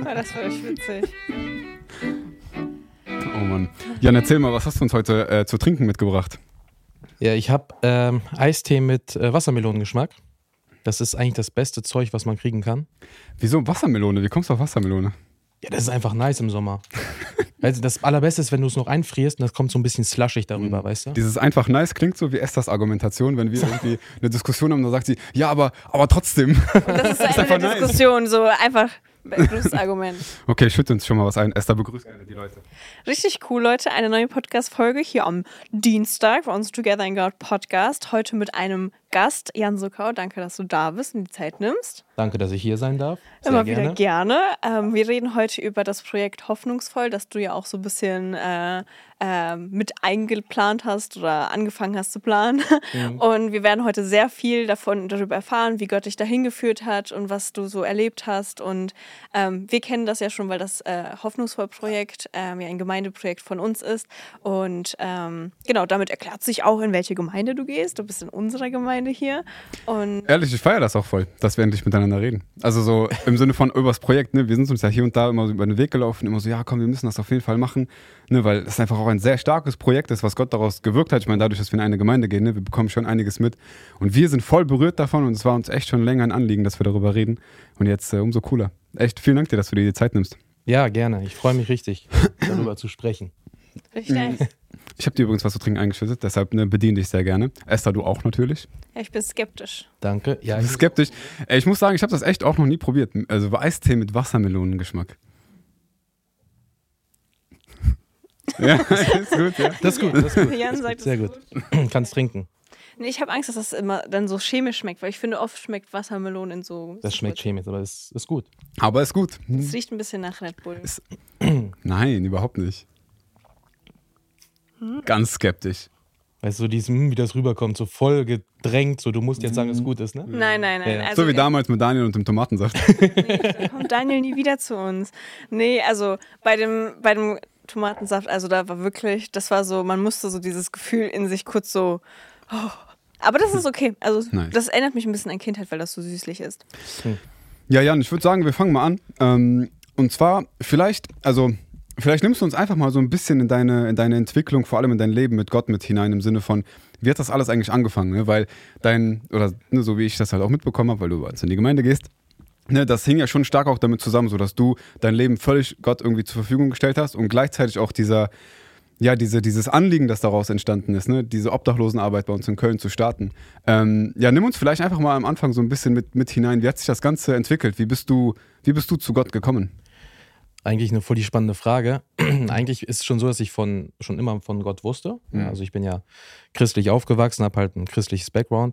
Ja, das war echt witzig. Oh Mann. Jan, erzähl mal, was hast du uns heute zu trinken mitgebracht? Ja, ich habe Eistee mit Wassermelonengeschmack. Das ist eigentlich das beste Zeug, was man kriegen kann. Wieso Wassermelone? Wie kommst du auf Wassermelone? Ja, das ist einfach nice im Sommer. Also das Allerbeste ist, wenn du es noch einfrierst und das kommt so ein bisschen slushig darüber, weißt du? Dieses einfach nice klingt so wie Esthers Argumentation, wenn wir irgendwie eine Diskussion haben, dann sagt sie, ja, aber trotzdem. Und das ist eine nice. Diskussion, so einfach Argument. Okay, schütt uns schon mal was ein. Esther, begrüßt gerne die Leute. Richtig cool, Leute. Eine neue Podcast-Folge hier am Dienstag bei uns Together in God Podcast. Heute mit einem Gast, Jan Suckau. Danke, dass du da bist und die Zeit nimmst. Danke, dass ich hier sein darf. Sehr Immer gerne. wieder gerne. Wir reden heute über das Projekt Hoffnungsvoll, das du ja auch so ein bisschen mit eingeplant hast oder angefangen hast zu planen. Mhm. Und wir werden heute sehr viel darüber erfahren, wie Gott dich dahin geführt hat und was du so erlebt hast. Und wir kennen das ja schon, weil das Hoffnungsvoll-Projekt ja ein Gemeindeprojekt von uns ist. Und genau, damit erklärt sich auch, in welche Gemeinde du gehst. Du bist in unserer Gemeinde hier. Und ehrlich, ich feiere das auch voll, dass wir endlich miteinander reden. Also so im Sinne von übers Projekt, ne? Wir sind uns ja hier und da immer so über den Weg gelaufen, immer so, ja komm, wir müssen das auf jeden Fall machen, ne? Weil das einfach auch ein sehr starkes Projekt ist, was Gott daraus gewirkt hat. Ich meine, dadurch, dass wir in eine Gemeinde gehen, ne? Wir bekommen schon einiges mit und wir sind voll berührt davon und es war uns echt schon länger ein Anliegen, dass wir darüber reden und jetzt umso cooler. Echt, vielen Dank dir, dass du dir die Zeit nimmst. Ja, gerne. Ich freue mich richtig, darüber zu sprechen. Richtig nice. Ich habe dir übrigens was zu trinken eingeschüttet, deshalb bediene dich sehr gerne. Esther, du auch natürlich. Ja, ich bin skeptisch. Danke. Ja, Ich bin skeptisch. Ich muss sagen, ich habe das echt auch noch nie probiert. Also Eistee mit Wassermelonengeschmack. Ja, ist gut, ja. Das ist gut. Das ist gut. Jan sagt, Sehr gut. Kannst trinken. Nee, ich habe Angst, dass das immer dann so chemisch schmeckt, weil ich finde, oft schmeckt Wassermelone in so... Das schmeckt chemisch, aber es ist gut. Aber ist gut. Es riecht ein bisschen nach Red Bull. Nein, überhaupt nicht. Ganz skeptisch. Weißt du, wie das rüberkommt, so voll gedrängt, so du musst jetzt sagen, dass es gut ist, ne? Nein. Ja. Also, So wie damals mit Daniel und dem Tomatensaft. kommt Daniel nie wieder zu uns. Nee, also bei dem Tomatensaft, also da war wirklich, das war so, man musste so dieses Gefühl in sich kurz so... Oh. Aber das ist okay. Also Nice. Das erinnert mich ein bisschen an Kindheit, weil das so süßlich ist. Ja, Jan, ich würde sagen, wir fangen mal an. Und zwar, vielleicht nimmst du uns einfach mal so ein bisschen in deine Entwicklung, vor allem in dein Leben mit Gott mit hinein, im Sinne von, wie hat das alles eigentlich angefangen? Ne? Weil so wie ich das halt auch mitbekommen habe, weil du jetzt in die Gemeinde gehst, ne, das hing ja schon stark auch damit zusammen, so dass du dein Leben völlig Gott irgendwie zur Verfügung gestellt hast und gleichzeitig auch dieses Anliegen, das daraus entstanden ist, ne, diese Obdachlosenarbeit bei uns in Köln zu starten. Nimm uns vielleicht einfach mal am Anfang so ein bisschen mit hinein. Wie hat sich das Ganze entwickelt? Wie bist du zu Gott gekommen? Eigentlich eine voll die spannende Frage. Eigentlich ist es schon so, dass ich schon immer von Gott wusste. Mhm. Also ich bin ja christlich aufgewachsen, habe halt ein christliches Background.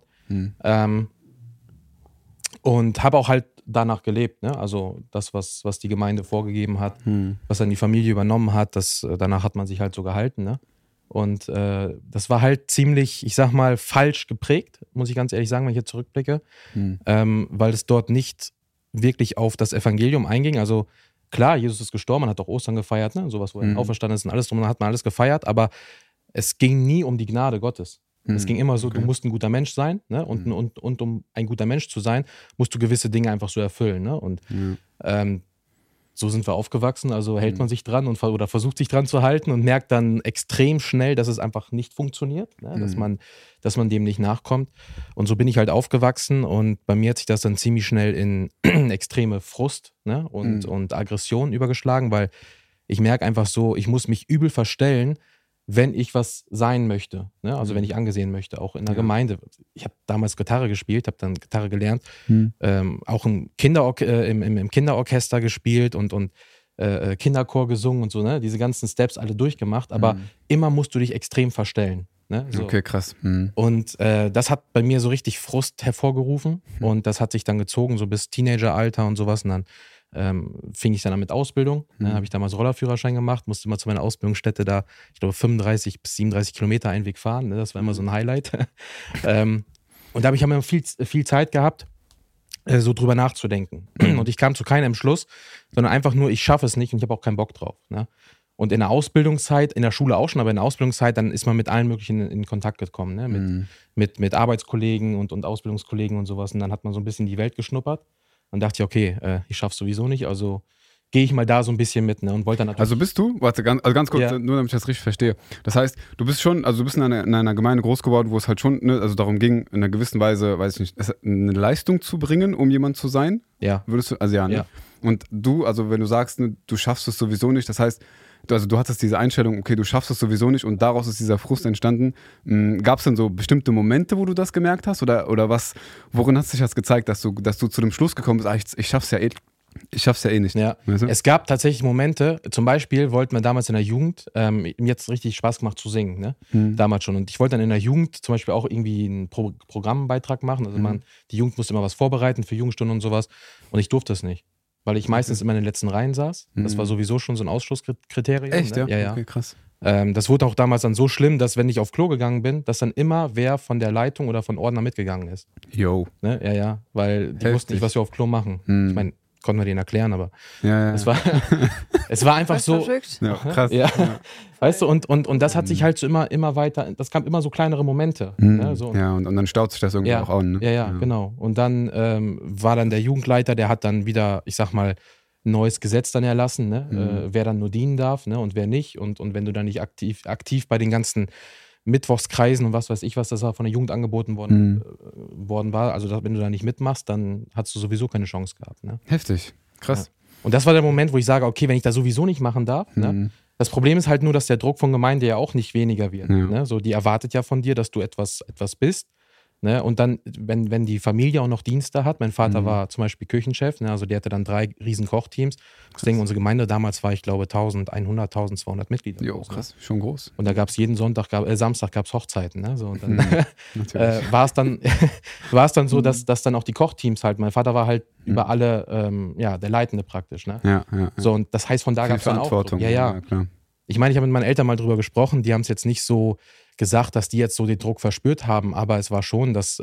Und habe auch halt danach gelebt. Ne? Also das, was die Gemeinde vorgegeben hat, was dann die Familie übernommen hat, danach hat man sich halt so gehalten. Ne? Und das war halt ziemlich, ich sag mal, falsch geprägt, muss ich ganz ehrlich sagen, wenn ich jetzt zurückblicke. Weil es dort nicht wirklich auf das Evangelium einging. Also klar, Jesus ist gestorben, man hat auch Ostern gefeiert, ne? Sowas, wo er auferstanden ist und alles drum, dann hat man alles gefeiert, aber es ging nie um die Gnade Gottes. Es ging immer so, du musst ein guter Mensch sein, ne? Und um ein guter Mensch zu sein, musst du gewisse Dinge einfach so erfüllen. Ne? Und so sind wir aufgewachsen, also hält man sich dran oder versucht sich dran zu halten und merkt dann extrem schnell, dass es einfach nicht funktioniert, ne? Dass man dem nicht nachkommt. Und so bin ich halt aufgewachsen und bei mir hat sich das dann ziemlich schnell in extreme Frust, ne? und Aggression übergeschlagen, weil ich merke einfach so, ich muss mich übel verstellen, wenn ich was sein möchte, ne? Also wenn ich angesehen möchte, auch in der Gemeinde. Ich habe damals Gitarre gespielt, habe dann Gitarre gelernt, auch im Kinderorchester gespielt und Kinderchor gesungen und so, ne? Diese ganzen Steps alle durchgemacht, aber immer musst du dich extrem verstellen. Ne? So. Okay, krass. Und das hat bei mir so richtig Frust hervorgerufen und das hat sich dann gezogen, so bis Teenageralter und sowas und dann fing ich dann an mit Ausbildung. Ne, habe ich damals Rollerführerschein gemacht, musste immer zu meiner Ausbildungsstätte da, ich glaube, 35 bis 37 Kilometer einen Weg fahren. Ne, das war immer so ein Highlight. Und da habe ich immer viel Zeit gehabt, so drüber nachzudenken. Und ich kam zu keinem Entschluss, sondern einfach nur, ich schaffe es nicht und ich habe auch keinen Bock drauf. Ne? Und in der Ausbildungszeit, in der Schule auch schon, aber in der Ausbildungszeit, dann ist man mit allen möglichen in Kontakt gekommen. Ne? Mit Arbeitskollegen und Ausbildungskollegen und sowas. Und dann hat man so ein bisschen die Welt geschnuppert. Dann dachte ich, okay, ich schaff's sowieso nicht, also gehe ich mal da so ein bisschen mit, ne? Und wollte dann natürlich. Also bist du, warte, ganz kurz, Ja. nur damit ich das richtig verstehe. Das heißt, du bist in einer Gemeinde groß geworden, wo es halt schon, ne, also darum ging, in einer gewissen Weise, weiß ich nicht, eine Leistung zu bringen, um jemand zu sein? Ja. Würdest du, also ja, ne? Ja. Und du, also wenn du sagst, ne, du schaffst es sowieso nicht, das heißt, du hattest diese Einstellung, okay, du schaffst es sowieso nicht und daraus ist dieser Frust entstanden. Gab es denn so bestimmte Momente, wo du das gemerkt hast? Oder worin hat sich das gezeigt, dass du zu dem Schluss gekommen bist, ich schaff's ja eh nicht. Ja. Weißt du? Es gab tatsächlich Momente, zum Beispiel wollten wir damals in der Jugend, mir jetzt richtig Spaß gemacht zu singen, ne? Damals schon. Und ich wollte dann in der Jugend zum Beispiel auch irgendwie einen Programmbeitrag machen. Also die Jugend musste immer was vorbereiten für Jugendstunden und sowas. Und ich durfte es nicht. Weil ich meistens immer in den letzten Reihen saß. Das war sowieso schon so ein Ausschlusskriterium. Echt, ne? ja? Okay, krass. Das wurde auch damals dann so schlimm, dass wenn ich auf Klo gegangen bin, dass dann immer wer von der Leitung oder von Ordner mitgegangen ist. Yo. Ne? Ja, weil die Heftig. wussten nicht, was wir auf Klo machen. Ich meine, konnten wir denen erklären, aber Ja. es war einfach so. Verrückt. Ja, krass. Ja. Weißt du, und das hat sich halt so immer weiter, das kam immer so kleinere Momente. Ne? So. Ja, und dann staut sich das irgendwie auch an. Ne? Ja, genau. Und dann war dann der Jugendleiter, der hat dann wieder, ich sag mal, ein neues Gesetz dann erlassen, ne? Wer dann nur dienen darf, ne? Und wer nicht. Und wenn du dann nicht aktiv bei den ganzen Mittwochskreisen und was weiß ich, was das von der Jugend angeboten worden war, also wenn du da nicht mitmachst, dann hast du sowieso keine Chance gehabt. Ne? Heftig. Krass. Ja. Und das war der Moment, wo ich sage, okay, wenn ich da sowieso nicht machen darf, ne? Das Problem ist halt nur, dass der Druck von Gemeinde ja auch nicht weniger wird. Ja. Ne? So, die erwartet ja von dir, dass du etwas bist. Ne? Und dann, wenn die Familie auch noch Dienste hat, mein Vater war zum Beispiel Küchenchef, ne? Also der hatte dann 3 riesen Kochteams. Ich denke, unsere Gemeinde damals war, ich glaube, 1100, 1200 Mitglieder. Jo, krass, schon groß. Und da gab es jeden Samstag gab es Hochzeiten. Ne? So, und dann war es dann so, dass dann auch die Kochteams halt, mein Vater war halt über alle, der Leitende praktisch. Ne? Ja. So, und das heißt, von da gab es dann auch Verantwortung. Druck. Ja. Klar. Ich meine, ich habe mit meinen Eltern mal drüber gesprochen, die haben es jetzt nicht so gesagt, dass die jetzt so den Druck verspürt haben, aber es war schon, dass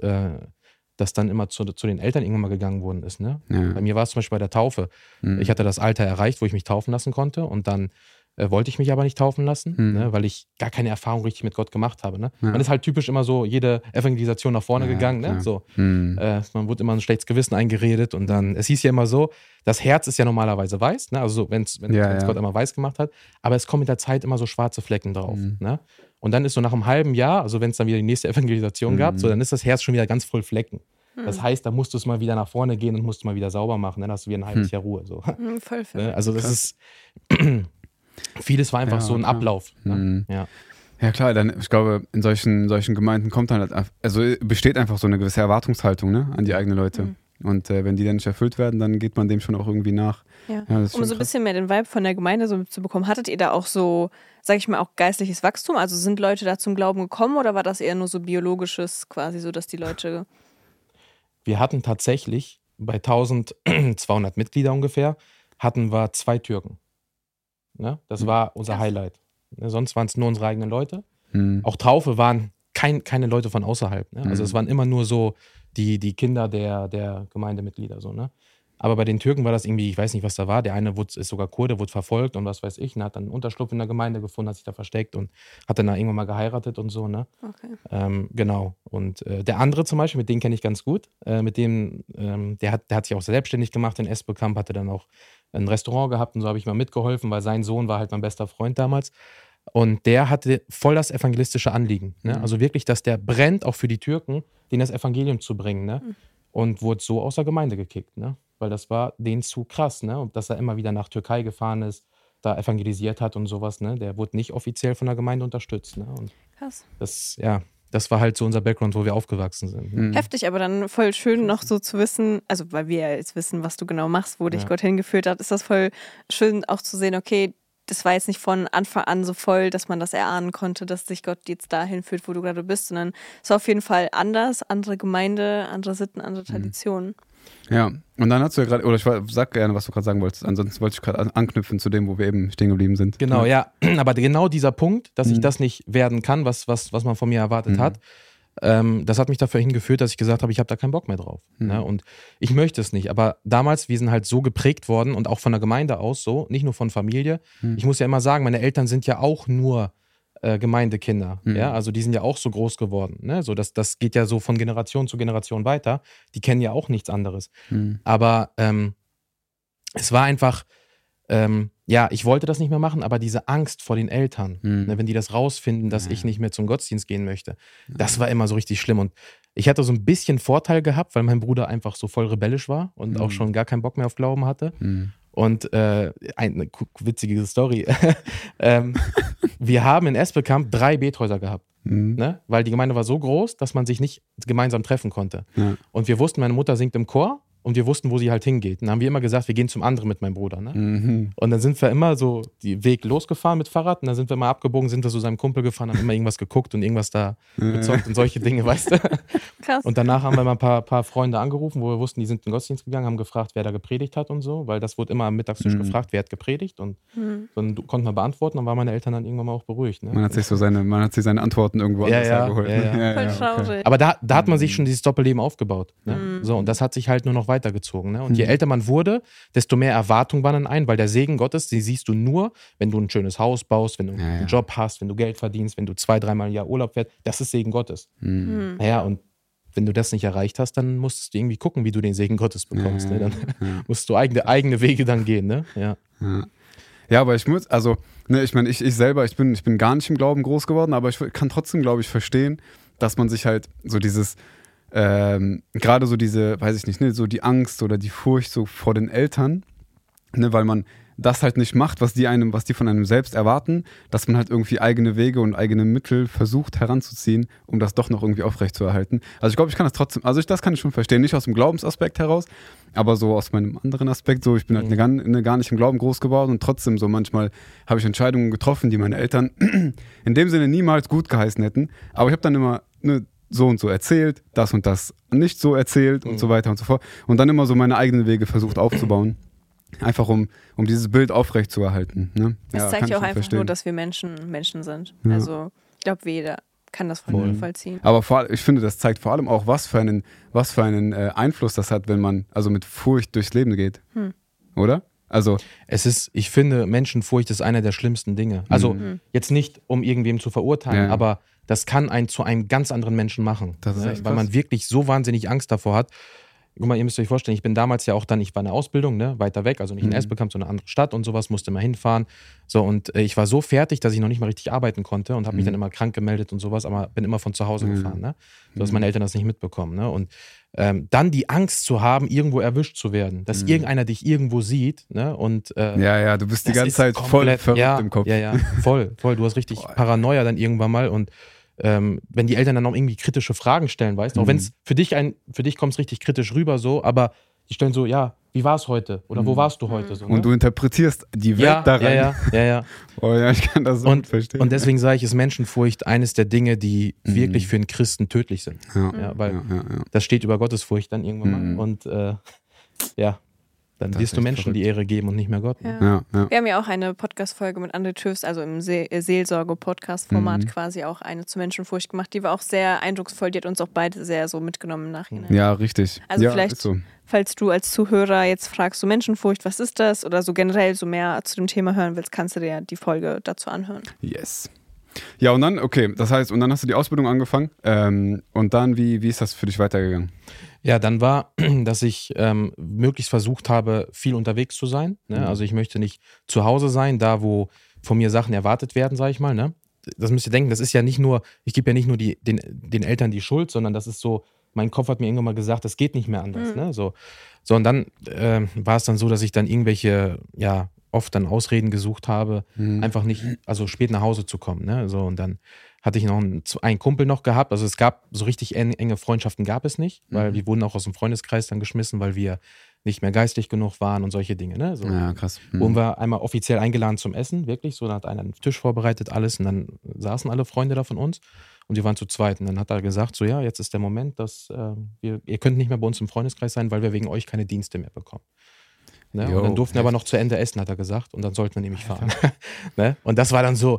dann immer zu den Eltern irgendwann mal gegangen worden ist. Ne? Ja. Bei mir war es zum Beispiel bei der Taufe. Ich hatte das Alter erreicht, wo ich mich taufen lassen konnte und dann wollte ich mich aber nicht taufen lassen, ne, weil ich gar keine Erfahrung richtig mit Gott gemacht habe. Ne? Man ist halt typisch immer so, jede Evangelisation nach vorne gegangen. Ne? So, man wurde immer ein schlechtes Gewissen eingeredet und dann, es hieß ja immer so, das Herz ist ja normalerweise weiß, ne? Also wenn Gott einmal weiß gemacht hat, aber es kommen mit der Zeit immer so schwarze Flecken drauf. Ne? Und dann ist so nach einem halben Jahr, also wenn es dann wieder die nächste Evangelisation gab, so, dann ist das Herz schon wieder ganz voll Flecken. Das heißt, da musst du es mal wieder nach vorne gehen und musst du mal wieder sauber machen, dann hast du wieder ein halbes Jahr Ruhe. So. Voll Ne? Also das ist, vieles war einfach so ein Ablauf. Ne? Ja. Ja klar, ich glaube, in solchen Gemeinden kommt dann halt, also besteht einfach so eine gewisse Erwartungshaltung, ne, an die eigenen Leute. Und wenn die dann nicht erfüllt werden, dann geht man dem schon auch irgendwie nach. Ja. Das ist Um schon so ein krass. bisschen mehr den Vibe von der Gemeinde so zu bekommen, hattet ihr da auch so, sag ich mal, auch geistliches Wachstum? Also sind Leute da zum Glauben gekommen oder war das eher nur so biologisches, quasi so, dass die Leute... Wir hatten tatsächlich bei 1200 Mitglieder ungefähr, hatten wir 2 Türken. Ne? Das war unser Highlight. Ne? Sonst waren es nur unsere eigenen Leute. Auch Taufe waren keine Leute von außerhalb. Ne? Also es waren immer nur so die Kinder der Gemeindemitglieder. So, ne? Aber bei den Türken war das irgendwie, ich weiß nicht, was da war. Der eine ist sogar Kurde, wurde verfolgt und was weiß ich. Und hat dann einen Unterschlupf in der Gemeinde gefunden, hat sich da versteckt und hat dann da irgendwann mal geheiratet und so. Ne? Okay. Genau. Und der andere zum Beispiel, mit dem kenne ich ganz gut. Mit dem, der hat sich auch selbstständig gemacht in Espelkamp, hatte dann auch ein Restaurant gehabt und so habe ich mal mitgeholfen, weil sein Sohn war halt mein bester Freund damals. Und der hatte voll das evangelistische Anliegen. Ne? Also wirklich, dass der brennt, auch für die Türken, denen das Evangelium zu bringen. Ne? Und wurde so aus der Gemeinde gekickt. Ne? Weil das war denen zu krass. Ne? Und dass er immer wieder nach Türkei gefahren ist, da evangelisiert hat und sowas. Ne? Der wurde nicht offiziell von der Gemeinde unterstützt. Ne? Und Krass. das war halt so unser Background, wo wir aufgewachsen sind. Ne? Heftig, aber dann voll schön noch so zu wissen, also weil wir ja jetzt wissen, was du genau machst, wo dich Gott hingeführt hat, ist das voll schön auch zu sehen, okay, das war jetzt nicht von Anfang an so voll, dass man das erahnen konnte, dass dich Gott jetzt dahin führt, wo du gerade bist, sondern es war auf jeden Fall anders, andere Gemeinde, andere Sitten, andere Traditionen. Ja, und dann hast du ja gerade, oder sag gerne, was du gerade sagen wolltest, ansonsten wollte ich gerade anknüpfen zu dem, wo wir eben stehen geblieben sind. Genau, ja. Aber genau dieser Punkt, dass ich das nicht werden kann, was man von mir erwartet hat, das hat mich dafür hingeführt, dass ich gesagt habe, ich habe da keinen Bock mehr drauf. Ne? Und ich möchte es nicht. Aber damals, wir sind halt so geprägt worden und auch von der Gemeinde aus so, nicht nur von Familie. Ich muss ja immer sagen, meine Eltern sind ja auch nur Gemeindekinder. Ja? Also die sind ja auch so groß geworden. Ne? So, das geht ja so von Generation zu Generation weiter. Die kennen ja auch nichts anderes. Aber es war einfach ja, ich wollte das nicht mehr machen, aber diese Angst vor den Eltern, ne, wenn die das rausfinden, dass ich nicht mehr zum Gottesdienst gehen möchte, das war immer so richtig schlimm. Und ich hatte so ein bisschen Vorteil gehabt, weil mein Bruder einfach so voll rebellisch war und auch schon gar keinen Bock mehr auf Glauben hatte. Und eine witzige Story. Wir haben in Espelkamp 3 Bethäuser gehabt. Ne? Weil die Gemeinde war so groß, dass man sich nicht gemeinsam treffen konnte. Ja. Und wir wussten, meine Mutter singt im Chor und wir wussten, wo sie halt hingeht. Und dann haben wir immer gesagt, wir gehen zum anderen mit meinem Bruder. Ne? Und dann sind wir immer so den Weg losgefahren mit Fahrrad und dann sind wir mal abgebogen, sind wir zu seinem Kumpel gefahren, haben immer irgendwas geguckt und irgendwas da gezockt und solche Dinge, weißt du. Krass. Und danach haben wir mal ein paar Freunde angerufen, wo wir wussten, die sind in den Gottesdienst gegangen, haben gefragt, wer da gepredigt hat und so, weil das wurde immer am Mittagstisch gefragt, wer hat gepredigt und dann konnten wir beantworten, dann waren meine Eltern dann irgendwann mal auch beruhigt. Ne? Man hat sich seine Antworten irgendwo anders hergeholt. Voll traurig. Aber da hat man sich schon dieses Doppelleben aufgebaut. Ne? So, und das hat sich halt nur noch weitergezogen. Ne? Und je älter man wurde, desto mehr Erwartungen waren dann ein, weil der Segen Gottes, den siehst du nur, wenn du ein schönes Haus baust, wenn du einen Job hast, wenn du Geld verdienst, wenn du 2-3 Mal im Jahr Urlaub fährst. Das ist Segen Gottes. Naja, und wenn du das nicht erreicht hast, dann musst du irgendwie gucken, wie du den Segen Gottes bekommst. Ne? Dann musst du eigene Wege dann gehen. Ne? Ja, aber ich muss, also, ne, ich meine, ich selber, ich bin gar nicht im Glauben groß geworden, aber ich kann trotzdem, glaube ich, verstehen, dass man sich halt so dieses gerade so diese, weiß ich nicht, ne, so die Angst oder die Furcht so vor den Eltern, ne, weil man das halt nicht macht, was die von einem selbst erwarten, dass man halt irgendwie eigene Wege und eigene Mittel versucht heranzuziehen, um das doch noch irgendwie aufrechtzuerhalten. Also ich glaube, ich kann das trotzdem, das kann ich schon verstehen, nicht aus dem Glaubensaspekt heraus, aber so aus meinem anderen Aspekt, so ich bin halt gar nicht im Glauben groß geworden und trotzdem so manchmal habe ich Entscheidungen getroffen, die meine Eltern in dem Sinne niemals gut geheißen hätten, aber ich habe dann immer so und so erzählt, das und das nicht so erzählt und so weiter und so fort. Und dann immer so meine eigenen Wege versucht aufzubauen. Einfach um dieses Bild aufrechtzuerhalten. Ne? Das zeigt ja auch einfach nur, dass wir Menschen sind. Ja. Also ich glaube, jeder kann das vollziehen. Aber ich finde, das zeigt vor allem auch, was für einen Einfluss das hat, wenn man also mit Furcht durchs Leben geht. Oder? Also ich finde, Menschenfurcht ist einer der schlimmsten Dinge. Also jetzt nicht, um irgendwem zu verurteilen, aber das kann einen zu einem ganz anderen Menschen machen. Das ist echt weil man wirklich so wahnsinnig Angst davor hat. Guck mal, ihr müsst euch vorstellen, ich bin damals ja auch ich war in der Ausbildung, ne, weiter weg, also nicht in Espelkamp, sondern eine andere Stadt und sowas, musste mal hinfahren. So, und ich war so fertig, dass ich noch nicht mal richtig arbeiten konnte und habe mich dann immer krank gemeldet und sowas, aber bin immer von zu Hause gefahren, ne, sodass meine Eltern das nicht mitbekommen. Ne, und dann die Angst zu haben, irgendwo erwischt zu werden, dass irgendeiner dich irgendwo sieht, ne, und du bist die ganze Zeit voll verrückt im Kopf. Ja, voll, du hast richtig Paranoia dann irgendwann mal und wenn die Eltern dann noch irgendwie kritische Fragen stellen, weißt du, auch wenn es für dich kommt es richtig kritisch rüber so, aber die stellen so, ja, wie war es heute? Oder wo warst du heute? So, ne? Und du interpretierst die Welt da rein. Ja. Oh ja, ich kann das so gut verstehen. Und deswegen sage ich, ist Menschenfurcht eines der Dinge, die wirklich für einen Christen tödlich sind. Weil das steht über Gottesfurcht dann irgendwann mal. Und dann wirst du Menschen verrückt. Die Ehre geben und nicht mehr Gott. Ne? Ja. Wir haben ja auch eine Podcast-Folge mit André Tüfs, also im Seelsorge-Podcast-Format quasi auch eine zur Menschenfurcht gemacht. Die war auch sehr eindrucksvoll. Die hat uns auch beide sehr so mitgenommen im Nachhinein. Ja, richtig. Also vielleicht, falls du als Zuhörer jetzt fragst, so Menschenfurcht, was ist das? Oder so generell so mehr zu dem Thema hören willst, kannst du dir die Folge dazu anhören. Yes. Ja, und dann, das heißt, und dann hast du die Ausbildung angefangen. Und dann, wie ist das für dich weitergegangen? Ja, dann war, dass ich möglichst versucht habe, viel unterwegs zu sein. Ne? Also ich möchte nicht zu Hause sein, da wo von mir Sachen erwartet werden, sage ich mal. Ne? Das müsst ihr denken, das ist ja nicht nur, ich gebe ja nicht nur den Eltern die Schuld, sondern das ist so, mein Kopf hat mir irgendwann mal gesagt, das geht nicht mehr anders. Ne? So, und dann war es dann so, dass ich dann irgendwelche, oft dann Ausreden gesucht habe, einfach nicht, also spät nach Hause zu kommen. Ne? So, und dann hatte ich noch einen Kumpel noch gehabt. Also es gab so richtig enge Freundschaften gab es nicht, weil wir wurden auch aus dem Freundeskreis dann geschmissen, weil wir nicht mehr geistlich genug waren und solche Dinge. Ne? So, ja, krass. Wurden wir einmal offiziell eingeladen zum Essen, wirklich. So, da hat einer einen Tisch vorbereitet, alles. Und dann saßen alle Freunde da von uns und wir waren zu zweit. Und dann hat er gesagt, so jetzt ist der Moment, dass ihr könnt nicht mehr bei uns im Freundeskreis sein, weil wir wegen euch keine Dienste mehr bekommen. Ne? Und dann durften wir aber noch zu Ende essen, hat er gesagt. Und dann sollten wir nämlich fahren. Ne? Und das war dann so,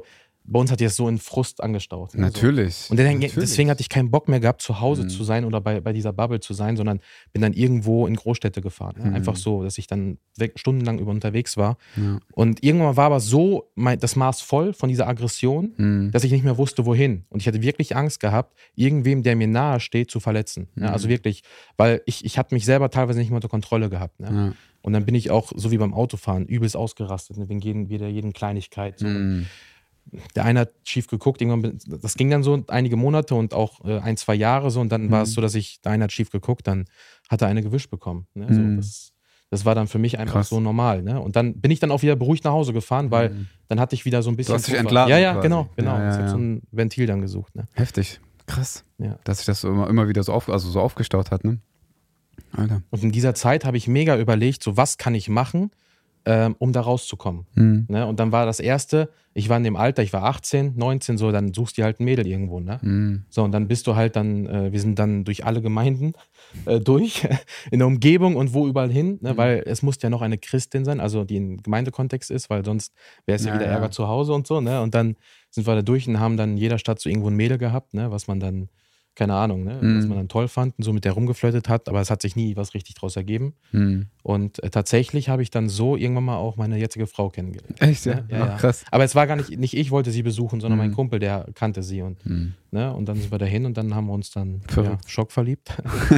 bei uns hat sich das so in Frust angestaut. Ne? Natürlich. Und deswegen hatte ich keinen Bock mehr gehabt, zu Hause zu sein oder bei dieser Bubble zu sein, sondern bin dann irgendwo in Großstädte gefahren. Ne? Einfach so, dass ich dann stundenlang unterwegs war. Ja. Und irgendwann war aber so das Maß voll von dieser Aggression, dass ich nicht mehr wusste, wohin. Und ich hatte wirklich Angst gehabt, irgendwem, der mir nahe steht, zu verletzen. Ja, also wirklich, weil ich habe mich selber teilweise nicht mehr unter Kontrolle gehabt. Ne? Ja. Und dann bin ich auch, so wie beim Autofahren, übelst ausgerastet, ne? Wegen jeden Kleinigkeit. So. Der eine hat schief geguckt, das ging dann so einige Monate und auch 1-2 Jahre so, und dann war es so, dass der eine hat schief geguckt, dann hat er eine gewischt bekommen. Ne? So, das war dann für mich einfach so normal. Ne? Und dann bin ich dann auch wieder beruhigt nach Hause gefahren, weil dann hatte ich wieder so ein bisschen... Du hast dich entladen. Ja, quasi. Genau. Ich habe so ein Ventil dann gesucht. Ne? Heftig, krass. Ja. Dass sich das so immer wieder so aufgestaut hat, ne? Alter. Und in dieser Zeit habe ich mega überlegt, so was kann ich machen, um da rauszukommen. Ne? Und dann war das Erste, ich war in dem Alter, ich war 18, 19, so, dann suchst du halt ein Mädel irgendwo. Ne? So, und dann bist du halt wir sind dann durch alle Gemeinden in der Umgebung und wo überall hin, ne? Weil es muss ja noch eine Christin sein, also die im Gemeindekontext ist, weil sonst wäre es ja wieder Ärger zu Hause und so. Ne? Und dann sind wir da durch und haben dann in jeder Stadt so irgendwo ein Mädel gehabt, ne? Was man dann, keine Ahnung, ne? Was man dann toll fand und so mit der rumgeflirtet hat, aber es hat sich nie was richtig draus ergeben. Und tatsächlich habe ich dann so irgendwann mal auch meine jetzige Frau kennengelernt. Echt, ja? Ja. Krass. Aber es war gar nicht ich wollte sie besuchen, sondern mein Kumpel, der kannte sie. Und, ne? Und dann sind wir dahin und dann haben wir uns dann schockverliebt.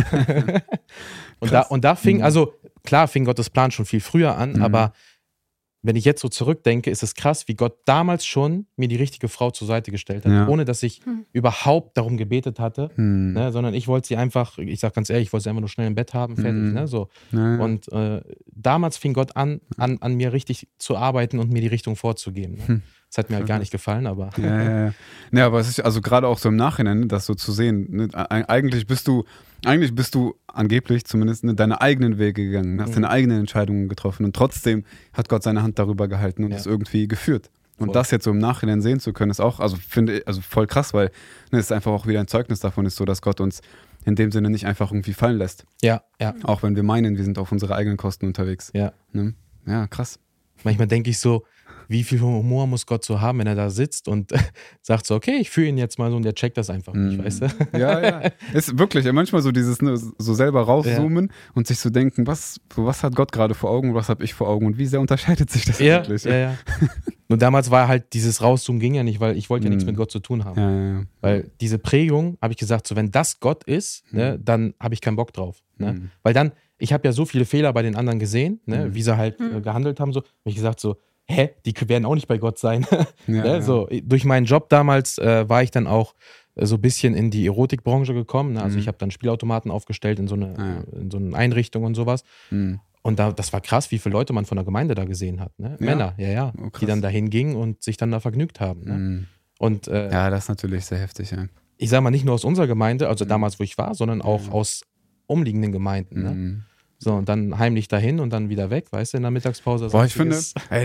und da fing, also klar fing Gottes Plan schon viel früher an, aber wenn ich jetzt so zurückdenke, ist es krass, wie Gott damals schon mir die richtige Frau zur Seite gestellt hat, ohne dass ich überhaupt darum gebetet hatte, ne, sondern ich wollte sie einfach, ich sag ganz ehrlich, ich wollte sie einfach nur schnell im Bett haben, fertig. Ne, so. Und damals fing Gott an mir richtig zu arbeiten und mir die Richtung vorzugeben. Ne? Das hat mir halt gar nicht gefallen, aber... Ja, aber es ist also gerade auch so im Nachhinein, das so zu sehen, ne, eigentlich bist du angeblich zumindest deine eigenen Wege gegangen, hast deine eigenen Entscheidungen getroffen und trotzdem hat Gott seine Hand darüber gehalten und es irgendwie geführt. Und das jetzt so im Nachhinein sehen zu können, ist auch, also finde ich, also voll krass, weil es ist einfach auch wieder ein Zeugnis davon, ist so, dass Gott uns in dem Sinne nicht einfach irgendwie fallen lässt. Ja. Auch wenn wir meinen, wir sind auf unsere eigenen Kosten unterwegs. Ja. Ne? Ja, krass. Manchmal denke ich so, wie viel Humor muss Gott so haben, wenn er da sitzt und sagt so, okay, ich fühle ihn jetzt mal so und der checkt das einfach nicht, weißt du? Ja. Ist wirklich, manchmal so dieses, ne, so selber rauszoomen und sich so denken, was hat Gott gerade vor Augen, was habe ich vor Augen und wie sehr unterscheidet sich das eigentlich? Ja. Nur damals war halt dieses Rauszoomen ging ja nicht, weil ich wollte ja nichts mit Gott zu tun haben. Ja. Weil diese Prägung, habe ich gesagt, so wenn das Gott ist, ne, dann habe ich keinen Bock drauf. Ne? Weil dann, ich habe ja so viele Fehler bei den anderen gesehen, ne, wie sie halt gehandelt haben, so, habe ich gesagt so, die werden auch nicht bei Gott sein. Ne? So, durch meinen Job damals war ich dann auch so ein bisschen in die Erotikbranche gekommen. Ne? Also ich habe dann Spielautomaten aufgestellt in so eine Einrichtung und sowas. Und das war krass, wie viele Leute man von der Gemeinde da gesehen hat. Ne? Männer, Oh, die dann dahin gingen und sich dann da vergnügt haben. Ne? Und, das ist natürlich sehr heftig. Ja. Ich sage mal, nicht nur aus unserer Gemeinde, also damals, wo ich war, sondern auch aus umliegenden Gemeinden. Ne? So, und dann heimlich dahin und dann wieder weg, weißt du, in der Mittagspause. Boah, ich finde,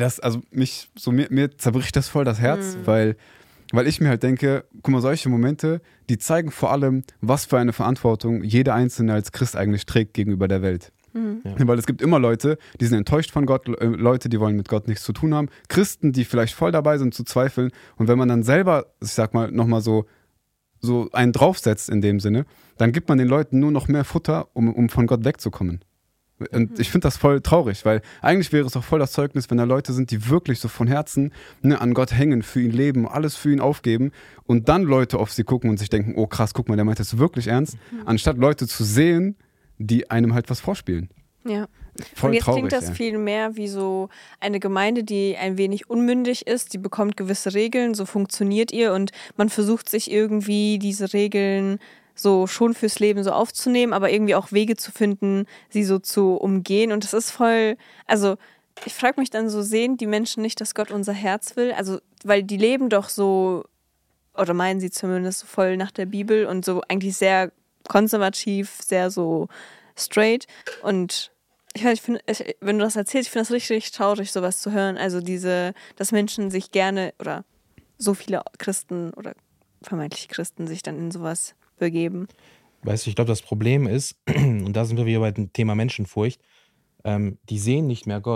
mir zerbricht das voll das Herz, weil ich mir halt denke, guck mal, solche Momente, die zeigen vor allem, was für eine Verantwortung jeder Einzelne als Christ eigentlich trägt gegenüber der Welt. Ja. Weil es gibt immer Leute, die sind enttäuscht von Gott, Leute, die wollen mit Gott nichts zu tun haben, Christen, die vielleicht voll dabei sind zu zweifeln, und wenn man dann selber, ich sag mal, nochmal so einen draufsetzt in dem Sinne, dann gibt man den Leuten nur noch mehr Futter, um von Gott wegzukommen. Und ich finde das voll traurig, weil eigentlich wäre es auch voll das Zeugnis, wenn da Leute sind, die wirklich so von Herzen an Gott hängen, für ihn leben, alles für ihn aufgeben und dann Leute auf sie gucken und sich denken, oh krass, guck mal, der meint das wirklich ernst, anstatt Leute zu sehen, die einem halt was vorspielen. Ja. Voll und jetzt traurig, klingt das viel mehr wie so eine Gemeinde, die ein wenig unmündig ist, die bekommt gewisse Regeln, so funktioniert ihr und man versucht sich irgendwie diese Regeln so schon fürs Leben so aufzunehmen, aber irgendwie auch Wege zu finden, sie so zu umgehen. Und das ist voll, also ich frage mich dann so, sehen die Menschen nicht, dass Gott unser Herz will? Also, weil die leben doch so, oder meinen sie zumindest so voll nach der Bibel und so eigentlich sehr konservativ, sehr so straight. Und ich finde, wenn du das erzählst, ich finde das richtig, richtig traurig, sowas zu hören. Also dass Menschen sich gerne, oder so viele Christen oder vermeintliche Christen sich dann in sowas begeben. Weißt du, ich glaube, das Problem ist, und da sind wir wieder bei dem Thema Menschenfurcht, die sehen nicht mehr Gott,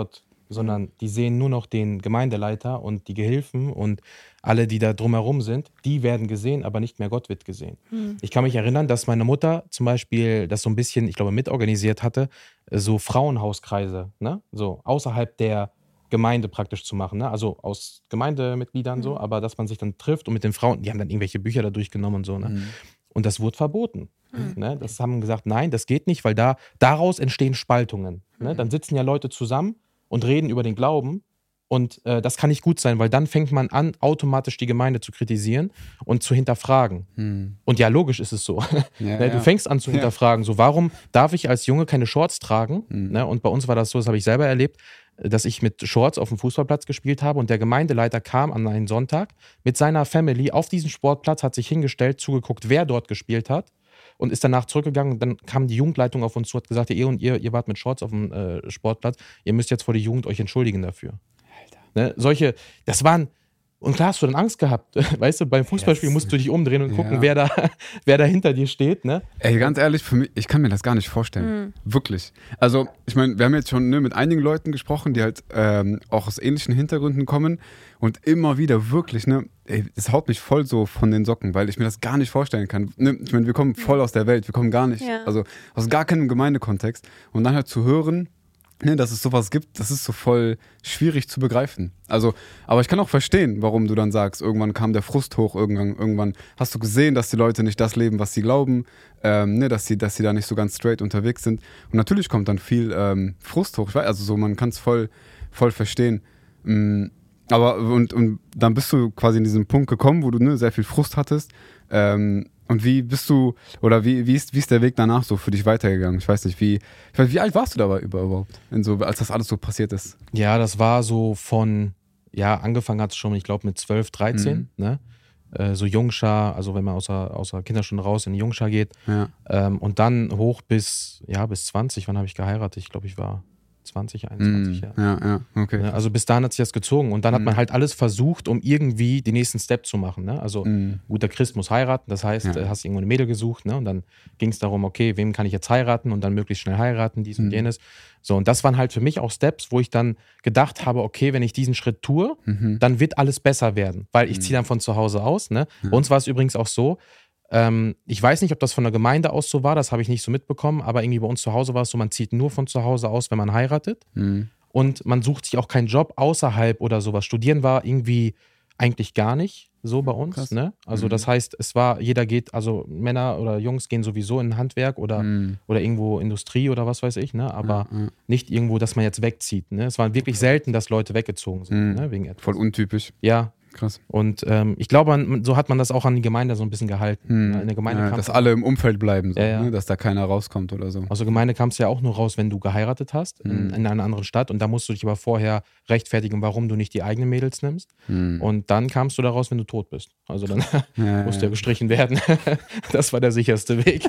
sondern die sehen nur noch den Gemeindeleiter und die Gehilfen und alle, die da drumherum sind, die werden gesehen, aber nicht mehr Gott wird gesehen. Ich kann mich erinnern, dass meine Mutter zum Beispiel das so ein bisschen, ich glaube, mitorganisiert hatte, so Frauenhauskreise, ne? So außerhalb der Gemeinde praktisch zu machen, ne? Also aus Gemeindemitgliedern so, aber dass man sich dann trifft und mit den Frauen, die haben dann irgendwelche Bücher da durchgenommen und so, ne? Und das wurde verboten. Ne? Das haben gesagt, nein, das geht nicht, weil daraus entstehen Spaltungen. Ne? Dann sitzen ja Leute zusammen und reden über den Glauben und das kann nicht gut sein, weil dann fängt man an, automatisch die Gemeinde zu kritisieren und zu hinterfragen. Und ja, logisch ist es so. Ne? Du fängst an zu hinterfragen, so warum darf ich als Junge keine Shorts tragen? Ne? Und bei uns war das so, das habe ich selber erlebt, dass ich mit Shorts auf dem Fußballplatz gespielt habe und der Gemeindeleiter kam an einen Sonntag mit seiner Family auf diesen Sportplatz, hat sich hingestellt, zugeguckt, wer dort gespielt hat und ist danach zurückgegangen und dann kam die Jugendleitung auf uns zu, hat gesagt, ihr wart mit Shorts auf dem Sportplatz, ihr müsst jetzt vor der Jugend euch entschuldigen dafür. Alter. Ne? Das waren, und klar hast du dann Angst gehabt, weißt du, beim Fußballspiel musst du dich umdrehen und gucken, wer da hinter dir steht, ne? Ey, ganz ehrlich, für mich, ich kann mir das gar nicht vorstellen. Wirklich. Also, ich meine, wir haben jetzt schon mit einigen Leuten gesprochen, die halt auch aus ähnlichen Hintergründen kommen und immer wieder wirklich, ne, ey, es haut mich voll so von den Socken, weil ich mir das gar nicht vorstellen kann. Ne? Ich meine, wir kommen voll aus der Welt, wir kommen gar nicht, also aus gar keinem Gemeindekontext und dann halt zu hören, ne, dass es sowas gibt, das ist so voll schwierig zu begreifen. Also, aber ich kann auch verstehen, warum du dann sagst, irgendwann kam der Frust hoch, irgendwann hast du gesehen, dass die Leute nicht das leben, was sie glauben, ne, dass sie da nicht so ganz straight unterwegs sind. Und natürlich kommt dann viel Frust hoch. Ich weiß, also so, man kann es voll verstehen. Aber und dann bist du quasi in diesen Punkt gekommen, wo du sehr viel Frust hattest. Und wie bist du, oder wie ist der Weg danach so für dich weitergegangen? Ich weiß nicht, wie alt warst du dabei überhaupt, als das alles so passiert ist? Ja, das war so angefangen hat es schon, ich glaube mit 12, 13, ne? So Jungschar, also wenn man außer Kinderstunde raus in die Jungschar geht. Ja. Und dann hoch bis 20, wann habe ich geheiratet? Ich glaube, ich war 20, 21, ja, okay. Also bis dahin hat sich das gezogen und dann hat man halt alles versucht, um irgendwie den nächsten Step zu machen. Ne? Also guter Christ muss heiraten, das heißt, hast irgendwo eine Mädel gesucht, ne? Und dann ging es darum, okay, wem kann ich jetzt heiraten und dann möglichst schnell heiraten, dies und jenes. So, und das waren halt für mich auch Steps, wo ich dann gedacht habe, okay, wenn ich diesen Schritt tue, dann wird alles besser werden, weil ich ziehe dann von zu Hause aus. Ne? Bei uns war es übrigens auch so, ich weiß nicht, ob das von der Gemeinde aus so war, das habe ich nicht so mitbekommen, aber irgendwie bei uns zu Hause war es so, man zieht nur von zu Hause aus, wenn man heiratet und man sucht sich auch keinen Job außerhalb oder sowas. Studieren war irgendwie eigentlich gar nicht so bei uns. Ne? Also das heißt, jeder geht, also Männer oder Jungs gehen sowieso in Handwerk oder irgendwo Industrie oder was weiß ich, ne? Aber nicht irgendwo, dass man jetzt wegzieht. Ne? Es war wirklich selten, dass Leute weggezogen sind, ne? Wegen etwas. Voll untypisch. Ja. Krass. Und ich glaube, so hat man das auch an die Gemeinde so ein bisschen gehalten. In der Gemeinde dass alle im Umfeld bleiben, so, ja. Ne? Dass da keiner rauskommt oder so. Aus der Gemeinde kamst du ja auch nur raus, wenn du geheiratet hast in einer anderen Stadt und da musst du dich aber vorher rechtfertigen, warum du nicht die eigenen Mädels nimmst. Und dann kamst du da raus, wenn du tot bist. Also dann musst du ja gestrichen werden. Das war der sicherste Weg.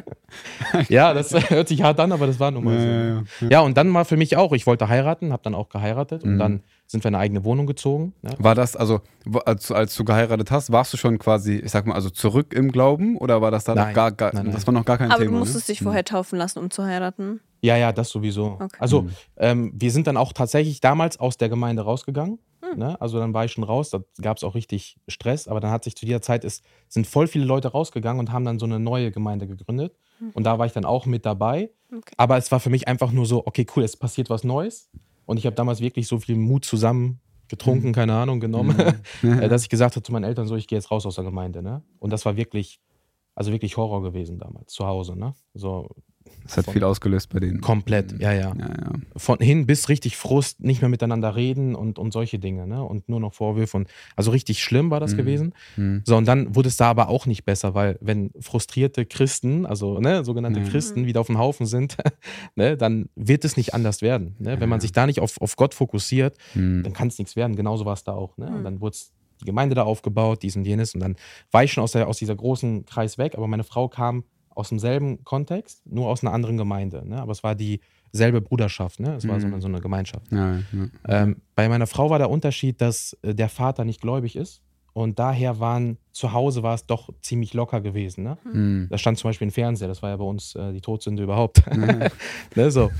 Ja, das hört sich hart an, aber das war nun mal so. Ja, und dann war für mich auch, ich wollte heiraten, habe dann auch geheiratet und dann sind wir in eine eigene Wohnung gezogen. Ne? War das, also als du geheiratet hast, warst du schon quasi, ich sag mal, also zurück im Glauben oder war das da noch gar nein. Das war noch gar kein aber Thema? Aber du musstest dich vorher taufen lassen, um zu heiraten? Ja, das sowieso. Okay. Also wir sind dann auch tatsächlich damals aus der Gemeinde rausgegangen. Ne? Also dann war ich schon raus, da gab es auch richtig Stress, aber dann hat sich zu dieser Zeit, sind voll viele Leute rausgegangen und haben dann so eine neue Gemeinde gegründet. Und da war ich dann auch mit dabei. Okay. Aber es war für mich einfach nur so, okay, cool, es passiert was Neues. Und ich habe damals wirklich so viel Mut zusammen getrunken, keine Ahnung, genommen, dass ich gesagt habe zu meinen Eltern so, ich gehe jetzt raus aus der Gemeinde. Ne? Und das war wirklich Horror gewesen damals, zu Hause. Ne? So, das hat viel ausgelöst bei denen. Komplett, ja. Von hin bis richtig Frust, nicht mehr miteinander reden und solche Dinge. Ne? Und nur noch Vorwürfe. Also richtig schlimm war das gewesen. So, und dann wurde es da aber auch nicht besser, weil wenn frustrierte Christen, also sogenannte Christen, wieder auf dem Haufen sind, ne, dann wird es nicht anders werden. Ne? Wenn man sich da nicht auf Gott fokussiert, dann kann es nichts werden. Genauso war es da auch. Ne? Und dann wurde die Gemeinde da aufgebaut, dies und jenes. Und dann war ich schon aus dieser großen Kreis weg, aber meine Frau kam aus demselben Kontext, nur aus einer anderen Gemeinde. Ne? Aber es war dieselbe Bruderschaft, ne? Es war so eine Gemeinschaft. Bei meiner Frau war der Unterschied, dass der Vater nicht gläubig ist und daher waren zu Hause war es doch ziemlich locker gewesen. Ne? Da stand zum Beispiel ein Fernseher, das war ja bei uns die Todsünde überhaupt. Ne, so.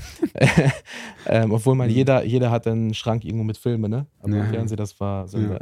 Obwohl jeder hat einen Schrank irgendwo mit Filmen, ne? Aber ein Fernseher, das war Sünde.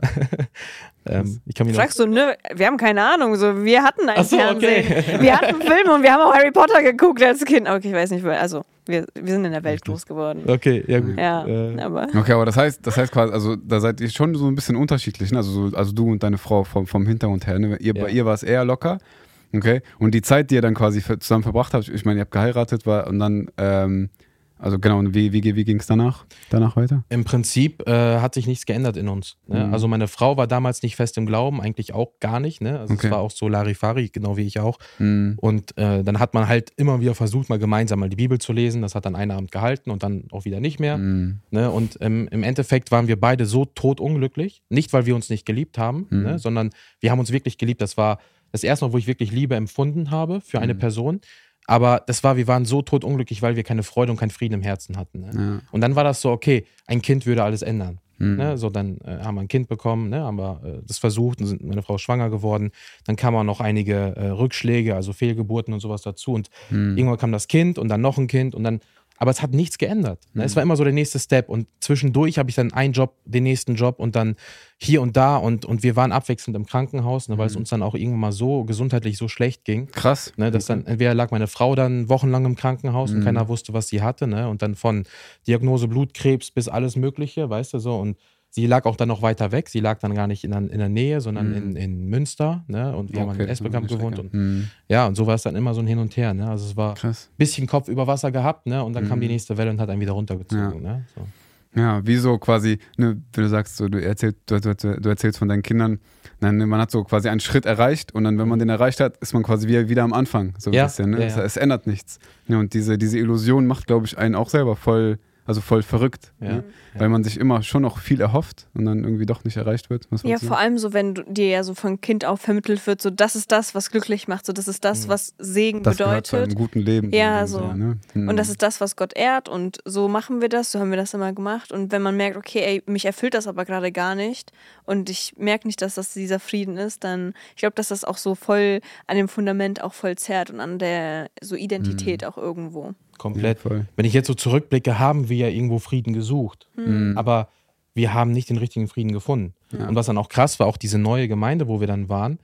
Sagst du, ne? Wir haben keine Ahnung, so, wir hatten einen Fernseher. Okay. Wir hatten Filme und wir haben auch Harry Potter geguckt als Kind. Okay, ich weiß nicht, also wir sind in der Welt groß geworden. Okay, ja gut. Ja, aber... Okay, aber das heißt quasi, also da seid ihr schon so ein bisschen unterschiedlich, ne? Also du und deine Frau vom Hintergrund her, ne? Bei ihr war es eher locker, okay? Und die Zeit, die ihr dann quasi zusammen verbracht habt, ich meine, ihr habt geheiratet, und dann, also genau, und wie ging es danach weiter? Im Prinzip hat sich nichts geändert in uns. Ne? Also meine Frau war damals nicht fest im Glauben, eigentlich auch gar nicht. Ne? Also es war auch so Larifari, genau wie ich auch. Und dann hat man halt immer wieder versucht, mal gemeinsam mal die Bibel zu lesen. Das hat dann einen Abend gehalten und dann auch wieder nicht mehr. Ne? Und im Endeffekt waren wir beide so totunglücklich. Nicht, weil wir uns nicht geliebt haben, ne? Sondern wir haben uns wirklich geliebt. Das war das erste Mal, wo ich wirklich Liebe empfunden habe für eine Person. Aber wir waren so totunglücklich, weil wir keine Freude und keinen Frieden im Herzen hatten. Ne? Ja. Und dann war das so, okay, ein Kind würde alles ändern. Ne? So, dann haben wir ein Kind bekommen, ne? Haben wir das versucht, dann sind meine Frau schwanger geworden. Dann kamen auch noch einige Rückschläge, also Fehlgeburten und sowas dazu. Und irgendwann kam das Kind und dann noch ein Kind und dann. Aber es hat nichts geändert. Ne? Es war immer so der nächste Step. Und zwischendurch habe ich dann einen Job, den nächsten Job und dann hier und da. Und wir waren abwechselnd im Krankenhaus, ne? Weil es uns dann auch irgendwann mal so gesundheitlich so schlecht ging. Krass. Ne? Dass dann entweder lag meine Frau dann wochenlang im Krankenhaus und keiner wusste, was sie hatte. Ne? Und dann von Diagnose Blutkrebs bis alles Mögliche, weißt du so. Und sie lag auch dann noch weiter weg. Sie lag dann gar nicht in der Nähe, sondern in Münster. Ne? Und wir haben in Esbekamp gewohnt. Und, ja, und so war es dann immer so ein Hin und Her. Ne? Also es war ein bisschen Kopf über Wasser gehabt, ne? Und dann kam die nächste Welle und hat einen wieder runtergezogen. Ja. Ne? So. Ja, wie so quasi, ne, wenn du sagst, so, du erzählst von deinen Kindern, dann, man hat so quasi einen Schritt erreicht und dann, wenn man den erreicht hat, ist man quasi wieder am Anfang. So ein bisschen. Ne? Ja. Es ändert nichts. Ja, und diese Illusion macht, glaube ich, einen auch selber voll verrückt. Ja. Ne? Weil man sich immer schon noch viel erhofft und dann irgendwie doch nicht erreicht wird. Ja, vor allem so, wenn dir ja so von Kind auf vermittelt wird, so das ist das, was glücklich macht, so das ist das, was Segen das bedeutet. Das gehört zu einem guten Leben. Ja, so. Ne? Und das ist das, was Gott ehrt und so machen wir das, so haben wir das immer gemacht. Und wenn man merkt, okay, ey, mich erfüllt das aber gerade gar nicht und ich merke nicht, dass das dieser Frieden ist, dann, ich glaube, dass das auch so voll an dem Fundament auch voll zerrt und an der so Identität auch irgendwo. Komplett. Ja, wenn ich jetzt so zurückblicke, haben wir ja irgendwo Frieden gesucht. Aber wir haben nicht den richtigen Frieden gefunden. Ja. Und was dann auch krass war, auch diese neue Gemeinde, wo wir dann waren,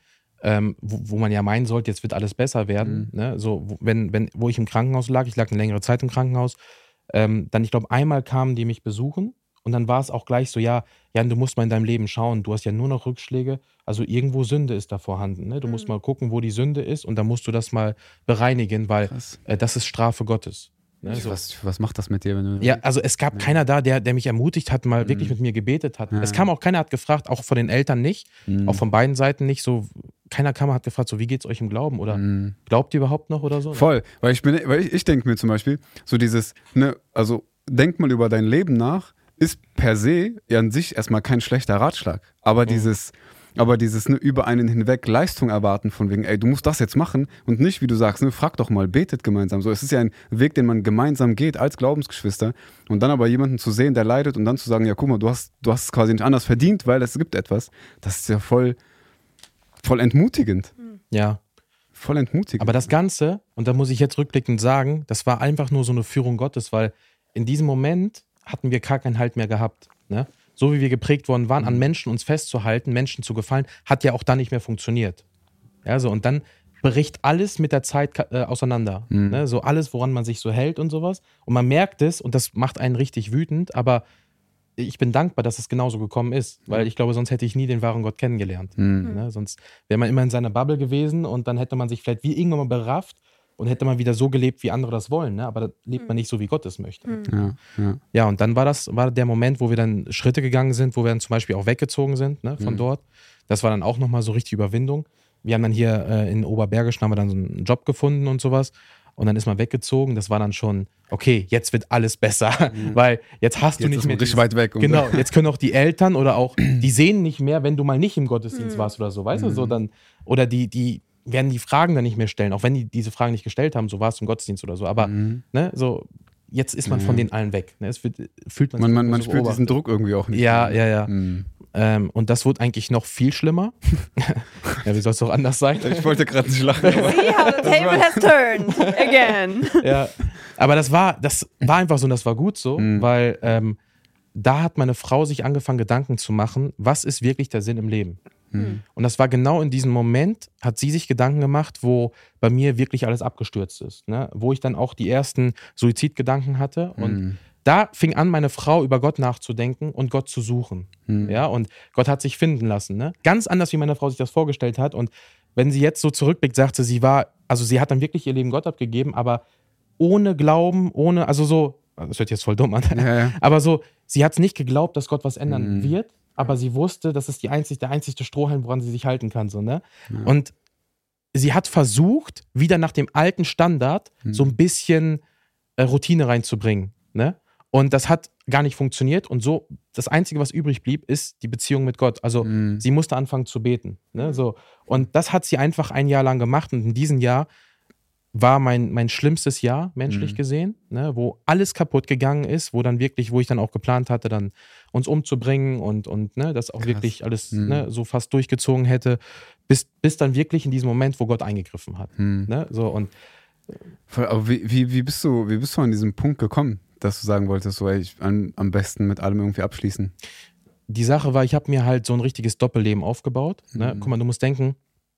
wo man ja meinen sollte, jetzt wird alles besser werden. Ne? So, wo ich im Krankenhaus lag, ich lag eine längere Zeit im Krankenhaus, dann, ich glaube, einmal kamen die mich besuchen und dann war es auch gleich so, ja, Jan, du musst mal in deinem Leben schauen, du hast ja nur noch Rückschläge, also irgendwo Sünde ist da vorhanden. Ne? Du musst mal gucken, wo die Sünde ist und dann musst du das mal bereinigen, weil das ist Strafe Gottes. Ne? So. Was macht das mit dir? Wenn du ja, also es gab keiner da, der mich ermutigt hat, mal wirklich mit mir gebetet hat. Ja. Es kam auch keiner, hat gefragt, auch von den Eltern nicht, auch von beiden Seiten nicht, so keiner kam und hat gefragt, so wie geht's euch im Glauben oder glaubt ihr überhaupt noch oder so? Voll, weil ich denke mir zum Beispiel, so dieses, ne, also denk mal über dein Leben nach, ist per se ja an sich erstmal kein schlechter Ratschlag. Aber dieses ne, über einen hinweg Leistung erwarten von wegen, ey, du musst das jetzt machen und nicht, wie du sagst, ne, frag doch mal, betet gemeinsam. So, es ist ja ein Weg, den man gemeinsam geht als Glaubensgeschwister und dann aber jemanden zu sehen, der leidet und dann zu sagen, ja, guck mal, du hast es quasi nicht anders verdient, weil es gibt etwas. Das ist ja voll entmutigend. Ja. Voll entmutigend. Aber das Ganze, und da muss ich jetzt rückblickend sagen, das war einfach nur so eine Führung Gottes, weil in diesem Moment hatten wir gar keinen Halt mehr gehabt. Ne? So wie wir geprägt worden waren, an Menschen uns festzuhalten, Menschen zu gefallen, hat ja auch dann nicht mehr funktioniert. Ja, so, und dann bricht alles mit der Zeit auseinander. Ne? So alles, woran man sich so hält und sowas. Und man merkt es und das macht einen richtig wütend, aber ich bin dankbar, dass es genauso gekommen ist, weil ich glaube, sonst hätte ich nie den wahren Gott kennengelernt. Ne? Sonst wäre man immer in seiner Bubble gewesen und dann hätte man sich vielleicht wie irgendwann mal berafft und hätte man wieder so gelebt, wie andere das wollen. Ne? Aber da lebt man nicht so, wie Gott es möchte. Ja, und dann war der Moment, wo wir dann Schritte gegangen sind, wo wir dann zum Beispiel auch weggezogen sind, ne, von dort. Das war dann auch nochmal so richtig Überwindung. Wir haben dann hier in Oberbergischen haben wir dann so einen Job gefunden und sowas. Und dann ist man weggezogen. Das war dann schon, okay, jetzt wird alles besser. Weil jetzt hast du jetzt nicht mehr. Richtig weit weg. Genau, jetzt können auch die Eltern oder auch, die sehen nicht mehr, wenn du mal nicht im Gottesdienst warst oder so, weißt du, so dann, oder die werden die Fragen dann nicht mehr stellen, auch wenn die diese Fragen nicht gestellt haben, so warst du im Gottesdienst oder so. Aber ne, so, jetzt ist man von den allen weg. Ne? Fühlt man spürt diesen Druck irgendwie auch nicht. Ja. Und das wurde eigentlich noch viel schlimmer. Ja, wie soll es doch anders sein? Ich wollte gerade nicht lachen. See how the table has turned again. Ja, aber das war einfach so und das war gut so, weil da hat meine Frau sich angefangen, Gedanken zu machen, was ist wirklich der Sinn im Leben? Und das war genau in diesem Moment, hat sie sich Gedanken gemacht, wo bei mir wirklich alles abgestürzt ist. Ne? Wo ich dann auch die ersten Suizidgedanken hatte. Und da fing an, meine Frau über Gott nachzudenken und Gott zu suchen. Ja? Und Gott hat sich finden lassen. Ne? Ganz anders, wie meine Frau sich das vorgestellt hat. Und wenn sie jetzt so zurückblickt, sagte sie, sie hat dann wirklich ihr Leben Gott abgegeben, aber ohne Glauben, das hört jetzt voll dumm an, aber so, sie hat nicht geglaubt, dass Gott was ändern wird. Aber sie wusste, das ist der einzigste Strohhalm, woran sie sich halten kann. So, ne? Ja. Und sie hat versucht, wieder nach dem alten Standard so ein bisschen Routine reinzubringen. Ne? Und das hat gar nicht funktioniert. Und so, das Einzige, was übrig blieb, ist die Beziehung mit Gott. Also sie musste anfangen zu beten. Ne? So. Und das hat sie einfach ein Jahr lang gemacht. Und in diesem Jahr war mein schlimmstes Jahr, menschlich gesehen, ne, wo alles kaputt gegangen ist, wo ich dann auch geplant hatte, dann uns umzubringen und ne, das auch wirklich alles ne, so fast durchgezogen hätte, bis dann wirklich in diesem Moment, wo Gott eingegriffen hat. Ne, so, und aber wie bist du an diesen Punkt gekommen, dass du sagen wolltest, so, ich am besten mit allem irgendwie abschließen? Die Sache war, ich habe mir halt so ein richtiges Doppelleben aufgebaut. Ne? Guck mal, du musst denken,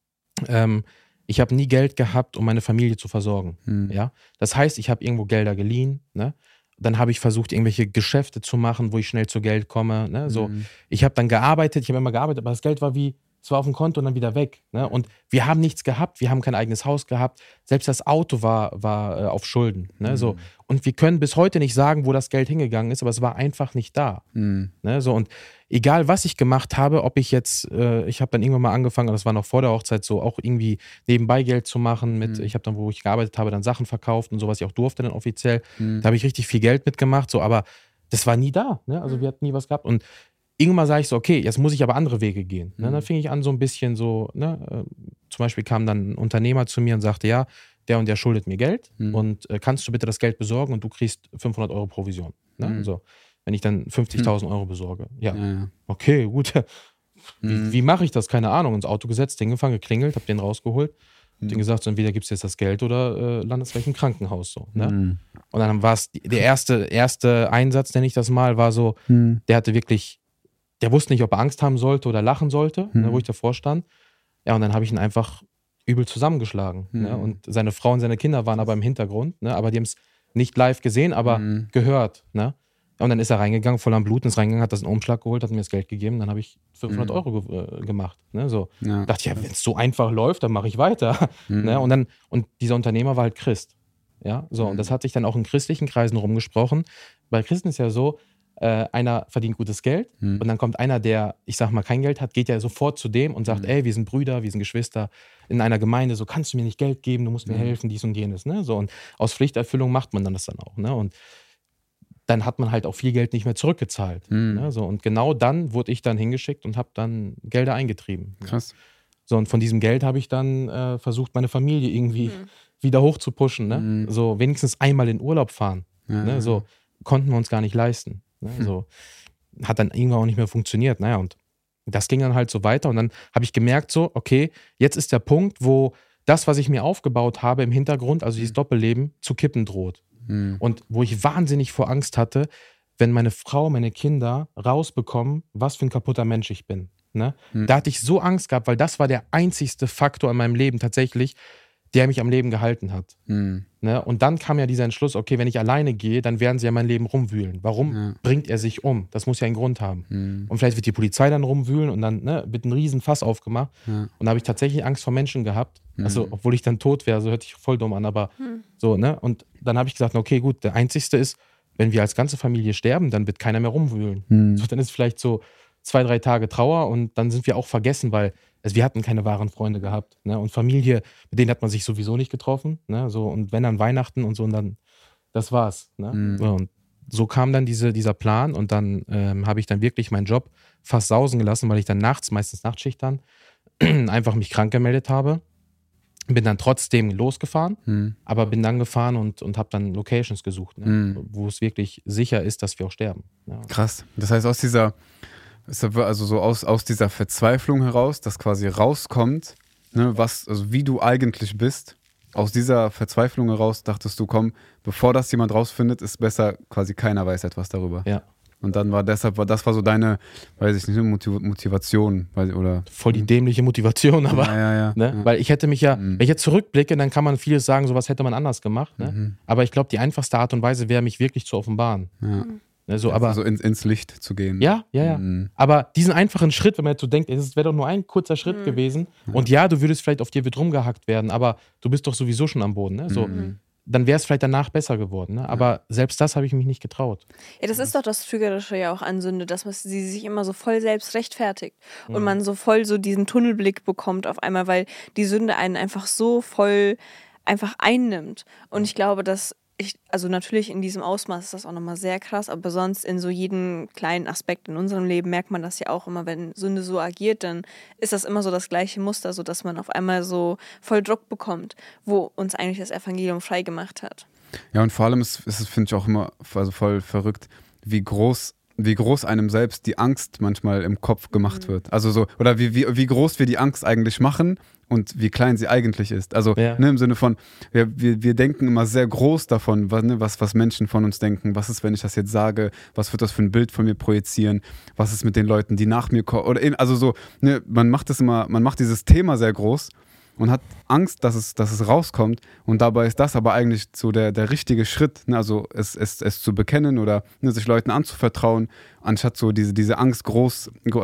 ich habe nie Geld gehabt, um meine Familie zu versorgen. Ja? Das heißt, ich habe irgendwo Gelder geliehen. Ne? Dann habe ich versucht, irgendwelche Geschäfte zu machen, wo ich schnell zu Geld komme. Ne? So, ich habe dann gearbeitet, aber das Geld war auf dem Konto und dann wieder weg. Ne? Und wir haben nichts gehabt, wir haben kein eigenes Haus gehabt. Selbst das Auto war auf Schulden. Ne? So. Und wir können bis heute nicht sagen, wo das Geld hingegangen ist, aber es war einfach nicht da. Ne? So, und egal, was ich gemacht habe, ob ich jetzt, ich habe dann irgendwann mal angefangen, das war noch vor der Hochzeit, so auch irgendwie nebenbei Geld zu machen. Ich habe dann, wo ich gearbeitet habe, dann Sachen verkauft und so, was ich auch durfte dann offiziell. Da habe ich richtig viel Geld mitgemacht, so, aber das war nie da. Ne? Also wir hatten nie was gehabt. Und irgendwann sage ich so, okay, jetzt muss ich aber andere Wege gehen. Ne? Dann fing ich an so ein bisschen so, ne? Zum Beispiel kam dann ein Unternehmer zu mir und sagte, ja, der und der schuldet mir Geld und kannst du bitte das Geld besorgen und du kriegst 500 Euro Provision. Ne? So, wenn ich dann 50.000 Euro besorge. Ja. Okay, gut. Wie mache ich das? Keine Ahnung. Ins Auto gesetzt, hingefahren, geklingelt, hab den rausgeholt. Hab den gesagt, so, entweder gibst du jetzt das Geld oder landest vielleicht im Krankenhaus. So, ne? Und dann war es der erste Einsatz, nenne ich das mal, war so, der wusste nicht, ob er Angst haben sollte oder lachen sollte, ne, wo ich davor stand. Ja, und dann habe ich ihn einfach übel zusammengeschlagen. Ne? Und seine Frau und seine Kinder waren aber im Hintergrund, ne? Aber die haben es nicht live gesehen, aber gehört. Ne? Und dann ist er reingegangen, voll am Blut, ist reingegangen, hat das einen Umschlag geholt, hat mir das Geld gegeben, dann habe ich 500 Euro gemacht. Ne? So. Dachte ich, ja, wenn es so einfach läuft, dann mache ich weiter. Ne? Und dieser Unternehmer war halt Christ. Ja? So, und das hat sich dann auch in christlichen Kreisen rumgesprochen. Bei Christen ist ja so, einer verdient gutes Geld und dann kommt einer, der, ich sag mal, kein Geld hat, geht ja sofort zu dem und sagt, ey, wir sind Brüder, wir sind Geschwister in einer Gemeinde, so kannst du mir nicht Geld geben, du musst mir helfen, dies und jenes. Ne? So, und aus Pflichterfüllung macht man dann das dann auch. Ne? Und dann hat man halt auch viel Geld nicht mehr zurückgezahlt. Ne? So, und genau dann wurde ich dann hingeschickt und habe dann Gelder eingetrieben. Krass. So, und von diesem Geld habe ich dann versucht, meine Familie irgendwie wieder hoch zu pushen. Ne? So wenigstens einmal in Urlaub fahren. Ne? So konnten wir uns gar nicht leisten. Ne? So, hat dann irgendwann auch nicht mehr funktioniert. Naja, und das ging dann halt so weiter. Und dann habe ich gemerkt, so, okay, jetzt ist der Punkt, wo das, was ich mir aufgebaut habe im Hintergrund, also dieses Doppelleben, zu kippen droht. Und wo ich wahnsinnig vor Angst hatte, wenn meine Frau, meine Kinder rausbekommen, was für ein kaputter Mensch ich bin. Ne? Da hatte ich so Angst gehabt, weil das war der einzigste Faktor in meinem Leben tatsächlich, der mich am Leben gehalten hat. Ne? Und dann kam ja dieser Entschluss, okay, wenn ich alleine gehe, dann werden sie ja mein Leben rumwühlen. Warum bringt er sich um? Das muss ja einen Grund haben. Und vielleicht wird die Polizei dann rumwühlen und dann wird ein riesen Fass aufgemacht. Und da habe ich tatsächlich Angst vor Menschen gehabt. Also, obwohl ich dann tot wäre, so hört sich voll dumm an, aber so, ne? Und dann habe ich gesagt, okay, gut, der Einzigste ist, wenn wir als ganze Familie sterben, dann wird keiner mehr rumwühlen. So, dann ist vielleicht so 2-3 Tage Trauer und dann sind wir auch vergessen, weil wir hatten keine wahren Freunde gehabt. Ne? Und Familie, mit denen hat man sich sowieso nicht getroffen. Ne? So, und wenn dann Weihnachten und so, und dann, das war's. Ne? So, und so kam dann dieser Plan und dann habe ich dann wirklich meinen Job fast sausen gelassen, weil ich dann meistens Nachtschicht dann, einfach mich krank gemeldet habe. Bin dann trotzdem losgefahren, aber bin dann gefahren und habe dann Locations gesucht, ne? Wo es wirklich sicher ist, dass wir auch sterben. Ja. Krass. Das heißt, aus dieser Also so aus dieser Verzweiflung heraus, dass quasi rauskommt, ne, also wie du eigentlich bist. Aus dieser Verzweiflung heraus dachtest du, komm, bevor das jemand rausfindet, ist besser, quasi keiner weiß etwas darüber. Ja. Und dann das war so deine, weiß ich nicht, Motivation, oder? Voll die dämliche Motivation, aber, ja. Weil ich hätte mich wenn ich jetzt zurückblicke, dann kann man vieles sagen, so was hätte man anders gemacht, ne? Aber ich glaube, die einfachste Art und Weise wäre, mich wirklich zu offenbaren. Ja. Ne, so, aber, also ins Licht zu gehen. Ja. Aber diesen einfachen Schritt, wenn man jetzt so denkt, es wäre doch nur ein kurzer Schritt gewesen und ja, du würdest vielleicht auf dir wird rumgehackt werden, aber du bist doch sowieso schon am Boden, ne? So, dann wäre es vielleicht danach besser geworden, ne? Aber selbst das habe ich mich nicht getraut. Ja, das ist doch das Trügerische ja auch an Sünde, dass sie sich immer so voll selbst rechtfertigt und man so voll so diesen Tunnelblick bekommt auf einmal, weil die Sünde einen einfach so voll einfach einnimmt. Und ich glaube, dass also natürlich in diesem Ausmaß ist das auch nochmal sehr krass, aber sonst in so jedem kleinen Aspekt in unserem Leben merkt man das ja auch immer, wenn Sünde so agiert, dann ist das immer so das gleiche Muster, so dass man auf einmal so voll Druck bekommt, wo uns eigentlich das Evangelium frei gemacht hat. Ja, und vor allem ist es, finde ich, auch immer also voll verrückt, wie groß einem selbst die Angst manchmal im Kopf gemacht wird. Also so, oder wie groß wir die Angst eigentlich machen und wie klein sie eigentlich ist. Also ne, im Sinne von, wir denken immer sehr groß davon, was Menschen von uns denken. Was ist, wenn ich das jetzt sage? Was wird das für ein Bild von mir projizieren? Was ist mit den Leuten, die nach mir kommen? Oder also so, ne, man macht dieses Thema sehr groß und hat Angst, dass es rauskommt. Und dabei ist das aber eigentlich so der richtige Schritt, ne? Also es zu bekennen oder ne, sich Leuten anzuvertrauen, anstatt so diese Angst groß, wie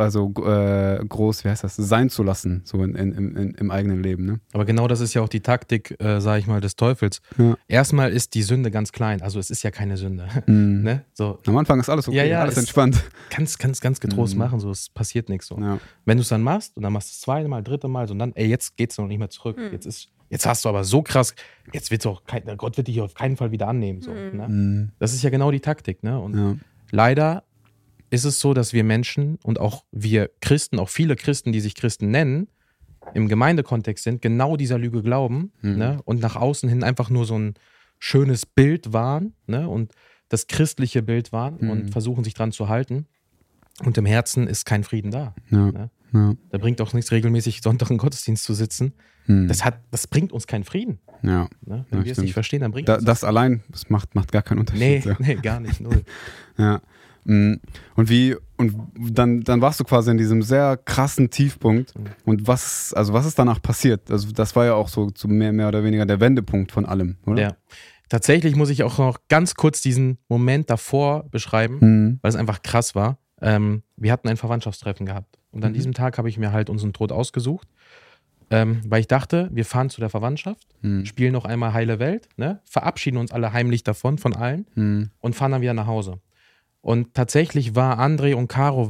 heißt das, sein zu lassen, so im eigenen Leben. Ne? Aber genau das ist ja auch die Taktik, sage ich mal, des Teufels. Ja. Erstmal ist die Sünde ganz klein, also es ist ja keine Sünde. Ne? So. Am Anfang ist alles okay, alles entspannt. Ganz getrost machen, so, es passiert nichts so. Ja. Wenn du es dann machst und dann machst du es zweite Mal, dritte Mal, so, und dann, jetzt geht's noch nicht mehr zurück. Jetzt hast du aber so krass, jetzt wird's auch Gott wird dich auf keinen Fall wieder annehmen. So, ne? Das ist ja genau die Taktik. Ne? Und leider ist es so, dass wir Menschen und auch wir Christen, auch viele Christen, die sich Christen nennen, im Gemeindekontext sind, genau dieser Lüge glauben, ne? Und nach außen hin einfach nur so ein schönes Bild wahren, ne? Und das christliche Bild wahren und versuchen sich dran zu halten. Und im Herzen ist kein Frieden da. Ne? Ja. Da bringt auch nichts, regelmäßig Sonntag im Gottesdienst zu sitzen. Das bringt uns keinen Frieden. Ja. Ne? Wenn wir es nicht verstehen, dann bringt es das allein, das macht gar keinen Unterschied. Nee, gar nicht, null. Ja. Und dann warst du quasi in diesem sehr krassen Tiefpunkt. Und was ist danach passiert? Also das war ja auch so mehr oder weniger der Wendepunkt von allem, oder? Ja. Tatsächlich muss ich auch noch ganz kurz diesen Moment davor beschreiben, weil es einfach krass war. Wir hatten ein Verwandtschaftstreffen gehabt. Und an diesem Tag habe ich mir halt unseren Tod ausgesucht, weil ich dachte, wir fahren zu der Verwandtschaft, spielen noch einmal Heile Welt, ne? Verabschieden uns alle heimlich davon, von allen und fahren dann wieder nach Hause. Und tatsächlich war André und Caro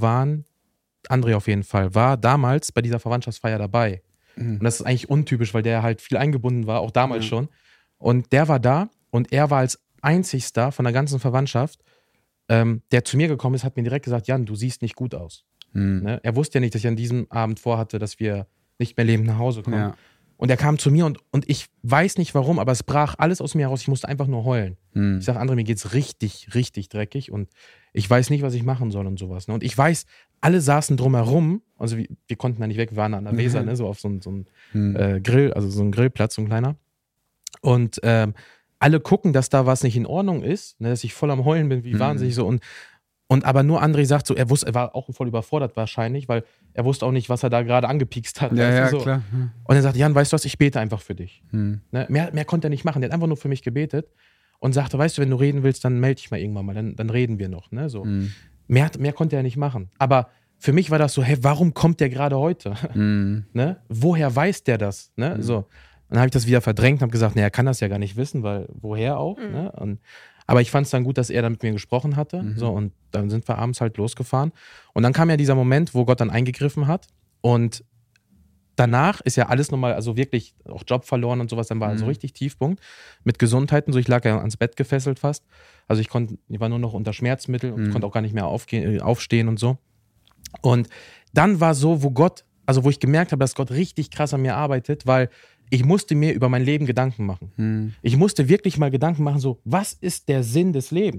André auf jeden Fall, war damals bei dieser Verwandtschaftsfeier dabei. Und das ist eigentlich untypisch, weil der halt viel eingebunden war, auch damals schon. Und der war da und er war als einzigster von der ganzen Verwandtschaft, der zu mir gekommen ist, hat mir direkt gesagt, Jan, du siehst nicht gut aus. Ne? Er wusste ja nicht, dass ich an diesem Abend vorhatte, dass wir nicht mehr lebend nach Hause kommen. Ja. Und er kam zu mir und ich weiß nicht warum, aber es brach alles aus mir heraus. Ich musste einfach nur heulen. Ich sage, André, mir geht's richtig, richtig dreckig und ich weiß nicht, was ich machen soll und sowas. Ne? Und ich weiß, alle saßen drumherum, also wir konnten da nicht weg, wir waren an der Weser, ne? So auf so ein Grill, also so ein Grillplatz, so ein kleiner. Und alle gucken, dass da was nicht in Ordnung ist, ne? Dass ich voll am Heulen bin, wie wahnsinnig so. Und aber nur André sagt so, er war auch voll überfordert wahrscheinlich, weil er wusste auch nicht, was er da gerade angepiekst hat. Ja, so. Klar. Und er sagt, Jan, weißt du was, ich bete einfach für dich. Ne? Mehr konnte er nicht machen, der hat einfach nur für mich gebetet und sagte, weißt du, wenn du reden willst, dann melde dich mal irgendwann mal, dann reden wir noch. Ne? So. Mehr konnte er nicht machen. Aber für mich war das so, warum kommt der gerade heute? Ne? Woher weiß der das? Ne? So. Und dann habe ich das wieder verdrängt und habe gesagt, er kann das ja gar nicht wissen, weil woher auch? Ne? Aber ich fand es dann gut, dass er dann mit mir gesprochen hatte. So, und dann sind wir abends halt losgefahren. Und dann kam ja dieser Moment, wo Gott dann eingegriffen hat. Und danach ist ja alles nochmal, also wirklich auch Job verloren und sowas. Dann war so richtig Tiefpunkt mit Gesundheit und so. Ich lag ja ans Bett gefesselt fast. Also ich war nur noch unter Schmerzmittel und konnte auch gar nicht mehr aufstehen und so. Und dann war so, wo ich gemerkt habe, dass Gott richtig krass an mir arbeitet, weil ich musste mir über mein Leben Gedanken machen. Ich musste wirklich mal Gedanken machen, so, was ist der Sinn des Lebens?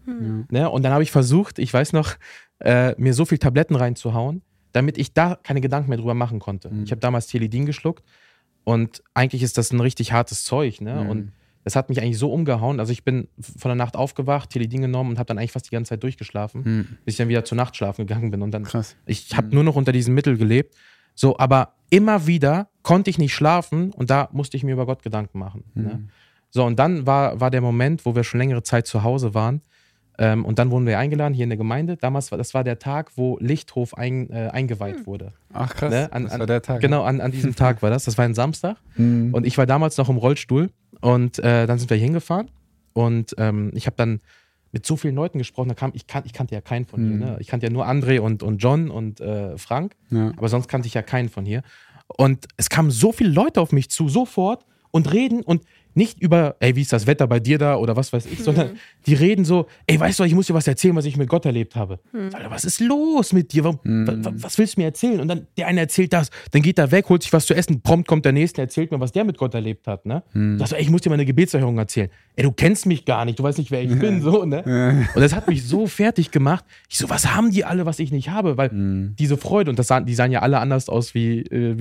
Ne? Und dann habe ich versucht, ich weiß noch, mir so viel Tabletten reinzuhauen, damit ich da keine Gedanken mehr drüber machen konnte. Ich habe damals Teledin geschluckt und eigentlich ist das ein richtig hartes Zeug. Ne? Und das hat mich eigentlich so umgehauen. Also ich bin von der Nacht aufgewacht, Teledin genommen und habe dann eigentlich fast die ganze Zeit durchgeschlafen, bis ich dann wieder zur Nacht schlafen gegangen bin. Und dann, ich habe nur noch unter diesem Mittel gelebt. So, aber immer wieder konnte ich nicht schlafen und da musste ich mir über Gott Gedanken machen. Ne? So, und dann war der Moment, wo wir schon längere Zeit zu Hause waren. Und dann wurden wir eingeladen hier in der Gemeinde. Damals das war der Tag, wo Lichthof eingeweiht wurde. Ach krass, ne? Das war der Tag. Genau, an diesem Tag war das. Das war ein Samstag. Und ich war damals noch im Rollstuhl. Und dann sind wir hingefahren. Und ich habe dann mit so vielen Leuten gesprochen. Ich kannte ja keinen von hier. Ne? Ich kannte ja nur André und John und Frank. Ja. Aber sonst kannte ich ja keinen von hier. Und es kamen so viele Leute auf mich zu, sofort, und reden und nicht über, ey, wie ist das Wetter bei dir da oder was weiß ich, sondern die reden so, ey, weißt du, ich muss dir was erzählen, was ich mit Gott erlebt habe. Alter, was ist los mit dir? Was willst du mir erzählen? Und dann der eine erzählt das, dann geht er weg, holt sich was zu essen, prompt kommt der Nächste, erzählt mir, was der mit Gott erlebt hat. Ne? Das so, ey, ich muss dir mal eine Gebetserhörung erzählen. Ey, du kennst mich gar nicht, du weißt nicht, wer ich bin. So, ne? Und das hat mich so fertig gemacht. Ich so, was haben die alle, was ich nicht habe? Weil diese Freude, und die sahen ja alle anders aus, wie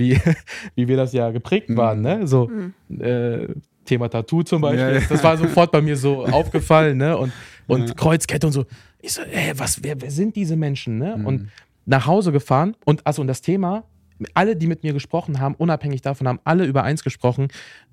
wir das ja geprägt waren. Ne? So, Thema Tattoo zum Beispiel. Ja. Das war sofort bei mir so aufgefallen, ne? Und Kreuzkette und so. Ich so, ey, wer sind diese Menschen, ne? Und nach Hause gefahren und das Thema, alle, die mit mir gesprochen haben, unabhängig davon, haben alle über eins gesprochen,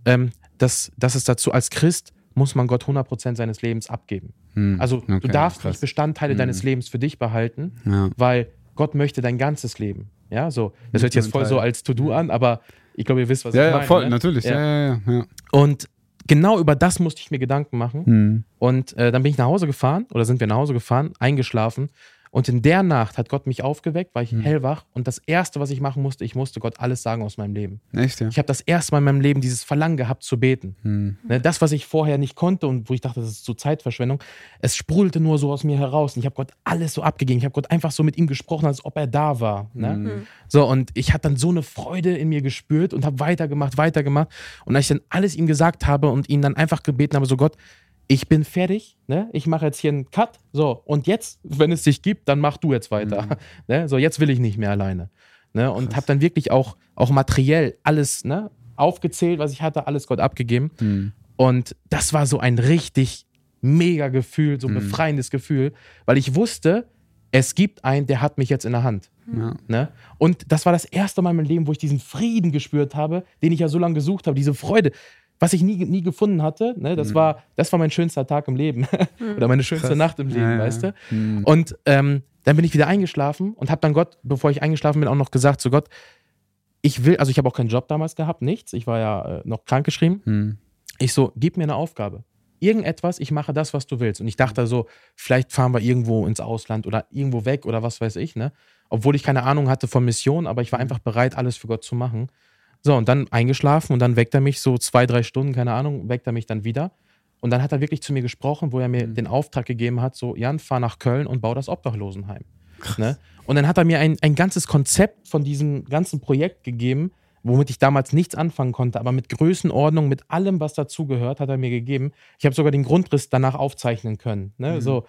dass es dazu, als Christ muss man Gott 100% seines Lebens abgeben. Also du darfst nicht Bestandteile deines Lebens für dich behalten, weil Gott möchte dein ganzes Leben. Ja, so. Das hört sich jetzt voll so als To-Do an, aber ich glaube, ihr wisst, was ich meine. Ja, voll, ne? natürlich. Ja. Und genau über das musste ich mir Gedanken machen. Und dann bin ich nach Hause gefahren, oder sind wir nach Hause gefahren, eingeschlafen. Und in der Nacht hat Gott mich aufgeweckt, war ich hellwach. Und das Erste, was ich machen musste, ich musste Gott alles sagen aus meinem Leben. Echt, ja? Ich habe das erste Mal in meinem Leben dieses Verlangen gehabt zu beten. Ne, das, was ich vorher nicht konnte und wo ich dachte, das ist so Zeitverschwendung, es sprudelte nur so aus mir heraus. Und ich habe Gott alles so abgegeben. Ich habe Gott einfach so mit ihm gesprochen, als ob er da war. Ne? So, und ich hatte dann so eine Freude in mir gespürt und habe weitergemacht. Und als ich dann alles ihm gesagt habe und ihn dann einfach gebeten habe, so Gott, ich bin fertig, ne? Ich mache jetzt hier einen Cut, so, und jetzt, wenn es dich gibt, dann mach du jetzt weiter. Ne? So, jetzt will ich nicht mehr alleine. Ne? Und habe dann wirklich auch materiell alles, ne, aufgezählt, was ich hatte, alles Gott abgegeben. Und das war so ein richtig mega Gefühl, so ein befreiendes Gefühl, weil ich wusste, es gibt einen, der hat mich jetzt in der Hand. Ne? Und das war das erste Mal in meinem Leben, wo ich diesen Frieden gespürt habe, den ich ja so lange gesucht habe, diese Freude, was ich nie gefunden hatte. Ne? Das war mein schönster Tag im Leben oder meine schönste Nacht im Leben, weißt du? Und dann bin ich wieder eingeschlafen und habe dann Gott, bevor ich eingeschlafen bin, auch noch gesagt, so Gott, ich habe auch keinen Job damals gehabt, nichts. Ich war ja noch krankgeschrieben. Ich so, gib mir eine Aufgabe. Irgendetwas, ich mache das, was du willst. Und ich dachte so, vielleicht fahren wir irgendwo ins Ausland oder irgendwo weg oder was weiß ich, ne? Obwohl ich keine Ahnung hatte von Mission, aber ich war einfach bereit, alles für Gott zu machen. So, und dann eingeschlafen und dann weckt er mich so 2-3 Stunden, keine Ahnung, weckt er mich dann wieder. Und dann hat er wirklich zu mir gesprochen, wo er mir den Auftrag gegeben hat, so, Jan, fahr nach Köln und bau das Obdachlosenheim. Ne? Und dann hat er mir ein ganzes Konzept von diesem ganzen Projekt gegeben, womit ich damals nichts anfangen konnte, aber mit Größenordnung, mit allem, was dazugehört, hat er mir gegeben. Ich habe sogar den Grundriss danach aufzeichnen können. Ne? So,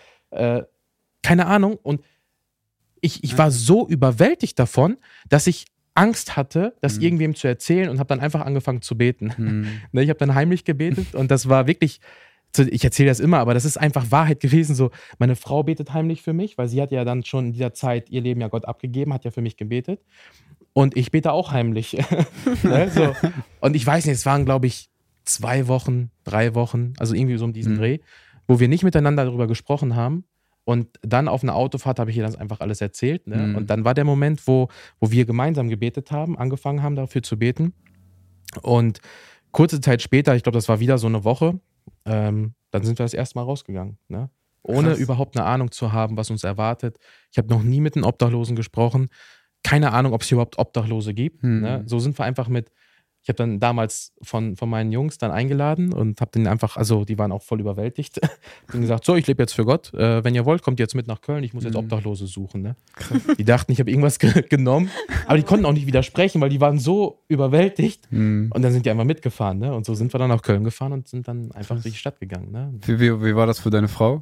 keine Ahnung. Und ich war so überwältigt davon, dass ich Angst hatte, das irgendwem zu erzählen und habe dann einfach angefangen zu beten. Ich habe dann heimlich gebetet und das war wirklich, ich erzähle das immer, aber das ist einfach Wahrheit gewesen. So, meine Frau betet heimlich für mich, weil sie hat ja dann schon in dieser Zeit ihr Leben ja Gott abgegeben, hat ja für mich gebetet. Und ich bete auch heimlich. Ne? So. Und ich weiß nicht, es waren, glaube ich, 2 Wochen, 3 Wochen, also irgendwie so um diesen Dreh, wo wir nicht miteinander darüber gesprochen haben. Und dann auf einer Autofahrt habe ich ihr das einfach alles erzählt. Ne? Und dann war der Moment, wo wir gemeinsam gebetet haben, angefangen haben dafür zu beten. Und kurze Zeit später, ich glaube, das war wieder so eine Woche, dann sind wir das erste Mal rausgegangen. Ne? Ohne überhaupt eine Ahnung zu haben, was uns erwartet. Ich habe noch nie mit einem Obdachlosen gesprochen. Keine Ahnung, ob es hier überhaupt Obdachlose gibt. Ne? So sind wir einfach ich habe dann damals von meinen Jungs dann eingeladen und habe denen einfach, also die waren auch voll überwältigt, und gesagt, so, ich lebe jetzt für Gott, wenn ihr wollt, kommt ihr jetzt mit nach Köln, ich muss jetzt Obdachlose suchen. Ne? Die dachten, ich habe irgendwas genommen, aber die konnten auch nicht widersprechen, weil die waren so überwältigt und dann sind die einfach mitgefahren. Ne? Und so sind wir dann nach Köln gefahren und sind dann einfach durch die Stadt gegangen. Ne? Wie war das für deine Frau?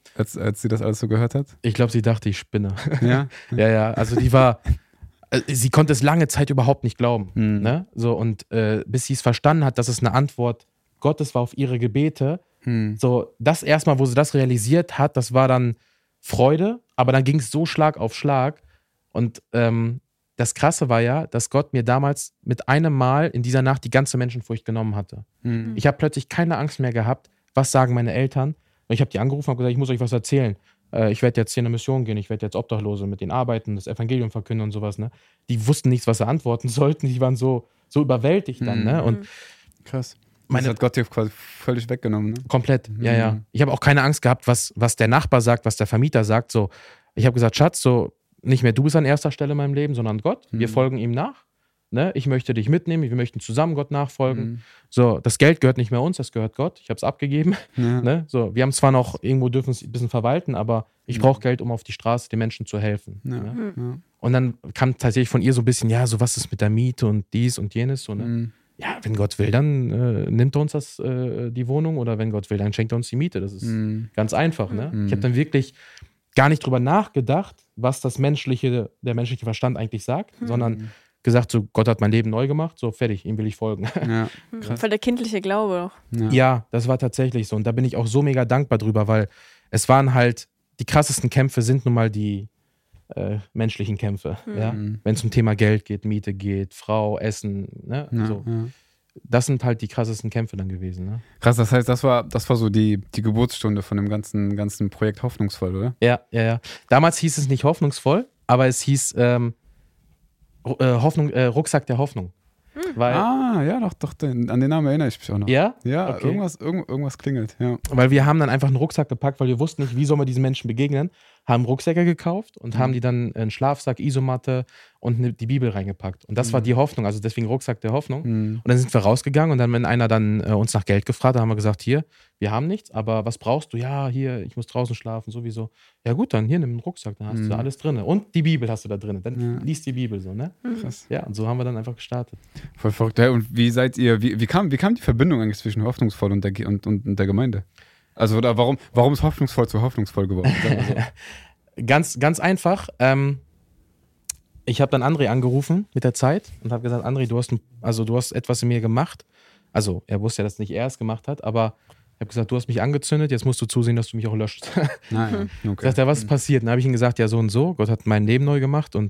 als sie das alles so gehört hat? Ich glaube, sie dachte, ich spinne. Ja? Ja, also sie konnte es lange Zeit überhaupt nicht glauben. Ne? So, und bis sie es verstanden hat, dass es eine Antwort Gottes war auf ihre Gebete, so das erstmal, wo sie das realisiert hat, das war dann Freude, aber dann ging es so Schlag auf Schlag. Und das Krasse war ja, dass Gott mir damals mit einem Mal in dieser Nacht die ganze Menschenfurcht genommen hatte. Ich habe plötzlich keine Angst mehr gehabt, was sagen meine Eltern. Und ich habe die angerufen und gesagt, ich muss euch was erzählen. Ich werde jetzt hier in eine Mission gehen, ich werde jetzt Obdachlose mit denen arbeiten, das Evangelium verkünden und sowas. Ne? Die wussten nichts, was sie antworten sollten, die waren so überwältigt dann. Ne? Und krass. Das hat Gott dir quasi völlig weggenommen. Ne? Komplett, ja. Ich habe auch keine Angst gehabt, was der Nachbar sagt, was der Vermieter sagt. So, ich habe gesagt, Schatz, so nicht mehr du bist an erster Stelle in meinem Leben, sondern Gott. Wir folgen ihm nach. Ne? Ich möchte dich mitnehmen, wir möchten zusammen Gott nachfolgen. So, das Geld gehört nicht mehr uns, das gehört Gott. Ich habe es abgegeben. Ja. Ne? So, wir haben zwar noch irgendwo dürfen es ein bisschen verwalten, aber ich brauche Geld, um auf die Straße den Menschen zu helfen. Ja. Ne? Ja. Und dann kam tatsächlich von ihr so ein bisschen, ja, so was ist mit der Miete und dies und jenes. So, ne? Ja, wenn Gott will, dann nimmt er uns die Wohnung, oder wenn Gott will, dann schenkt er uns die Miete. Das ist ganz einfach. Ne? Ich habe dann wirklich gar nicht drüber nachgedacht, was der menschliche Verstand eigentlich sagt, sondern gesagt, so Gott hat mein Leben neu gemacht, so fertig, ihm will ich folgen. Ja, voll der kindliche Glaube auch. Ja, das war tatsächlich so. Und da bin ich auch so mega dankbar drüber, weil es waren halt, die krassesten Kämpfe sind nun mal die menschlichen Kämpfe. Ja? Wenn es um Thema Geld geht, Miete geht, Frau, Essen, ne? So. Das sind halt die krassesten Kämpfe dann gewesen. Ne? Krass, das heißt, das war so die Geburtsstunde von dem ganzen Projekt Hoffnungsvoll, oder? Ja. Damals hieß es nicht hoffnungsvoll, aber es hieß Rucksack der Hoffnung. Weil, ja, doch, an den Namen erinnere ich mich auch noch. Ja? Ja, Okay. irgendwas klingelt, ja. Weil wir haben dann einfach einen Rucksack gepackt, weil wir wussten nicht, wie sollen wir diesen Menschen begegnen, haben Rucksäcke gekauft und haben die dann einen Schlafsack, Isomatte und die Bibel reingepackt. Und das war die Hoffnung, also deswegen Rucksack der Hoffnung. Und dann sind wir rausgegangen und dann, wenn einer dann uns nach Geld gefragt hat, haben wir gesagt, hier, wir haben nichts, aber was brauchst du? Ja, hier, ich muss draußen schlafen, sowieso. Ja gut, dann hier, nimm einen Rucksack, dann hast du da alles drin. Und die Bibel hast du da drin. Dann liest die Bibel so, ne? Krass. Ja, und so haben wir dann einfach gestartet. Voll verrückt. Ja, und wie seid ihr, wie kam die Verbindung eigentlich zwischen Hoffnungsvoll und der Gemeinde? Also, oder warum ist Hoffnungsvoll zu hoffnungsvoll geworden? Sagen wir so. Ganz einfach. Ich habe dann André angerufen mit der Zeit und habe gesagt, André, du hast etwas in mir gemacht. Also er wusste ja, dass nicht er es gemacht hat, aber ich habe gesagt, du hast mich angezündet, jetzt musst du zusehen, dass du mich auch löscht. Nein, okay. Sagt er, was ist passiert? Dann habe ich ihm gesagt, ja so und so, Gott hat mein Leben neu gemacht und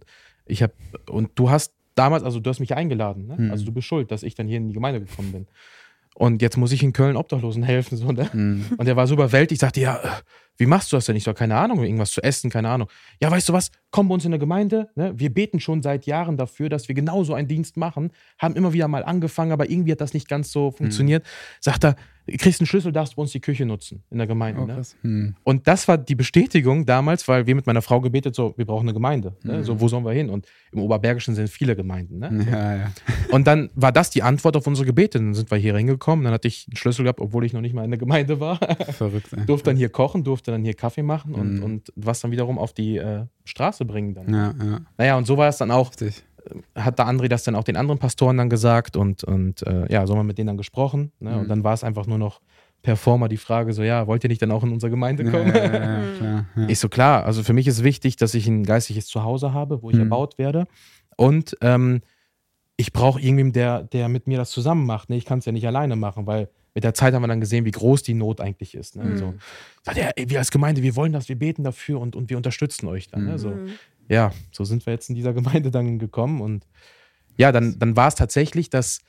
du hast damals, also du hast mich eingeladen, ne? Also du bist schuld, dass ich dann hier in die Gemeinde gekommen bin. Und jetzt muss ich in Köln Obdachlosen helfen. So, ne? Und er war so überwältigt. Ich sagte, ja, wie machst du das denn? Ich so, keine Ahnung, irgendwas zu essen, keine Ahnung. Ja, weißt du was, komm bei uns in der Gemeinde. Ne? Wir beten schon seit Jahren dafür, dass wir genau so einen Dienst machen. Haben immer wieder mal angefangen, aber irgendwie hat das nicht ganz so funktioniert. Sagt er, kriegst einen Schlüssel, darfst bei uns die Küche nutzen in der Gemeinde. Ne? Und das war die Bestätigung damals, weil wir mit meiner Frau gebetet, so, wir brauchen eine Gemeinde. Ne? So, wo sollen wir hin? Und im Oberbergischen sind viele Gemeinden. Ne? So. Ja. Und dann war das die Antwort auf unsere Gebete. Dann sind wir hier hingekommen, dann hatte ich einen Schlüssel gehabt, obwohl ich noch nicht mal in der Gemeinde war. Verrückt, ey. Durfte dann hier kochen, durfte dann hier Kaffee machen und was dann wiederum auf die Straße bringen dann. Ja. Naja, und so war es dann auch, Richtig. hat der André das dann auch den anderen Pastoren dann gesagt und so haben wir mit denen dann gesprochen. Ne? Und dann war es einfach nur noch per Forma die Frage so, ja, wollt ihr nicht dann auch in unsere Gemeinde kommen? Ja. Ich so, klar, also für mich ist wichtig, dass ich ein geistliches Zuhause habe, wo ich erbaut werde und ich brauche irgendwen, der mit mir das zusammen macht. Ne? Ich kann es ja nicht alleine machen, weil mit der Zeit haben wir dann gesehen, wie groß die Not eigentlich ist. Ne? So, sagt er, wir als Gemeinde, wir wollen das, wir beten dafür und wir unterstützen euch dann. Ne? So, ja, so sind wir jetzt in dieser Gemeinde dann gekommen und ja, dann war es tatsächlich, dass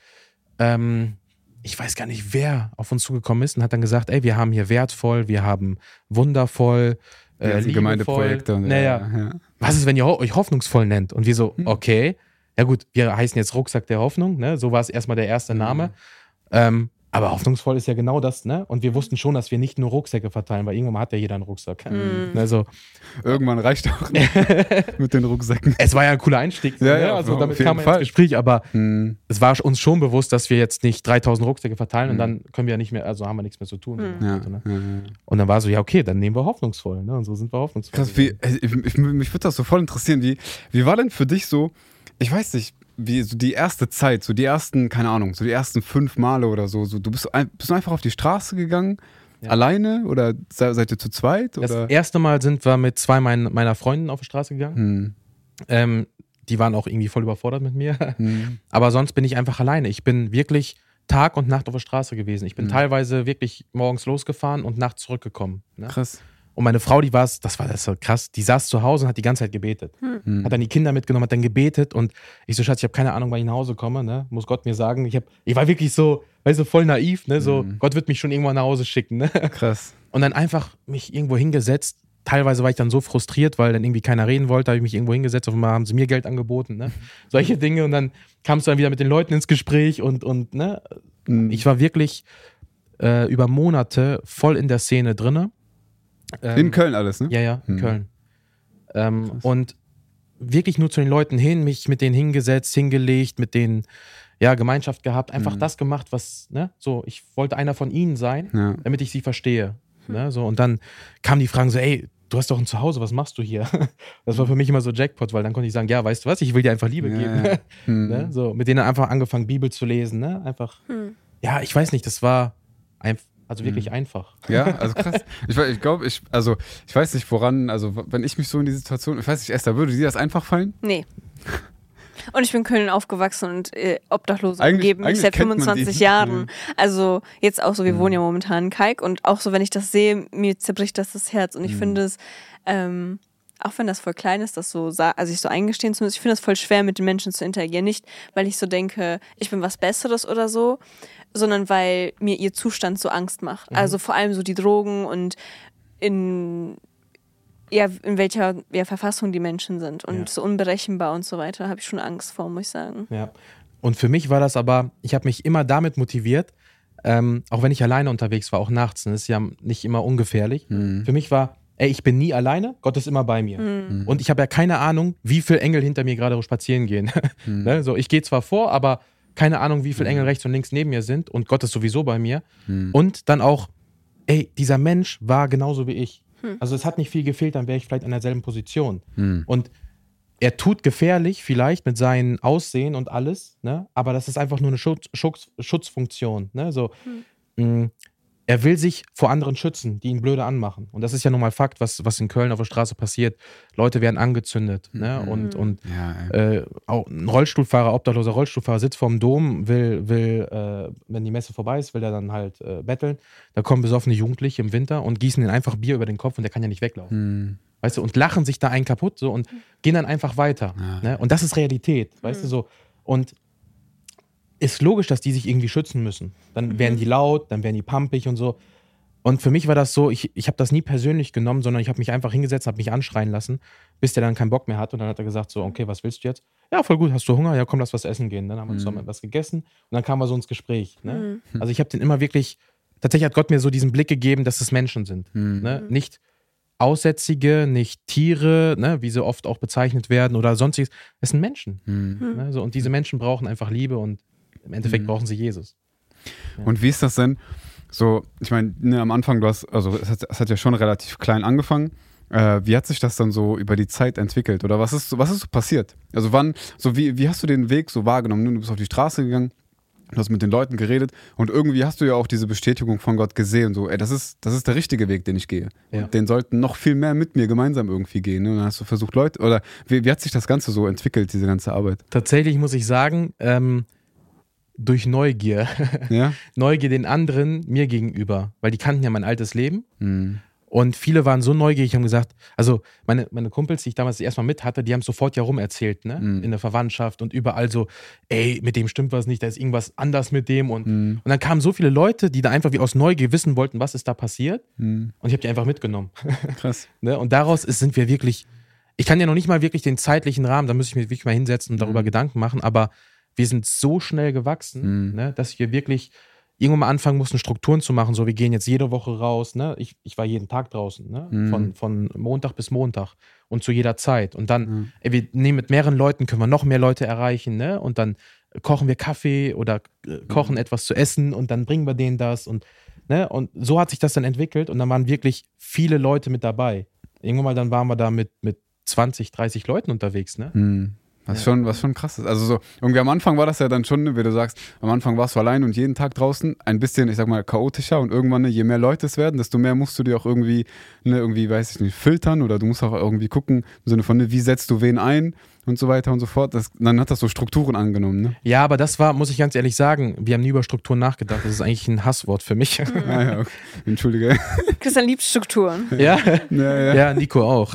ich weiß gar nicht, wer auf uns zugekommen ist und hat dann gesagt, ey, wir haben hier wertvoll, wir haben wundervoll, liebevoll. Gemeindeprojekte. Und ja. Was ist, wenn ihr euch hoffnungsvoll nennt? Und wir so, okay, ja gut, wir heißen jetzt Rucksack der Hoffnung, ne? So war es erstmal der erste Name. Aber hoffnungsvoll ist ja genau das, ne? Und wir wussten schon, dass wir nicht nur Rucksäcke verteilen, weil irgendwann hat ja jeder einen Rucksack. Ne, so. Irgendwann reicht auch nicht mit den Rucksäcken. Es war ja ein cooler Einstieg. Ja, also auf damit jeden kam man Fall. ins Gespräch, aber es war uns schon bewusst, dass wir jetzt nicht 3000 Rucksäcke verteilen und dann können wir ja nicht mehr, also haben wir nichts mehr zu tun. Und dann war so, ja okay, dann nehmen wir hoffnungsvoll. Ne? Und so sind wir hoffnungsvoll. Krass, mich würde das so voll interessieren, wie war denn für dich so, ich weiß nicht, wie so die erste Zeit, so die ersten, keine Ahnung, so die ersten 5 Male oder so du bist einfach auf die Straße gegangen Alleine oder seid ihr zu zweit? Das oder? erste Mal sind wir mit 2 meiner Freunden auf die Straße gegangen. Die waren auch irgendwie voll überfordert mit mir. Aber sonst bin ich einfach alleine. Ich bin wirklich Tag und Nacht auf der Straße gewesen. Ich bin teilweise wirklich morgens losgefahren und nachts zurückgekommen. Ne? Krass. Und meine Frau, das war krass, die saß zu Hause und hat die ganze Zeit gebetet. Hat dann die Kinder mitgenommen, hat dann gebetet und ich so, Schatz, ich habe keine Ahnung, wann ich nach Hause komme, ne? Muss Gott mir sagen. Ich war wirklich so, weißt du, voll naiv, ne? So, Gott wird mich schon irgendwann nach Hause schicken, ne? Krass. Und dann einfach mich irgendwo hingesetzt. Teilweise war ich dann so frustriert, weil dann irgendwie keiner reden wollte, habe ich mich irgendwo hingesetzt, auf einmal haben sie mir Geld angeboten, ne? Solche Dinge und dann kamst du dann wieder mit den Leuten ins Gespräch und ne? Ich war wirklich über Monate voll in der Szene drinne. In Köln alles, ne? Ja, in Köln. Und wirklich nur zu den Leuten hin, mich mit denen hingesetzt, hingelegt, mit denen Gemeinschaft gehabt, einfach das gemacht, was, ne, so, ich wollte einer von ihnen sein, damit ich sie verstehe. Ne, so, und dann kamen die Fragen so, ey, du hast doch ein Zuhause, was machst du hier? Das war für mich immer so Jackpot, weil dann konnte ich sagen, ja, weißt du was, ich will dir einfach Liebe geben. Ne, so, mit denen einfach angefangen, Bibel zu lesen, ne, einfach, ich weiß nicht, das war einfach, also wirklich einfach. Ja, also krass. Ich glaube, ich weiß nicht, woran, also wenn ich mich so in die Situation, ich weiß nicht, Esther, würde dir das einfach fallen? Nee. Und ich bin in Köln aufgewachsen und obdachlos umgeben, mich seit 25 Jahren. Also jetzt auch so, wir wohnen ja momentan in Kalk und auch so, wenn ich das sehe, mir zerbricht das Herz. Und ich finde es, auch wenn das voll klein ist, das so, also ich so eingestehen zu müssen, ich finde das voll schwer, mit den Menschen zu interagieren. Nicht, weil ich so denke, ich bin was Besseres oder so, sondern weil mir ihr Zustand so Angst macht. Also vor allem so die Drogen und in welcher Verfassung die Menschen sind und so unberechenbar und so weiter, habe ich schon Angst vor, muss ich sagen. Ja. Und für mich war das aber, ich habe mich immer damit motiviert, auch wenn ich alleine unterwegs war, auch nachts, das ist ja nicht immer ungefährlich. Für mich war, ich bin nie alleine, Gott ist immer bei mir. Und ich habe ja keine Ahnung, wie viele Engel hinter mir gerade spazieren gehen. Ne? So, ich gehe zwar vor, aber keine Ahnung, wie viele Engel rechts und links neben mir sind und Gott ist sowieso bei mir. Und dann auch, dieser Mensch war genauso wie ich. Also es hat nicht viel gefehlt, dann wäre ich vielleicht an derselben Position. Und er tut gefährlich vielleicht mit seinem Aussehen und alles, ne? Aber das ist einfach nur eine Schutzfunktion. Ne? So, er will sich vor anderen schützen, die ihn blöde anmachen. Und das ist ja nun mal Fakt, was in Köln auf der Straße passiert. Leute werden angezündet. Ne? Und auch ein Rollstuhlfahrer, obdachloser Rollstuhlfahrer sitzt vorm Dom, will wenn die Messe vorbei ist, will er dann halt betteln. Da kommen besoffene Jugendliche im Winter und gießen ihn einfach Bier über den Kopf und der kann ja nicht weglaufen. Weißt du, und lachen sich da einen kaputt so und gehen dann einfach weiter. Ne? Und das ist Realität, weißt du so. Und ist logisch, dass die sich irgendwie schützen müssen. Dann werden die laut, dann werden die pumpig und so. Und für mich war das so, ich habe das nie persönlich genommen, sondern ich habe mich einfach hingesetzt, habe mich anschreien lassen, bis der dann keinen Bock mehr hatte. Und dann hat er gesagt so, okay, was willst du jetzt? Ja, voll gut, hast du Hunger? Ja, komm, lass was essen gehen. Dann haben wir zusammen was gegessen und dann kamen wir so ins Gespräch. Ne? Also ich habe den immer wirklich, tatsächlich hat Gott mir so diesen Blick gegeben, dass es Menschen sind. Ne? Nicht Aussätzige, nicht Tiere, ne, wie sie oft auch bezeichnet werden oder sonstiges. Es sind Menschen. Ne? So, und diese Menschen brauchen einfach Liebe und im Endeffekt brauchen sie Jesus. Ja. Und wie ist das denn? So, ich meine, am Anfang, es hat ja schon relativ klein angefangen. Wie hat sich das dann so über die Zeit entwickelt? Oder was ist so passiert? Also wie hast du den Weg so wahrgenommen? Du bist auf die Straße gegangen, du hast mit den Leuten geredet und irgendwie hast du ja auch diese Bestätigung von Gott gesehen. So, das ist der richtige Weg, den ich gehe. Ja. Und den sollten noch viel mehr mit mir gemeinsam irgendwie gehen. Ne? Und dann hast du versucht, Leute, oder wie hat sich das Ganze so entwickelt, diese ganze Arbeit? Tatsächlich muss ich sagen, durch Neugier. Ja? Neugier den anderen mir gegenüber. Weil die kannten ja mein altes Leben. Und viele waren so neugierig, haben gesagt, also meine Kumpels, die ich damals erstmal mit hatte, die haben es sofort ja rum erzählt, ne? In der Verwandtschaft und überall so, mit dem stimmt was nicht, da ist irgendwas anders mit dem. Und dann kamen so viele Leute, die da einfach wie aus Neugier wissen wollten, was ist da passiert. Und ich habe die einfach mitgenommen. Krass. Ne? Und daraus sind wir wirklich, ich kann ja noch nicht mal wirklich den zeitlichen Rahmen, da muss ich mich wirklich mal hinsetzen und darüber Gedanken machen, aber wir sind so schnell gewachsen, ne, dass wir wirklich irgendwann mal anfangen mussten, Strukturen zu machen. So, wir gehen jetzt jede Woche raus. Ne? Ich war jeden Tag draußen, ne? Von Montag bis Montag und zu jeder Zeit. Und dann, wir nehmen mit mehreren Leuten, können wir noch mehr Leute erreichen. Ne? Und dann kochen wir Kaffee oder kochen etwas zu essen und dann bringen wir denen das. Und so hat sich das dann entwickelt und dann waren wirklich viele Leute mit dabei. Irgendwann mal dann waren wir da mit 20, 30 Leuten unterwegs. Ne? Was schon krass ist. Also so, irgendwie am Anfang war das ja dann schon, wie du sagst, am Anfang warst du allein und jeden Tag draußen, ein bisschen, ich sag mal, chaotischer und irgendwann, je mehr Leute es werden, desto mehr musst du dir auch irgendwie, weiß ich nicht, filtern oder du musst auch irgendwie gucken, im Sinne von, wie setzt du wen ein und so weiter und so fort. Dann hat das so Strukturen angenommen, ne? Ja, aber das war, muss ich ganz ehrlich sagen, wir haben nie über Strukturen nachgedacht. Das ist eigentlich ein Hasswort für mich. Ja, okay. Entschuldige. Christian liebt Strukturen. Ja, Nico auch.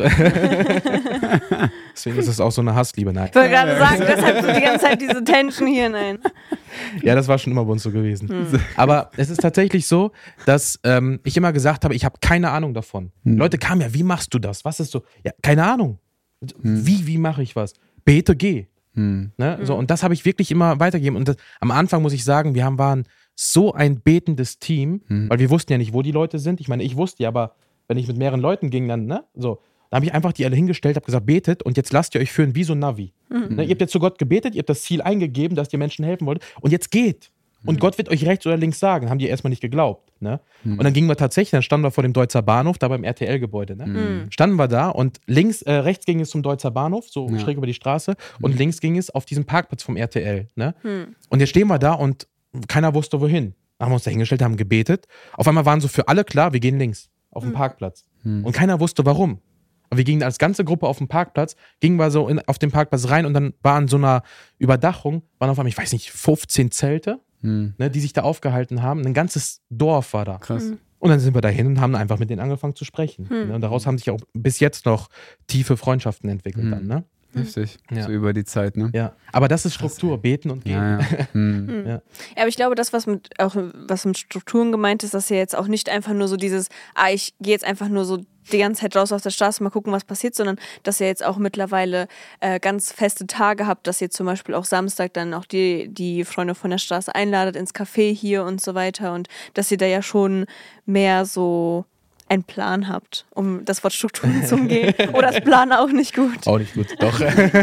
Deswegen ist es auch so eine Hassliebe. Nein. Ich wollte gerade sagen, deshalb so die ganze Zeit diese Tension hier, nein. Ja, das war schon immer bei uns so gewesen. Aber es ist tatsächlich so, dass ich immer gesagt habe, ich habe keine Ahnung davon. Leute kamen ja, wie machst du das? Was ist so? Ja, keine Ahnung. Wie mache ich was? Bete, geh. Ne? So, und das habe ich wirklich immer weitergegeben. Und am Anfang muss ich sagen, wir waren so ein betendes Team, weil wir wussten ja nicht, wo die Leute sind. Ich meine, ich wusste ja, aber wenn ich mit mehreren Leuten ging, dann, ne? So, da habe ich einfach die alle hingestellt, habe gesagt, betet und jetzt lasst ihr euch führen wie so ein Navi. Ne? Ihr habt jetzt zu Gott gebetet, ihr habt das Ziel eingegeben, dass ihr Menschen helfen wollt und jetzt geht. Und Gott wird euch rechts oder links sagen. Haben die erstmal nicht geglaubt. Ne? Und dann gingen wir tatsächlich, dann standen wir vor dem Deutzer Bahnhof, da beim RTL-Gebäude. Ne? Standen wir da und rechts ging es zum Deutzer Bahnhof, so schräg über die Straße, und links ging es auf diesen Parkplatz vom RTL. Ne? Und jetzt stehen wir da und keiner wusste wohin. Dann haben wir uns da hingestellt, haben gebetet. Auf einmal waren so für alle klar, wir gehen links auf den Parkplatz. Und keiner wusste warum. Und wir gingen als ganze Gruppe auf den Parkplatz, gingen wir so auf den Parkplatz rein und dann war an so einer Überdachung, waren auf einmal, ich weiß nicht, 15 Zelte. Ne, die sich da aufgehalten haben. Ein ganzes Dorf war da. Krass. Und dann sind wir dahin und haben einfach mit denen angefangen zu sprechen. Ne, und daraus haben sich auch bis jetzt noch tiefe Freundschaften entwickelt. Dann, ne? Heftig. Ja. So über die Zeit, ne? Ja. Aber das ist Struktur, beten und gehen. Ja. Ja, aber ich glaube, das, was mit Strukturen gemeint ist, dass ja jetzt auch nicht einfach nur so dieses, ich gehe jetzt einfach nur so die ganze Zeit raus auf der Straße, mal gucken, was passiert, sondern dass ihr jetzt auch mittlerweile ganz feste Tage habt, dass ihr zum Beispiel auch Samstag dann auch die Freunde von der Straße einladet ins Café hier und so weiter und dass ihr da ja schon mehr so einen Plan habt, um das Wort Strukturen zu umgehen. Oder ist Plan auch nicht gut? Auch nicht gut, doch.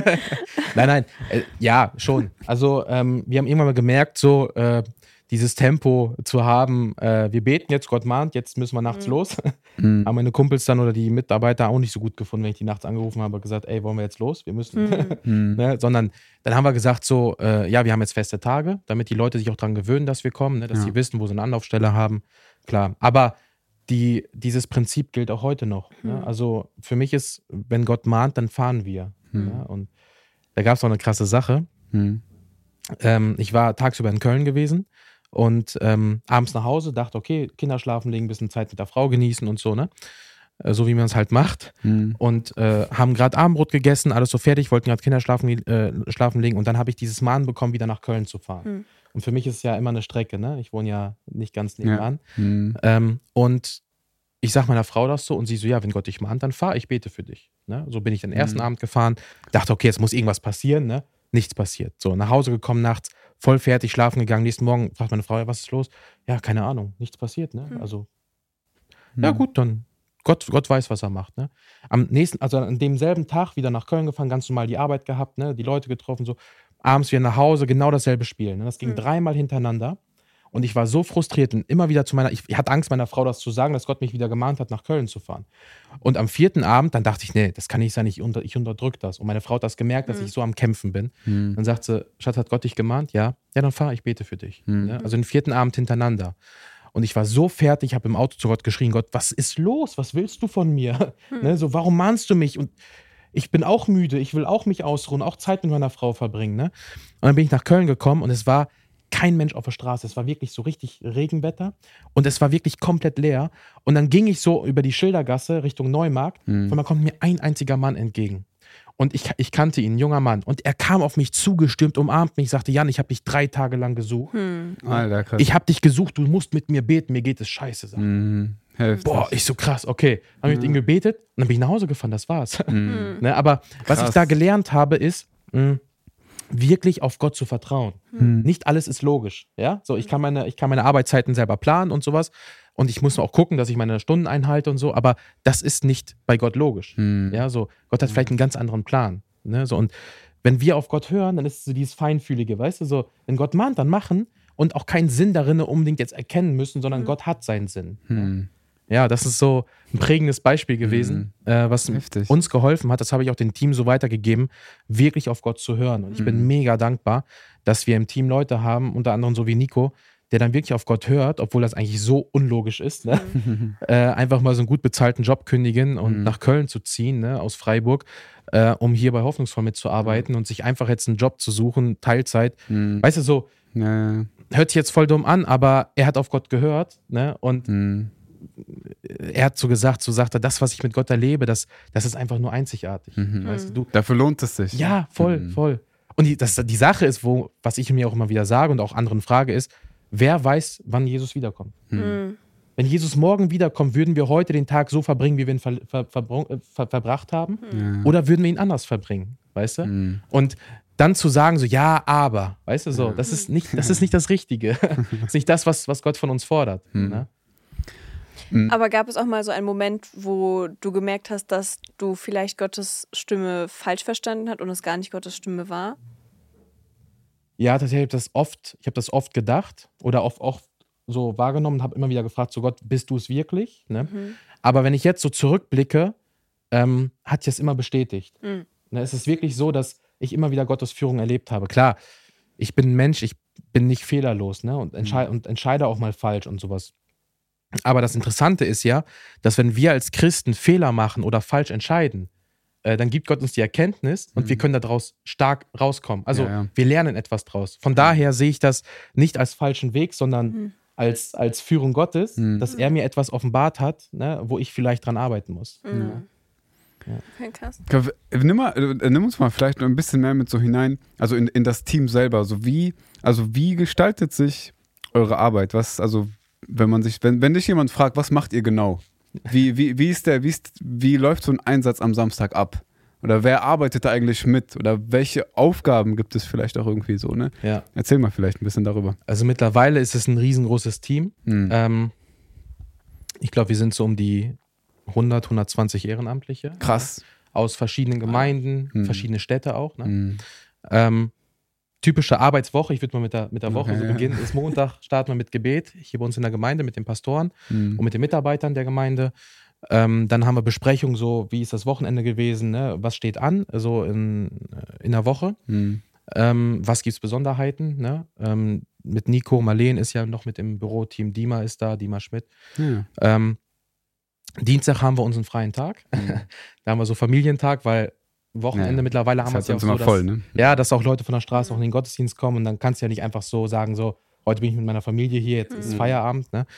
Nein, ja, schon. Also wir haben irgendwann mal gemerkt, so dieses Tempo zu haben, wir beten jetzt, Gott mahnt, jetzt müssen wir nachts los. Haben meine Kumpels dann oder die Mitarbeiter auch nicht so gut gefunden, wenn ich die nachts angerufen habe und gesagt, ey, wollen wir jetzt los? Wir müssen. Ne? Sondern dann haben wir gesagt so, ja, wir haben jetzt feste Tage, damit die Leute sich auch daran gewöhnen, dass wir kommen, ne? Dass sie wissen, wo sie eine Anlaufstelle haben. Klar, aber dieses Prinzip gilt auch heute noch. Ne? Also für mich ist, wenn Gott mahnt, dann fahren wir. Ne? Und da gab es noch eine krasse Sache. Ich war tagsüber in Köln gewesen und abends nach Hause, dachte, okay, Kinder schlafen legen, ein bisschen Zeit mit der Frau genießen und so, ne? So wie man es halt macht. Und haben gerade Abendbrot gegessen, alles so fertig, wollten gerade Kinder schlafen legen und dann habe ich dieses Mahnen bekommen, wieder nach Köln zu fahren. Und für mich ist es ja immer eine Strecke, ne? Ich wohne ja nicht ganz nebenan. Und ich sag meiner Frau das so und sie so, ja, wenn Gott dich mahnt, dann fahr, ich bete für dich. Ne? So bin ich den ersten Abend gefahren, dachte, okay, jetzt muss irgendwas passieren, ne? Nichts passiert. So, nach Hause gekommen nachts, voll fertig, schlafen gegangen. Nächsten Morgen fragt meine Frau, ja, was ist los? Ja, keine Ahnung, nichts passiert, ne? Also, ja gut, dann Gott weiß, was er macht, ne? An demselben Tag wieder nach Köln gefahren, ganz normal die Arbeit gehabt, ne? Die Leute getroffen, so. Abends wieder nach Hause, genau dasselbe Spiel. Ne? Das ging 3-mal hintereinander. Und ich war so frustriert und immer wieder ich hatte Angst, meiner Frau das zu sagen, dass Gott mich wieder gemahnt hat, nach Köln zu fahren. Und am 4. Abend, dann dachte ich, nee, das kann nicht sein, ich unterdrücke das. Und meine Frau hat das gemerkt, dass ich so am Kämpfen bin. Dann sagt sie, Schatz, hat Gott dich gemahnt? Ja. Ja, dann fahr, ich bete für dich. Ja? Also den 4. Abend hintereinander. Und ich war so fertig, habe im Auto zu Gott geschrien, Gott, was ist los? Was willst du von mir? Ne, so, warum mahnst du mich? Und ich bin auch müde, ich will auch mich ausruhen, auch Zeit mit meiner Frau verbringen. Ne? Und dann bin ich nach Köln gekommen und es war kein Mensch auf der Straße. Es war wirklich so richtig Regenwetter und es war wirklich komplett leer. Und dann ging ich so über die Schildergasse Richtung Neumarkt und dann kommt mir ein einziger Mann entgegen. Und ich kannte ihn, ein junger Mann. Und er kam auf mich zugestürmt, umarmt mich, sagte, Jan, ich habe dich 3 Tage lang gesucht. Alter, krass. Ich habe dich gesucht, du musst mit mir beten, mir geht es scheiße. Boah, ich so krass, okay. Dann habe ich mit ihm gebetet und dann bin ich nach Hause gefahren, das war's. Ne, aber was ich da gelernt habe, ist, wirklich auf Gott zu vertrauen. Nicht alles ist logisch. Ja? So, ich kann meine Arbeitszeiten selber planen und sowas. Und ich muss auch gucken, dass ich meine Stunden einhalte und so, aber das ist nicht bei Gott logisch. Ja, so, Gott hat vielleicht einen ganz anderen Plan. Ne? So, und wenn wir auf Gott hören, dann ist es so dieses Feinfühlige, weißt du, so, wenn Gott mahnt, dann machen und auch keinen Sinn darin unbedingt jetzt erkennen müssen, sondern Gott hat seinen Sinn. Ja, das ist so ein prägendes Beispiel gewesen, was Heftig. uns geholfen hat. Das habe ich auch dem Team so weitergegeben, wirklich auf Gott zu hören. Und ich bin mega dankbar, dass wir im Team Leute haben, unter anderem so wie Nico, der dann wirklich auf Gott hört, obwohl das eigentlich so unlogisch ist. Ne? Einfach mal so einen gut bezahlten Job kündigen und nach Köln zu ziehen, ne, aus Freiburg, um hier bei Hoffnungsvoll mitzuarbeiten und sich einfach jetzt einen Job zu suchen, Teilzeit. Weißt du, so, hört sich jetzt voll dumm an, aber er hat auf Gott gehört, ne? Und er hat so sagte, das, was ich mit Gott erlebe, das ist einfach nur einzigartig. Weißt du? Dafür lohnt es sich. Ja, voll. Und die Sache ist, was ich mir auch immer wieder sage und auch anderen frage, ist, wer weiß, wann Jesus wiederkommt? Wenn Jesus morgen wiederkommt, würden wir heute den Tag so verbringen, wie wir ihn verbracht haben? Oder würden wir ihn anders verbringen? Weißt du? Und dann zu sagen, so, ja, aber, weißt du, so, das ist nicht das Richtige. Das ist nicht das, was Gott von uns fordert. Ne? Aber gab es auch mal so einen Moment, wo du gemerkt hast, dass du vielleicht Gottes Stimme falsch verstanden hast und es gar nicht Gottes Stimme war? Ja, tatsächlich ich habe das oft gedacht oder oft so wahrgenommen und habe immer wieder gefragt, so Gott, bist du es wirklich? Ne? Aber wenn ich jetzt so zurückblicke, hat sich das immer bestätigt. Ne, es ist wirklich so, dass ich immer wieder Gottes Führung erlebt habe. Klar, ich bin ein Mensch, ich bin nicht fehlerlos, ne? Und entscheide auch mal falsch und sowas. Aber das Interessante ist ja, dass wenn wir als Christen Fehler machen oder falsch entscheiden, dann gibt Gott uns die Erkenntnis und wir können daraus stark rauskommen. Also wir lernen etwas draus. Von daher sehe ich das nicht als falschen Weg, sondern als Führung Gottes, dass er mir etwas offenbart hat, ne, wo ich vielleicht dran arbeiten muss. Okay, krass. Nimm uns mal vielleicht ein bisschen mehr mit so hinein, also in das Team selber. Also wie gestaltet sich eure Arbeit? Wenn dich jemand fragt, was macht ihr genau? Wie läuft so ein Einsatz am Samstag ab? Oder wer arbeitet da eigentlich mit? Oder welche Aufgaben gibt es vielleicht auch irgendwie so, ne? Ja. Erzähl mal vielleicht ein bisschen darüber. Also mittlerweile ist es ein riesengroßes Team. Ich glaube, wir sind so um die 120 Ehrenamtliche. Krass. Aus verschiedenen Gemeinden, verschiedene Städte auch. Ne? Typische Arbeitswoche, ich würde mal mit der Woche so beginnen, ist Montag, starten wir mit Gebet, hier bei uns in der Gemeinde mit den Pastoren und mit den Mitarbeitern der Gemeinde. Dann haben wir Besprechungen, so wie ist das Wochenende gewesen, ne? Was steht an, so in der Woche. Was gibt es Besonderheiten? Ne? Mit Nico, Marleen ist ja noch mit im Büroteam, Dima ist da, Dima Schmidt. Dienstag haben wir unseren freien Tag. Da haben wir so Familientag, weil Wochenende mittlerweile haben wir es ja auch so, voll, ne? dass auch Leute von der Straße auch in den Gottesdienst kommen und dann kannst du ja nicht einfach so sagen, so, heute bin ich mit meiner Familie hier, jetzt ist Feierabend. Ne?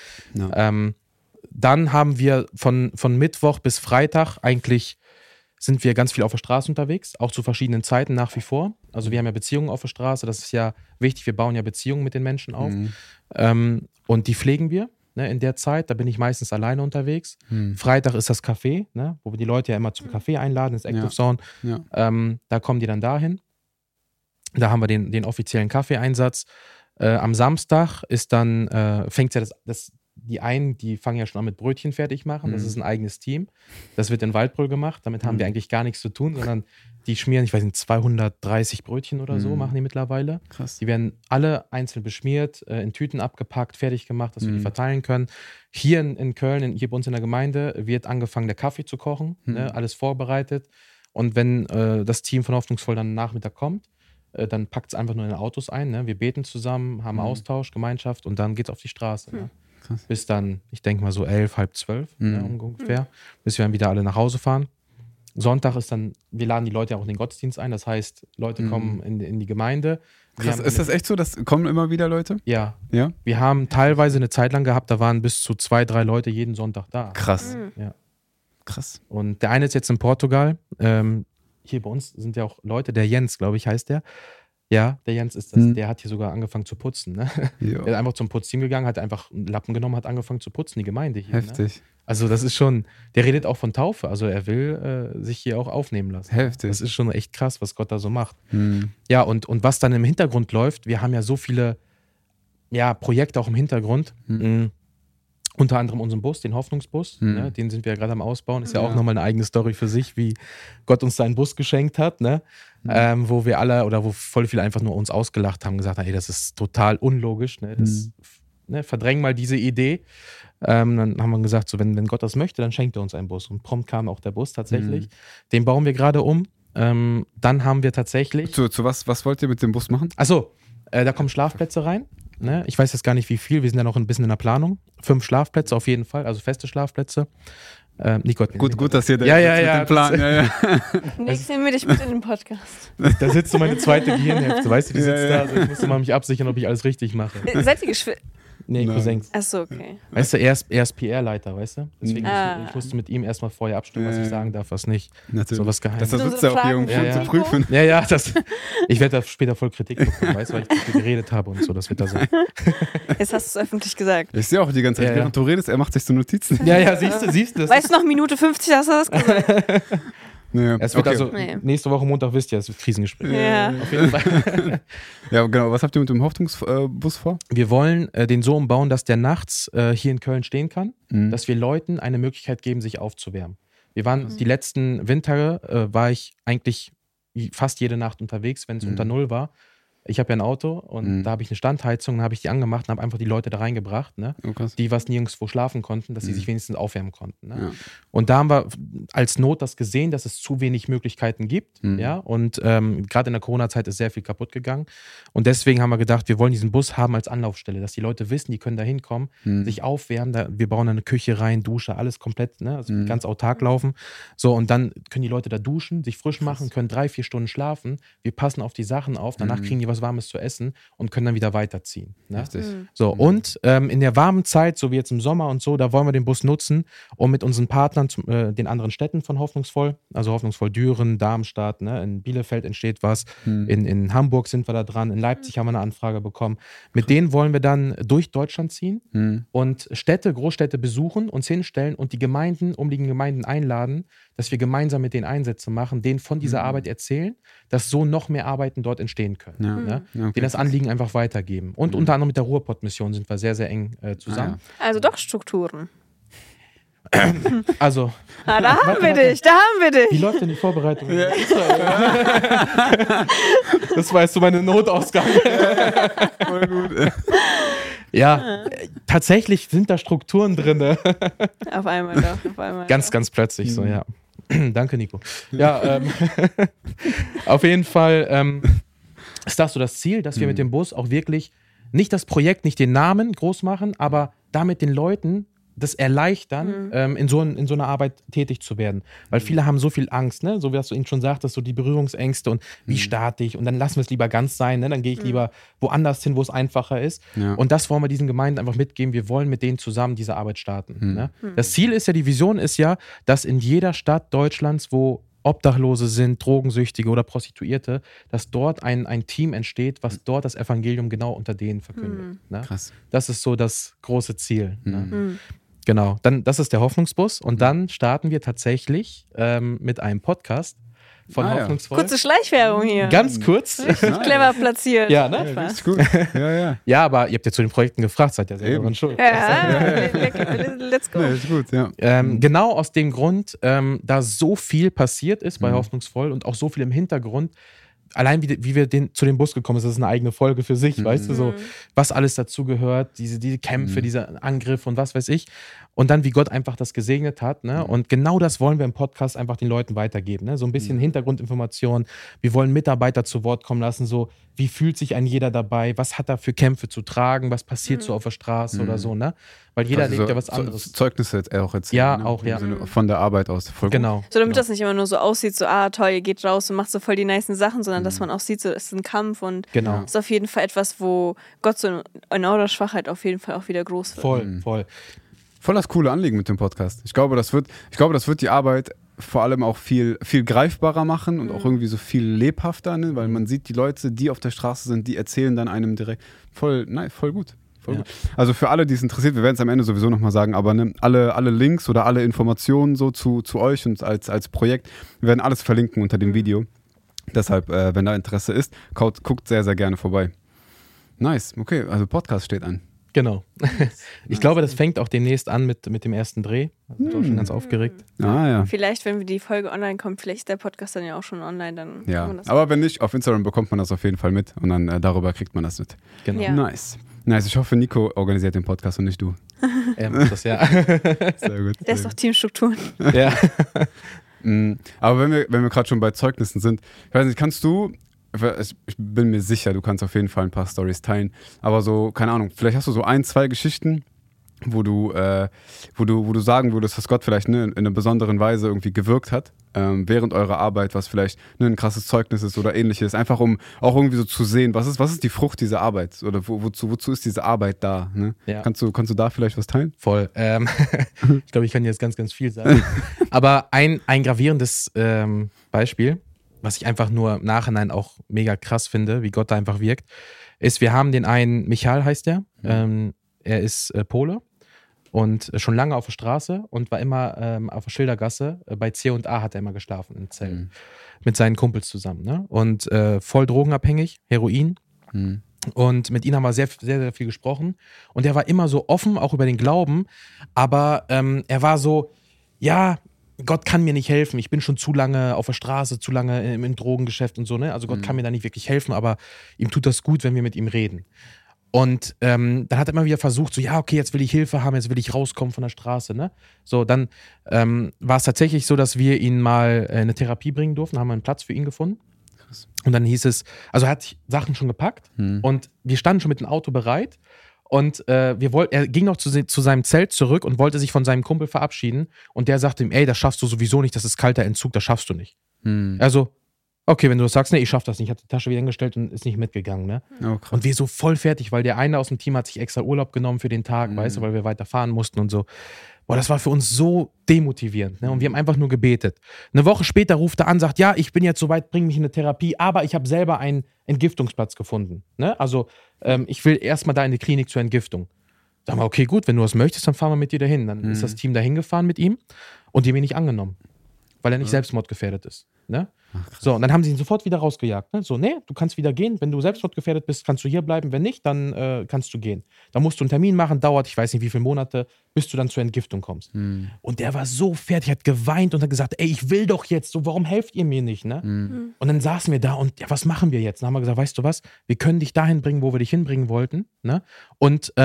Dann haben wir von Mittwoch bis Freitag eigentlich sind wir ganz viel auf der Straße unterwegs, auch zu verschiedenen Zeiten nach wie vor. Also wir haben ja Beziehungen auf der Straße, das ist ja wichtig, wir bauen ja Beziehungen mit den Menschen auf. Und die pflegen wir. Ne, in der Zeit, da bin ich meistens alleine unterwegs. Freitag ist das Café, ne, wo wir die Leute ja immer zum Café einladen, ins Active Zone. Da kommen die dann dahin. Da haben wir den offiziellen Kaffeeeinsatz. Am Samstag ist dann, fängt ja die fangen ja schon an mit Brötchen fertig machen. Das ist ein eigenes Team. Das wird in Waldbröl gemacht. Damit haben wir eigentlich gar nichts zu tun, sondern die schmieren, ich weiß nicht, 230 Brötchen oder so machen die mittlerweile. Krass. Die werden alle einzeln beschmiert, in Tüten abgepackt, fertig gemacht, dass wir die verteilen können. Hier in Köln, hier bei uns in der Gemeinde, wird angefangen, der Kaffee zu kochen, ne, alles vorbereitet. Und wenn das Team von Hoffnungsvoll dann Nachmittag kommt, dann packt es einfach nur in Autos ein. Ne? Wir beten zusammen, haben Austausch, Gemeinschaft und dann geht es auf die Straße. Ne? Bis dann, ich denke mal so 11, halb 12 ne, ungefähr, bis wir dann wieder alle nach Hause fahren. Sonntag ist dann, wir laden die Leute ja auch in den Gottesdienst ein, das heißt, Leute kommen in die Gemeinde. Krass, ist das echt so, dass kommen immer wieder Leute? Ja. Wir haben teilweise eine Zeit lang gehabt, da waren bis zu 2, 3 Leute jeden Sonntag da. Krass. Ja. Krass. Und der eine ist jetzt in Portugal, hier bei uns sind ja auch Leute, der Jens, glaube ich, heißt der. Ja, der Jens ist das. Der hat hier sogar angefangen zu putzen. Ne? Der ist einfach zum Putzteam gegangen, hat einfach einen Lappen genommen, hat angefangen zu putzen, die Gemeinde hier. Heftig. Ne? Also das ist schon, der redet auch von Taufe, also er will sich hier auch aufnehmen lassen. Heftig. Das ist schon echt krass, was Gott da so macht. Ja, und was dann im Hintergrund läuft, wir haben ja so viele Projekte auch im Hintergrund. Unter anderem unseren Bus, den Hoffnungsbus, ne? Den sind wir ja gerade am Ausbauen. Ist ja auch nochmal eine eigene Story für sich, wie Gott uns seinen Bus geschenkt hat, ne? Wo wir alle oder wo voll viele einfach nur uns ausgelacht haben, gesagt haben, ey, das ist total unlogisch, ne? Das ne, verdrängen mal diese Idee. Dann haben wir gesagt, so, wenn Gott das möchte, dann schenkt er uns einen Bus. Und prompt kam auch der Bus tatsächlich. Den bauen wir gerade um. Dann haben wir tatsächlich... Zu was wollt ihr mit dem Bus machen? Achso, da kommen Schlafplätze rein. Ne? Ich weiß jetzt gar nicht, wie viel. Wir sind ja noch ein bisschen in der Planung. 5 Schlafplätze auf jeden Fall, also feste Schlafplätze. Nico, gut, dass ihr mit dem Plan. Nächstes nehmen wir dich mit in den Podcast. Da sitzt so meine zweite Gehirnhälfte, weißt du, die sitzt da. Also ich musste mal mich absichern, ob ich alles richtig mache. Seid ihr Geschwister? Nee, Cousins. Achso, okay. Weißt du, er ist PR-Leiter, weißt du? Deswegen ich musste mit ihm erstmal vorher abstimmen, was ich sagen darf, was nicht. Natürlich. So was Geheimes. Das sitzt ja auch hier, um zu prüfen. Ja, ich werde da später voll Kritik bekommen, weißt du, weil ich viel geredet habe und so, das wird da sein. Jetzt hast du es öffentlich gesagt. Ich sehe auch die ganze Zeit, während du redest, er macht sich so Notizen. Ja, siehst du. Weißt du noch, Minute 50 hast du das gesagt? Ja, es wird nächste Woche Montag, wisst ihr, es wird Krisengespräch. Ja. Auf jeden Fall. Ja, genau. Was habt ihr mit dem Hoffnungsbus vor? Wir wollen den so umbauen, dass der nachts hier in Köln stehen kann, dass wir Leuten eine Möglichkeit geben, sich aufzuwärmen. Wir waren die letzten Winter, war ich eigentlich fast jede Nacht unterwegs, wenn es unter 0 war. Ich habe ja ein Auto und da habe ich eine Standheizung, dann habe ich die angemacht und habe einfach die Leute da reingebracht, ne? Die was nirgendwo schlafen konnten, dass sie sich wenigstens aufwärmen konnten. Ne? Ja. Und da haben wir als Not das gesehen, dass es zu wenig Möglichkeiten gibt. Ja? Und gerade in der Corona-Zeit ist sehr viel kaputt gegangen. Und deswegen haben wir gedacht, wir wollen diesen Bus haben als Anlaufstelle, dass die Leute wissen, die können da hinkommen, sich aufwärmen. Wir bauen eine Küche rein, Dusche, alles komplett, ne? Also ganz autark laufen. So, und dann können die Leute da duschen, sich frisch machen, können 3-4 Stunden schlafen. Wir passen auf die Sachen auf, danach kriegen die was Warmes zu essen und können dann wieder weiterziehen. Ne? So, und in der warmen Zeit, so wie jetzt im Sommer und so, da wollen wir den Bus nutzen, um mit unseren Partnern, den anderen Städten von Hoffnungsvoll, also Hoffnungsvoll Düren, Darmstadt, ne? In Bielefeld entsteht was, in Hamburg sind wir da dran, in Leipzig haben wir eine Anfrage bekommen. Mit denen wollen wir dann durch Deutschland ziehen und Großstädte besuchen, uns hinstellen und die umliegenden Gemeinden einladen, dass wir gemeinsam mit denen Einsätze machen, denen von dieser Arbeit erzählen, dass so noch mehr Arbeiten dort entstehen können. Ja. Ne? Denen das Anliegen einfach weitergeben. Und unter anderem mit der Ruhrpott-Mission sind wir sehr, sehr eng zusammen. Also doch Strukturen. Also. Da haben wir dich. Wie läuft denn die Vorbereitung? Ja. Das war jetzt so meine Notausgang. Voll gut. Ja, tatsächlich sind da Strukturen drin. Auf einmal. Ganz plötzlich so, ja. Danke, Nico. Ja, auf jeden Fall ist das so das Ziel, dass wir mit dem Bus auch wirklich nicht das Projekt, nicht den Namen groß machen, aber damit den Leuten das erleichtern, in so einer Arbeit tätig zu werden. Weil viele haben so viel Angst, ne? So wie du eben schon sagtest, so die Berührungsängste und wie starte ich und dann lassen wir es lieber ganz sein, ne? Dann gehe ich lieber woanders hin, wo es einfacher ist. Ja. Und das wollen wir diesen Gemeinden einfach mitgeben. Wir wollen mit denen zusammen diese Arbeit starten. Ne? Das Ziel ist ja, die Vision ist ja, dass in jeder Stadt Deutschlands, wo Obdachlose sind, Drogensüchtige oder Prostituierte, dass dort ein Team entsteht, was dort das Evangelium genau unter denen verkündet. Ne? Krass. Das ist so das große Ziel. Ne? Genau, das ist der Hoffnungsbus und dann starten wir tatsächlich mit einem Podcast von Hoffnungsvoll. Kurze Schleichwerbung hier. Ganz kurz. Clever platziert. Ja, ne? Ja, richtig gut. Ja. Ja, aber ihr habt ja zu den Projekten gefragt, seid ja selber dran schuld. Ja, let's go. Ja, ist gut, ja. Genau aus dem Grund, da so viel passiert ist bei Hoffnungsvoll und auch so viel im Hintergrund, allein wie wir zu dem Bus gekommen sind, das ist eine eigene Folge für sich, weißt du, so, was alles dazugehört, diese Kämpfe, diese Angriffe und was weiß ich. Und dann, wie Gott einfach das gesegnet hat, ne? Und genau das wollen wir im Podcast einfach den Leuten weitergeben, ne? So ein bisschen Hintergrundinformation. Wir wollen Mitarbeiter zu Wort kommen lassen, so, wie fühlt sich ein jeder dabei, was hat er für Kämpfe zu tragen, was passiert so auf der Straße oder so, ne? Weil jeder lebt ja was anderes. Zeugnisse auch erzählen. Ja, ne? auch, ja. Von der Arbeit aus. Voll genau. Gut. So, damit das nicht immer nur so aussieht, so, toll, ihr geht raus und macht so voll die nicen Sachen, sondern dass man auch sieht, so, es ist ein Kampf und es ist auf jeden Fall etwas, wo Gott so in eurer Schwachheit auf jeden Fall auch wieder groß wird. Voll. Voll das coole Anliegen mit dem Podcast. Ich glaube, das wird die Arbeit vor allem auch viel, viel greifbarer machen und auch irgendwie so viel lebhafter, ne? Weil man sieht, die Leute, die auf der Straße sind, die erzählen dann einem direkt voll gut. Gut. Also für alle, die es interessiert, wir werden es am Ende sowieso nochmal sagen, aber ne, alle Links oder alle Informationen so zu euch und als Projekt, wir werden alles verlinken unter dem Video. Deshalb, wenn da Interesse ist, guckt sehr, sehr gerne vorbei. Nice, okay, also Podcast steht an. Genau. Ich glaube, das fängt auch demnächst an mit dem ersten Dreh. Also bin auch schon ganz aufgeregt. Ja. Vielleicht, wenn die Folge online kommt, vielleicht ist der Podcast dann ja auch schon online. Dann ja, aber wenn nicht, auf Instagram bekommt man das auf jeden Fall mit und dann darüber kriegt man das mit. Genau. Ja. Nice. Nice, ich hoffe, Nico organisiert den Podcast und nicht du. Er macht das, ja. Sehr gut. Der ist doch Teamstrukturen. Ja. Aber wenn wir gerade schon bei Zeugnissen sind, ich weiß nicht, kannst du, ich bin mir sicher, du kannst auf jeden Fall ein paar Storys teilen, aber so, keine Ahnung, vielleicht hast du so 1, 2 Geschichten, wo du sagen würdest, dass Gott vielleicht in einer besonderen Weise irgendwie gewirkt hat, während eurer Arbeit, was vielleicht ein krasses Zeugnis ist oder ähnliches, einfach um auch irgendwie so zu sehen, was ist die Frucht dieser Arbeit oder wozu ist diese Arbeit da? Ne? Ja. Kannst du da vielleicht was teilen? Voll. Ich glaube, ich kann jetzt ganz, ganz viel sagen. Aber ein gravierendes Beispiel, was ich einfach nur im Nachhinein auch mega krass finde, wie Gott da einfach wirkt, ist, wir haben den einen, Michael heißt der, er ist Pole und schon lange auf der Straße und war immer auf der Schildergasse, bei C&A hat er immer geschlafen im Zelt, mit seinen Kumpels zusammen. Ne? Und voll drogenabhängig, Heroin. Und mit ihm haben wir sehr, sehr, sehr viel gesprochen. Und er war immer so offen, auch über den Glauben, aber er war so, ja, Gott kann mir nicht helfen, ich bin schon zu lange auf der Straße, zu lange im Drogengeschäft und so, ne? Also Gott kann mir da nicht wirklich helfen, aber ihm tut das gut, wenn wir mit ihm reden. Und dann hat er immer wieder versucht, so, ja, okay, jetzt will ich Hilfe haben, jetzt will ich rauskommen von der Straße, ne? So, dann war es tatsächlich so, dass wir ihn mal in eine Therapie bringen durften, haben einen Platz für ihn gefunden. Krass. Und dann hieß es, also er hat Sachen schon gepackt und wir standen schon mit dem Auto bereit und er ging noch zu seinem Zelt zurück und wollte sich von seinem Kumpel verabschieden und der sagte ihm, ey, das schaffst du sowieso nicht, das ist kalter Entzug, das schaffst du nicht. Also, okay, wenn du das sagst, ne, ich schaff das nicht. Hat die Tasche wieder hingestellt und ist nicht mitgegangen, ne? Oh, und wir so voll fertig, weil der eine aus dem Team hat sich extra Urlaub genommen für den Tag, weißt du, weil wir weiterfahren mussten und so. Boah, das war für uns so demotivierend, ne? Und wir haben einfach nur gebetet. Eine Woche später ruft er an, sagt, ja, ich bin jetzt soweit, bring mich in eine Therapie, aber ich habe selber einen Entgiftungsplatz gefunden, ne? Also, ich will erstmal da in die Klinik zur Entgiftung. Sagen wir, okay, gut, wenn du das möchtest, dann fahren wir mit dir dahin. Dann ist das Team da hingefahren mit ihm und die haben ihn nicht angenommen, weil er nicht selbstmordgefährdet ist, ne? So, und dann haben sie ihn sofort wieder rausgejagt. Ne? So, nee, du kannst wieder gehen. Wenn du selbstmordgefährdet bist, kannst du hier bleiben. Wenn nicht, dann kannst du gehen. Da musst du einen Termin machen, dauert, ich weiß nicht wie viele Monate, bis du dann zur Entgiftung kommst. Und der war so fertig, hat geweint und hat gesagt, ey, ich will doch jetzt, so, warum helft ihr mir nicht? Ne? Und dann saßen wir da und, ja, was machen wir jetzt? Dann haben wir gesagt, weißt du was, wir können dich dahin bringen, wo wir dich hinbringen wollten. Ne? Und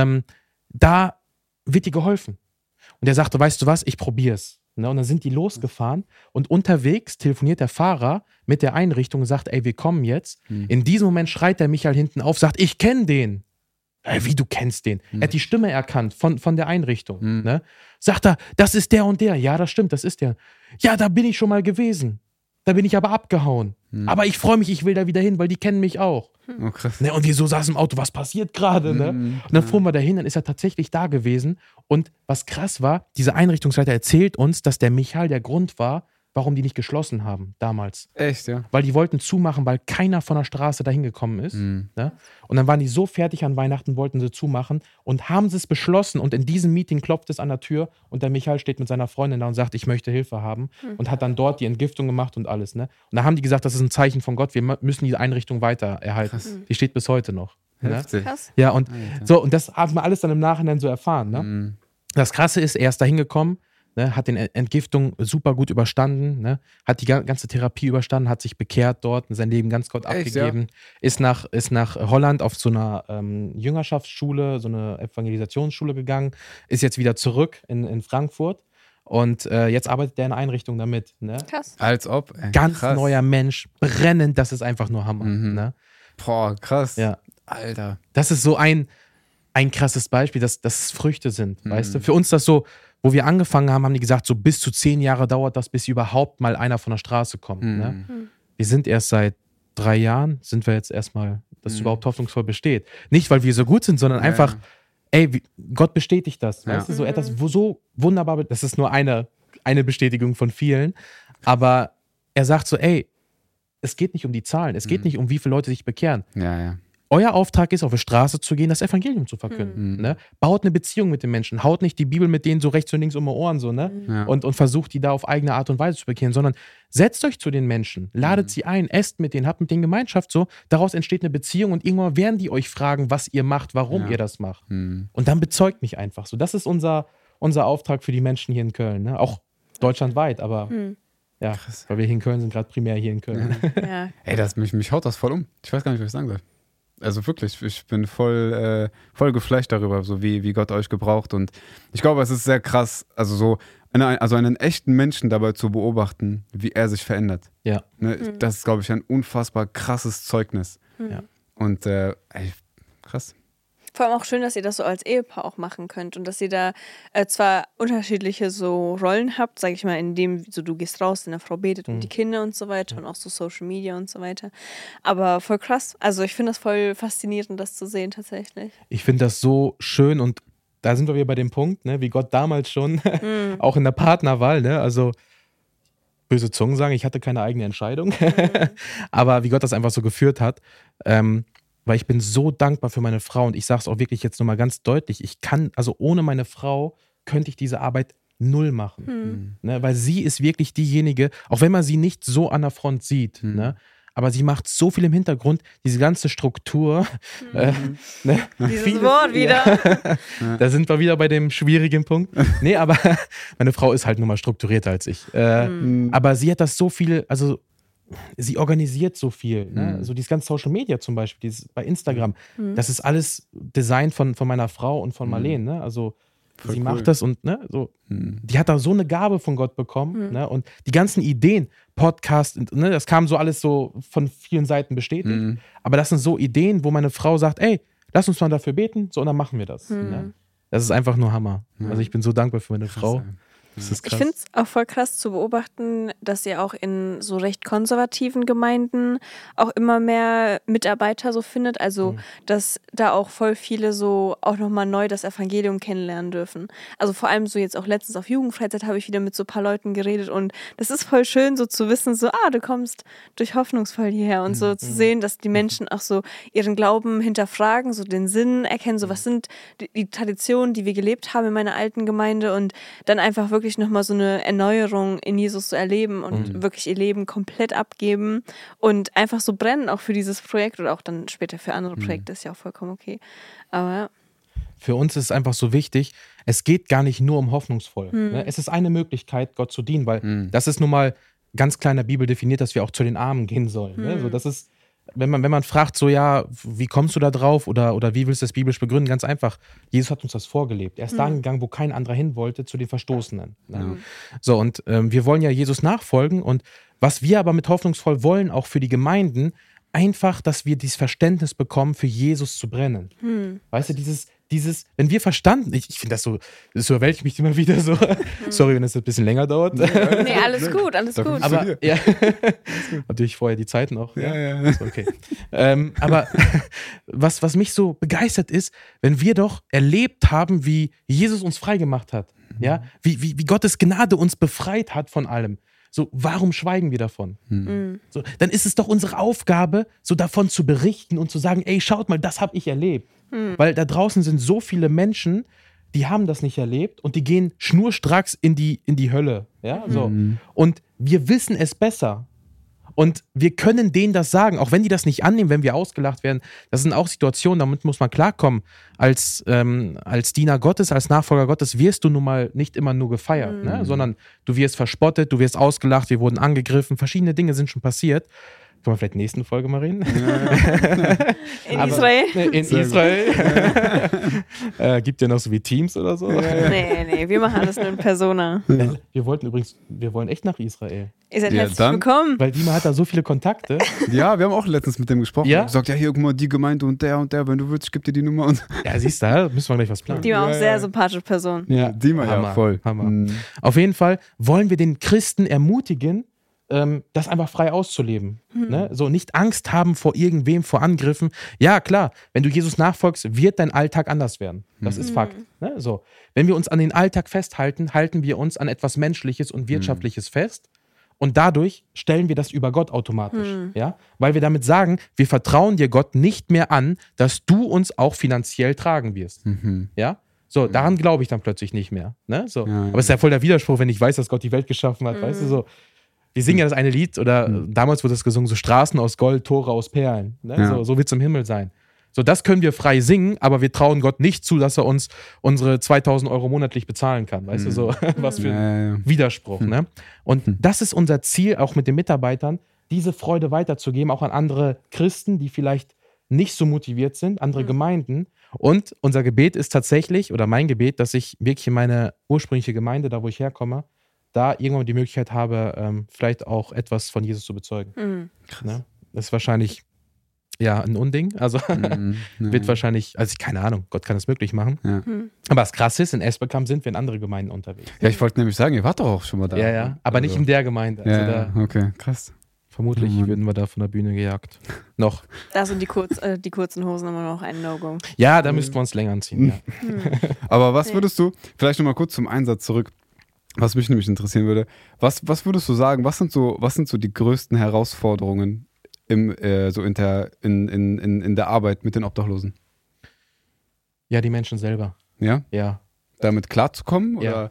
da wird dir geholfen. Und er sagte, weißt du was, ich probier's. Und dann sind die losgefahren und unterwegs telefoniert der Fahrer mit der Einrichtung und sagt, ey, wir kommen jetzt. In diesem Moment schreit der Michael hinten auf, sagt, ich kenne den. Ey, wie, du kennst den? Er hat die Stimme erkannt von der Einrichtung. Ne? Sagt er, das ist der und der. Ja, das stimmt, das ist der. Ja, da bin ich schon mal gewesen. Da bin ich aber abgehauen. Aber ich freue mich, ich will da wieder hin, weil die kennen mich auch. Oh, krass. Ne, und wir so saßen im Auto, was passiert gerade? Ne? Und dann fuhren wir dahin, dann ist er tatsächlich da gewesen. Und was krass war, dieser Einrichtungsleiter erzählt uns, dass der Michael der Grund war, warum die nicht geschlossen haben damals. Echt, ja? Weil die wollten zumachen, weil keiner von der Straße dahin gekommen ist. Ne? Und dann waren die so fertig an Weihnachten, wollten sie zumachen und haben sie es beschlossen. Und in diesem Meeting klopft es an der Tür und der Michael steht mit seiner Freundin da und sagt, ich möchte Hilfe haben. Und hat dann dort die Entgiftung gemacht und alles. Ne? Und da haben die gesagt, das ist ein Zeichen von Gott, wir müssen diese Einrichtung weiter erhalten. Die steht bis heute noch. Ne? Krass. Ja, und so, und das haben wir alles dann im Nachhinein so erfahren. Ne? Das Krasse ist, er ist da hingekommen, ne, hat die Entgiftung super gut überstanden, ne, hat die ganze Therapie überstanden, hat sich bekehrt dort, sein Leben ganz Gott abgegeben, ist nach Holland auf so einer Jüngerschaftsschule, so eine Evangelisationsschule gegangen, ist jetzt wieder zurück in Frankfurt und jetzt arbeitet er in einer Einrichtung damit. Ne? Krass. Als ob, ey. Ganz krass. Neuer Mensch, brennend, das ist einfach nur Hammer. Ne? Boah, krass. Ja. Alter. Das ist so ein krasses Beispiel, dass es Früchte sind, weißt du? Für uns das so, wo wir angefangen haben, haben die gesagt, so bis zu 10 Jahre dauert das, bis überhaupt mal einer von der Straße kommt. Ne? Wir sind erst seit 3 Jahren, sind wir jetzt erstmal, dass es überhaupt hoffnungsvoll besteht. Nicht, weil wir so gut sind, sondern einfach, ey, Gott bestätigt das, weißt du? So etwas, wo so wunderbar, das ist nur eine Bestätigung von vielen, aber er sagt so, ey, es geht nicht um die Zahlen, es geht nicht um, wie viele Leute sich bekehren. Ja. Euer Auftrag ist, auf die Straße zu gehen, das Evangelium zu verkünden. Ne? Baut eine Beziehung mit den Menschen. Haut nicht die Bibel mit denen so rechts und links um die Ohren so, ne? Ja. Und versucht die da auf eigene Art und Weise zu bekehren, sondern setzt euch zu den Menschen, ladet sie ein, esst mit denen, habt mit denen Gemeinschaft so. Daraus entsteht eine Beziehung und irgendwann werden die euch fragen, was ihr macht, warum ihr das macht. Und dann bezeugt mich einfach so. Das ist unser Auftrag für die Menschen hier in Köln. Ne? Auch deutschlandweit, aber ja, weil wir hier in Köln sind, gerade primär hier in Köln. Ja. Ey, mich haut das voll um. Ich weiß gar nicht, was ich sagen soll. also wirklich, ich bin voll geflasht darüber, so wie Gott euch gebraucht. Und ich glaube, es ist sehr krass, also so einen echten Menschen dabei zu beobachten, wie er sich verändert. Ja. Ne? Das ist, glaube ich, ein unfassbar krasses Zeugnis. Ja. Und krass. Vor allem auch schön, dass ihr das so als Ehepaar auch machen könnt und dass ihr da zwar unterschiedliche so Rollen habt, sage ich mal, in dem so du gehst raus, deine Frau betet und die Kinder und so weiter und auch so Social Media und so weiter. Aber voll krass. Also ich finde das voll faszinierend, das zu sehen tatsächlich. Ich finde das so schön und da sind wir wieder bei dem Punkt, ne, wie Gott damals schon, auch in der Partnerwahl, ne, also böse Zungen sagen, ich hatte keine eigene Entscheidung, aber wie Gott das einfach so geführt hat, weil ich bin so dankbar für meine Frau und ich sage es auch wirklich jetzt nochmal ganz deutlich, also ohne meine Frau könnte ich diese Arbeit null machen, ne, weil sie ist wirklich diejenige, auch wenn man sie nicht so an der Front sieht, ne, aber sie macht so viel im Hintergrund, diese ganze Struktur. Ne? Dieses Wort wieder. Da sind wir wieder bei dem schwierigen Punkt. Nee, aber meine Frau ist halt nun mal strukturierter als ich. Aber sie hat das so viel, also sie organisiert so viel. Ne? So dieses ganze Social Media zum Beispiel, dieses bei Instagram, das ist alles Design von meiner Frau und von Marlene. Ne? Also voll sie macht das und ne, so, die hat da so eine Gabe von Gott bekommen. Ne? Und die ganzen Ideen, Podcast, ne, das kam so alles so von vielen Seiten bestätigt. Aber das sind so Ideen, wo meine Frau sagt, ey, lass uns mal dafür beten, so und dann machen wir das. Ne? Das ist einfach nur Hammer. Also ich bin so dankbar für meine Frau. Das ist krass. Ich finde es auch voll krass zu beobachten, dass ihr auch in so recht konservativen Gemeinden auch immer mehr Mitarbeiter so findet. Also, dass da auch voll viele so auch nochmal neu das Evangelium kennenlernen dürfen. Also vor allem so jetzt auch letztens auf Jugendfreizeit habe ich wieder mit so ein paar Leuten geredet und das ist voll schön so zu wissen, so, du kommst durch Hoffnungsvoll hierher und so zu sehen, dass die Menschen auch so ihren Glauben hinterfragen, so den Sinn erkennen, so was sind die Traditionen, die wir gelebt haben in meiner alten Gemeinde und dann einfach wirklich nochmal so eine Erneuerung in Jesus zu erleben und wirklich ihr Leben komplett abgeben und einfach so brennen auch für dieses Projekt oder auch dann später für andere Projekte, ist ja auch vollkommen okay. Aber ja. Für uns ist es einfach so wichtig, es geht gar nicht nur um hoffnungsvoll. Ne? Es ist eine Möglichkeit, Gott zu dienen, weil das ist nun mal ganz klar in der Bibel definiert, dass wir auch zu den Armen gehen sollen. Ne? So, das ist, wenn man fragt, so ja, wie kommst du da drauf oder wie willst du das biblisch begründen? Ganz einfach, Jesus hat uns das vorgelebt. Er ist da gegangen, wo kein anderer hin wollte, zu den Verstoßenen. Ne? So, und wir wollen ja Jesus nachfolgen und was wir aber mit hoffnungsvoll wollen, auch für die Gemeinden, einfach, dass wir dieses Verständnis bekommen, für Jesus zu brennen. Weißt du, dieses, wenn wir verstanden, ich finde das so überwältigt mich immer wieder so. Sorry, wenn es ein bisschen länger dauert. Nee, alles gut. Aber ja, natürlich vorher die Zeiten auch. Ja. Ist okay. Aber was mich so begeistert ist, wenn wir doch erlebt haben, wie Jesus uns frei gemacht hat, ja, wie Gottes Gnade uns befreit hat von allem. So, warum schweigen wir davon? So, dann ist es doch unsere Aufgabe, so davon zu berichten und zu sagen, ey, schaut mal, das habe ich erlebt. Weil da draußen sind so viele Menschen, die haben das nicht erlebt und die gehen schnurstracks in die Hölle. Ja? So. Und wir wissen es besser. Und wir können denen das sagen, auch wenn die das nicht annehmen, wenn wir ausgelacht werden. Das sind auch Situationen, damit muss man klarkommen. Als Diener Gottes, als Nachfolger Gottes wirst du nun mal nicht immer nur gefeiert, ne? Sondern du wirst verspottet, du wirst ausgelacht, wir wurden angegriffen, verschiedene Dinge sind schon passiert. Können wir vielleicht in der nächsten Folge mal reden? In Israel? In Israel. Gibt ja noch so wie Teams oder so. Nee, wir machen alles nur in Persona. Wir wollen echt nach Israel. Ihr seid herzlich willkommen. Weil Dima hat da so viele Kontakte. Ja, wir haben auch letztens mit dem gesprochen. Ja? Er sagt, ja, hier, guck mal, die Gemeinde und der, wenn du willst, ich geb dir die Nummer. Und Ja, siehst du, da müssen wir gleich was planen. Die war auch sehr sympathische Person. Ja, Dima, Hammer, ja, voll. Hammer. Auf jeden Fall wollen wir den Christen ermutigen, das einfach frei auszuleben. Ne? So nicht Angst haben vor irgendwem, vor Angriffen. Ja, klar, wenn du Jesus nachfolgst, wird dein Alltag anders werden. Das ist Fakt. Ne? So. Wenn wir uns an den Alltag festhalten, halten wir uns an etwas Menschliches und Wirtschaftliches fest. Und dadurch stellen wir das über Gott automatisch. Ja? Weil wir damit sagen, wir vertrauen dir Gott nicht mehr an, dass du uns auch finanziell tragen wirst. Ja? So, daran glaube ich dann plötzlich nicht mehr. Ne? So. Aber es ist ja voll der Widerspruch, wenn ich weiß, dass Gott die Welt geschaffen hat. Weißt du, so. Wir singen ja das eine Lied, oder damals wurde es gesungen, so Straßen aus Gold, Tore aus Perlen. Ne? Ja. So wird es im Himmel sein. So, das können wir frei singen, aber wir trauen Gott nicht zu, dass er uns unsere 2.000 € monatlich bezahlen kann. Weißt du, so was für ein Widerspruch. Ne? Und das ist unser Ziel, auch mit den Mitarbeitern, diese Freude weiterzugeben, auch an andere Christen, die vielleicht nicht so motiviert sind, andere Gemeinden. Und unser Gebet ist tatsächlich, oder mein Gebet, dass ich wirklich in meine ursprüngliche Gemeinde, da wo ich herkomme, da irgendwann die Möglichkeit habe, vielleicht auch etwas von Jesus zu bezeugen. Ne? Das ist wahrscheinlich ein Unding. Also wird wahrscheinlich, also keine Ahnung, Gott kann es möglich machen. Ja. Aber was krass ist, in Esbekamp sind wir in andere Gemeinden unterwegs. Ja, ich wollte nämlich sagen, ihr wart doch auch schon mal da. Ja, aber nicht in der Gemeinde. Also okay, krass. Vermutlich würden wir da von der Bühne gejagt. Noch. Da sind die kurzen Hosen immer noch ein No-Go. Ja, da müssten wir uns länger anziehen. Ja. Aber was würdest du, vielleicht nochmal kurz zum Einsatz zurück, was mich nämlich interessieren würde, was würdest du sagen, was sind so die größten Herausforderungen in der Arbeit mit den Obdachlosen? Ja, die Menschen selber. Ja? Ja. Damit klarzukommen? Ja.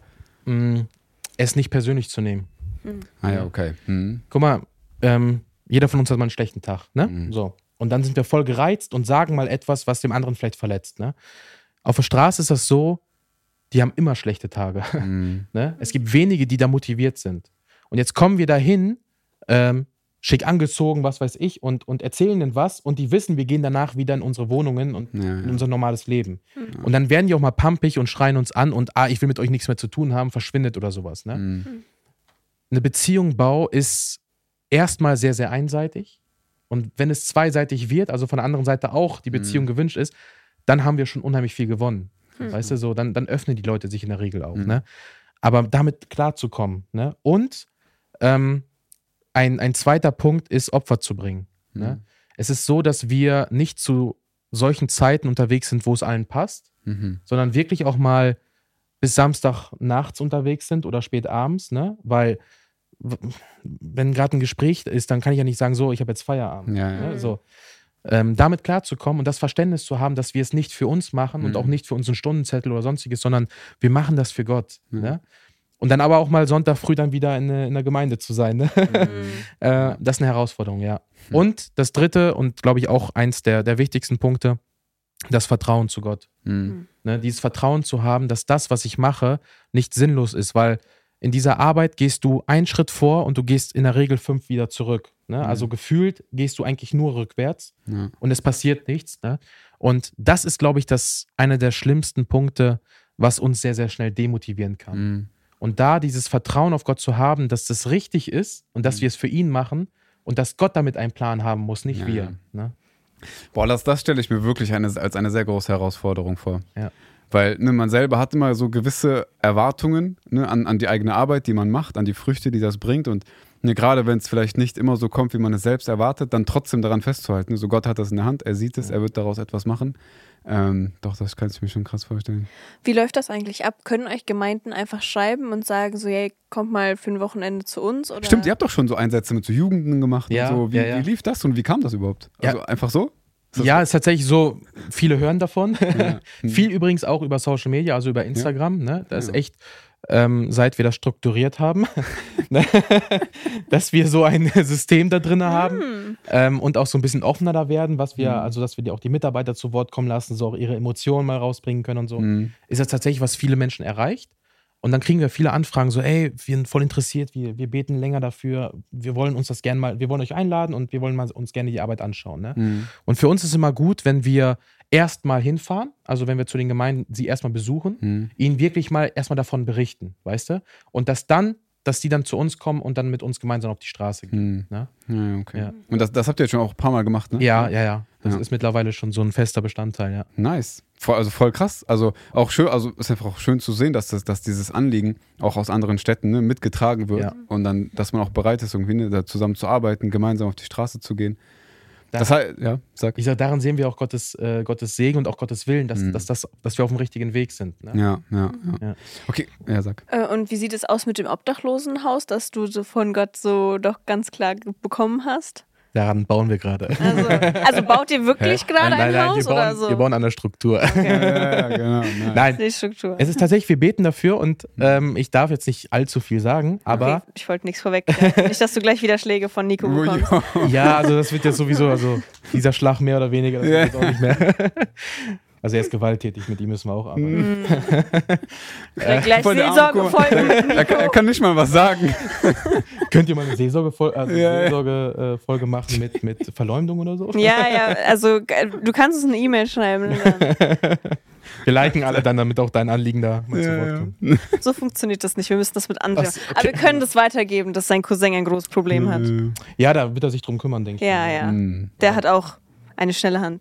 Es nicht persönlich zu nehmen. Ah ja, okay. Guck mal, jeder von uns hat mal einen schlechten Tag, ne? So. Und dann sind wir voll gereizt und sagen mal etwas, was dem anderen vielleicht verletzt, ne? Auf der Straße ist das so, die haben immer schlechte Tage. Ne? Es gibt wenige, die da motiviert sind. Und jetzt kommen wir dahin, schick angezogen, was weiß ich, und erzählen denen was und die wissen, wir gehen danach wieder in unsere Wohnungen und in unser normales Leben. Und dann werden die auch mal pumpig und schreien uns an und ich will mit euch nichts mehr zu tun haben, verschwindet oder sowas. Ne? Eine Beziehung ist erstmal sehr, sehr einseitig. Und wenn es zweiseitig wird, also von der anderen Seite auch die Beziehung gewünscht ist, dann haben wir schon unheimlich viel gewonnen. Weißt du, so, dann öffnen die Leute sich in der Regel auch. Ne? Aber damit klarzukommen. Ne? Und ein zweiter Punkt ist, Opfer zu bringen. Ne? Es ist so, dass wir nicht zu solchen Zeiten unterwegs sind, wo es allen passt, sondern wirklich auch mal bis Samstag nachts unterwegs sind oder spät abends, ne? Weil wenn gerade ein Gespräch ist, dann kann ich ja nicht sagen, so, ich habe jetzt Feierabend. Ne? So. Damit klarzukommen und das Verständnis zu haben, dass wir es nicht für uns machen und auch nicht für unseren Stundenzettel oder sonstiges, sondern wir machen das für Gott. Ne? Und dann aber auch mal Sonntag früh dann wieder in der Gemeinde zu sein. Ne? Das ist eine Herausforderung, ja. Und das dritte und glaube ich auch eins der wichtigsten Punkte, das Vertrauen zu Gott. Ne? Dieses Vertrauen zu haben, dass das, was ich mache, nicht sinnlos ist, weil in dieser Arbeit gehst du einen Schritt vor und du gehst in der Regel 5 wieder zurück. Ne? Also gefühlt gehst du eigentlich nur rückwärts und es passiert nichts. Ne? Und das ist, glaube ich, einer der schlimmsten Punkte, was uns sehr, sehr schnell demotivieren kann. Und da dieses Vertrauen auf Gott zu haben, dass das richtig ist und dass wir es für ihn machen und dass Gott damit einen Plan haben muss, nicht wir. Ne? Boah, das stelle ich mir wirklich als eine sehr große Herausforderung vor. Ja. Weil man selber hat immer so gewisse Erwartungen an die eigene Arbeit, die man macht, an die Früchte, die das bringt. Und gerade wenn es vielleicht nicht immer so kommt, wie man es selbst erwartet, dann trotzdem daran festzuhalten. So, Gott hat das in der Hand, er sieht es, er wird daraus etwas machen. Doch, das kann ich mir schon krass vorstellen. Wie läuft das eigentlich ab? Können euch Gemeinden einfach schreiben und sagen so, hey, kommt mal für ein Wochenende zu uns? Oder? Stimmt, ihr habt doch schon so Einsätze mit so Jugenden gemacht. Ja, und so. Wie lief das und wie kam das überhaupt? Also einfach so? Ja, ist tatsächlich so, viele hören davon. Viel übrigens auch über Social Media, also über Instagram. Ne? Das ist echt, seit wir das strukturiert haben, dass wir so ein System da drin haben und auch so ein bisschen offener da werden, also dass wir auch die Mitarbeiter zu Wort kommen lassen, so auch ihre Emotionen mal rausbringen können und so. Ist das tatsächlich, was viele Menschen erreicht. Und dann kriegen wir viele Anfragen, so, ey, wir sind voll interessiert, wir beten länger dafür, wir wollen uns das gerne mal, wir wollen euch einladen und wir wollen uns gerne die Arbeit anschauen. Ne? Und für uns ist immer gut, wenn wir erstmal hinfahren, also wenn wir zu den Gemeinden sie erstmal besuchen, ihnen wirklich mal erstmal davon berichten, weißt du? Und dass die dann zu uns kommen und dann mit uns gemeinsam auf die Straße gehen. Ne? Ja, okay. Ja. Und das habt ihr jetzt schon auch ein paar Mal gemacht, ne? Ja. Das ist mittlerweile schon so ein fester Bestandteil, ja. Nice. Voll krass. Also auch schön, also ist einfach auch schön zu sehen, dass dieses Anliegen auch aus anderen Städten mitgetragen wird und dann, dass man auch bereit ist, irgendwie da zusammen zu arbeiten, gemeinsam auf die Straße zu gehen. Das heißt, sag. Ich sage, darin sehen wir auch Gottes Segen und auch Gottes Willen, dass wir auf dem richtigen Weg sind. Ne? Ja. Okay, sag. Und wie sieht es aus mit dem Obdachlosenhaus, das du so von Gott so doch ganz klar bekommen hast? Daran bauen wir gerade. Also baut ihr wirklich gerade ein Haus oder so? Wir bauen an der Struktur. Okay. Ja, genau. Nein, die Struktur. Es ist tatsächlich, wir beten dafür und ich darf jetzt nicht allzu viel sagen, aber... Okay, ich wollte nichts vorwegnehmen. Nicht, dass du gleich wieder Schläge von Nico bekommst. Ja, also das wird jetzt sowieso, also dieser Schlag mehr oder weniger, das wird jetzt auch nicht mehr. Also er ist gewalttätig, mit ihm müssen wir auch arbeiten. Gleich Seelsorgefolge. Er kann nicht mal was sagen. Könnt ihr mal eine Seelsorgefolge machen mit Verleumdung oder so? Ja, also du kannst uns eine E-Mail schreiben. Wir liken alle dann, damit auch dein Anliegen da mal zu Wort kommt. So funktioniert das nicht, wir müssen das mit anderen. Okay. Aber wir können das weitergeben, dass sein Cousin ein großes Problem hat. Ja, da wird er sich drum kümmern, denke ich. Ja. Der hat auch eine schnelle Hand.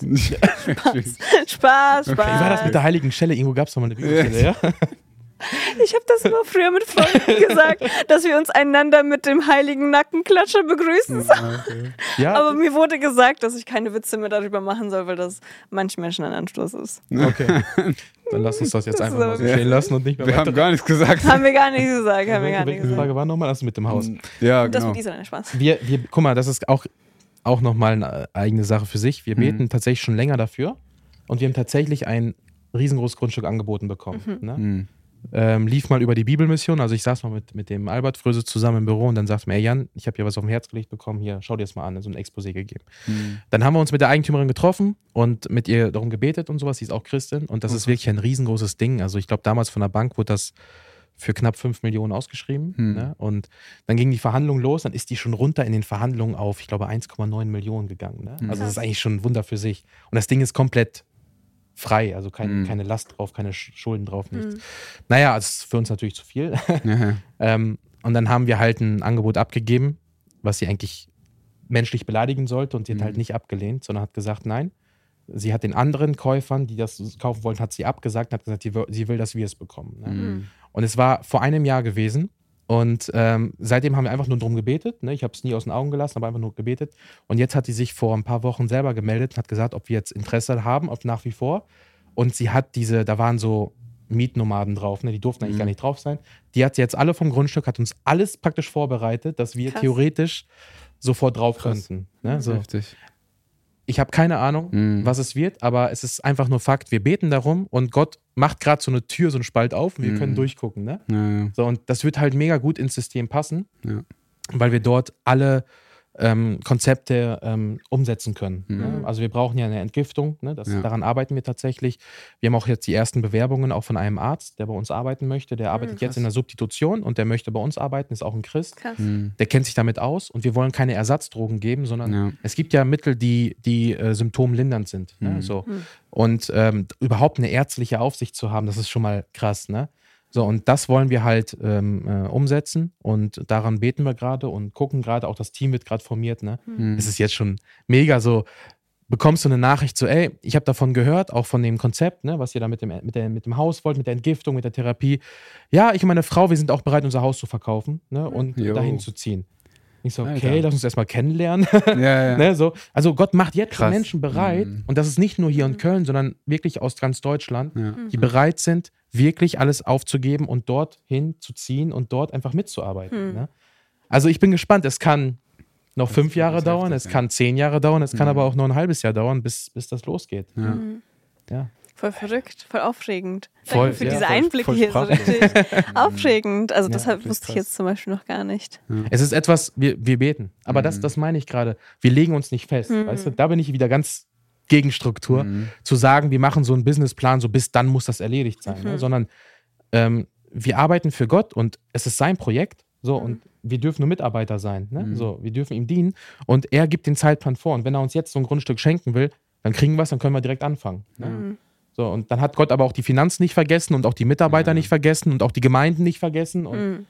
Spaß. Wie war das mit der heiligen Schelle? Irgendwo gab es doch mal eine Bibelstelle, ja? Ich habe das immer früher mit Freunden gesagt, dass wir uns einander mit dem heiligen Nackenklatscher begrüßen sollen. Okay. Ja. Aber mir wurde gesagt, dass ich keine Witze mehr darüber machen soll, weil das manchen Menschen ein Anstoß ist. Okay. Dann lass uns das jetzt einfach mal so stehen lassen und nicht mehr weiter. Wir haben gar nichts gesagt. Haben wir gar nicht gesagt. Welche Frage war nochmal? Das mit dem Haus. Ja, genau. Das mit Israel, Spaß. Guck mal, das ist auch nochmal eine eigene Sache für sich. Wir beten tatsächlich schon länger dafür und wir haben tatsächlich ein riesengroßes Grundstück angeboten bekommen. Ne? Lief mal über die Bibelmission, also ich saß mal mit dem Albert Fröse zusammen im Büro und dann sagte mir, Jan, ich habe hier was auf dem Herz gelegt bekommen, hier, schau dir das mal an, so ein Exposé gegeben. Dann haben wir uns mit der Eigentümerin getroffen und mit ihr darum gebetet und sowas, sie ist auch Christin und das ist wirklich ein riesengroßes Ding, also ich glaube damals von der Bank wurde das für knapp 5 Millionen ausgeschrieben. Ne? Und dann ging die Verhandlung los, dann ist die schon runter in den Verhandlungen auf, ich glaube, 1,9 Millionen gegangen. Ne? Also das ist eigentlich schon ein Wunder für sich. Und das Ding ist komplett frei, also keine Last drauf, keine Schulden drauf, nichts. Naja, das ist für uns natürlich zu viel. Und dann haben wir halt ein Angebot abgegeben, was sie eigentlich menschlich beleidigen sollte und sie hat halt nicht abgelehnt, sondern hat gesagt, nein. Sie hat den anderen Käufern, die das kaufen wollten, hat sie abgesagt und hat gesagt, sie will, dass wir es bekommen. Ne? Und es war vor einem Jahr gewesen und seitdem haben wir einfach nur drum gebetet. Ne? Ich habe es nie aus den Augen gelassen, aber einfach nur gebetet. Und jetzt hat sie sich vor ein paar Wochen selber gemeldet und hat gesagt, ob wir jetzt Interesse haben, ob nach wie vor. Und sie hat da waren so Mietnomaden drauf, ne? Die durften eigentlich gar nicht drauf sein. Die hat sie jetzt alle vom Grundstück, hat uns alles praktisch vorbereitet, dass wir theoretisch sofort drauf könnten. Ne? So. Heftig. Ich habe keine Ahnung, was es wird, aber es ist einfach nur Fakt. Wir beten darum und Gott macht gerade so eine Tür, so einen Spalt auf und wir können durchgucken. Ne? Ja. So, und das wird halt mega gut ins System passen, weil wir dort alle Konzepte umsetzen können. Ne? Also wir brauchen ja eine Entgiftung, ne? Daran arbeiten wir tatsächlich. Wir haben auch jetzt die ersten Bewerbungen auch von einem Arzt, der bei uns arbeiten möchte. Der arbeitet jetzt in der Substitution und der möchte bei uns arbeiten, ist auch ein Christ. Der kennt sich damit aus und wir wollen keine Ersatzdrogen geben, sondern es gibt ja Mittel, die symptomlindernd sind. Ne? So. Und überhaupt eine ärztliche Aufsicht zu haben, das ist schon mal krass, ne? So, und das wollen wir halt umsetzen und daran beten wir gerade und gucken gerade, auch das Team wird gerade formiert, ne? Es ist jetzt schon mega so, bekommst du eine Nachricht so, ey, ich habe davon gehört, auch von dem Konzept, ne, was ihr da mit dem Haus wollt, mit der Entgiftung, mit der Therapie. Ja, ich und meine Frau, wir sind auch bereit, unser Haus zu verkaufen, ne, und dahin zu ziehen. Ich so, okay, lass uns erstmal kennenlernen. Ne, so. Also Gott macht jetzt schon Menschen bereit und das ist nicht nur hier in Köln, sondern wirklich aus ganz Deutschland, die bereit sind, wirklich alles aufzugeben und dorthin zu ziehen und dort einfach mitzuarbeiten. Ne? Also ich bin gespannt, es kann noch 5 Jahre dauern, es kann 10 Jahre dauern, es kann aber auch noch ein halbes Jahr dauern, bis das losgeht. Ja. Voll verrückt, voll aufregend. Voll, Danke für diese Einblicke hier, so richtig aufregend. Also deshalb wusste ich jetzt zum Beispiel noch gar nicht. Es ist etwas, wir beten, aber das meine ich gerade. Wir legen uns nicht fest, weißt du? Da bin ich wieder ganz Gegenstruktur, zu sagen, wir machen so einen Businessplan, so bis dann muss das erledigt sein, ne? Sondern wir arbeiten für Gott und es ist sein Projekt, so, und wir dürfen nur Mitarbeiter sein, ne? So, wir dürfen ihm dienen und er gibt den Zeitplan vor und wenn er uns jetzt so ein Grundstück schenken will, dann kriegen wir es, dann können wir direkt anfangen. Ne? So, und dann hat Gott aber auch die Finanzen nicht vergessen und auch die Mitarbeiter nicht vergessen und auch die Gemeinden nicht vergessen und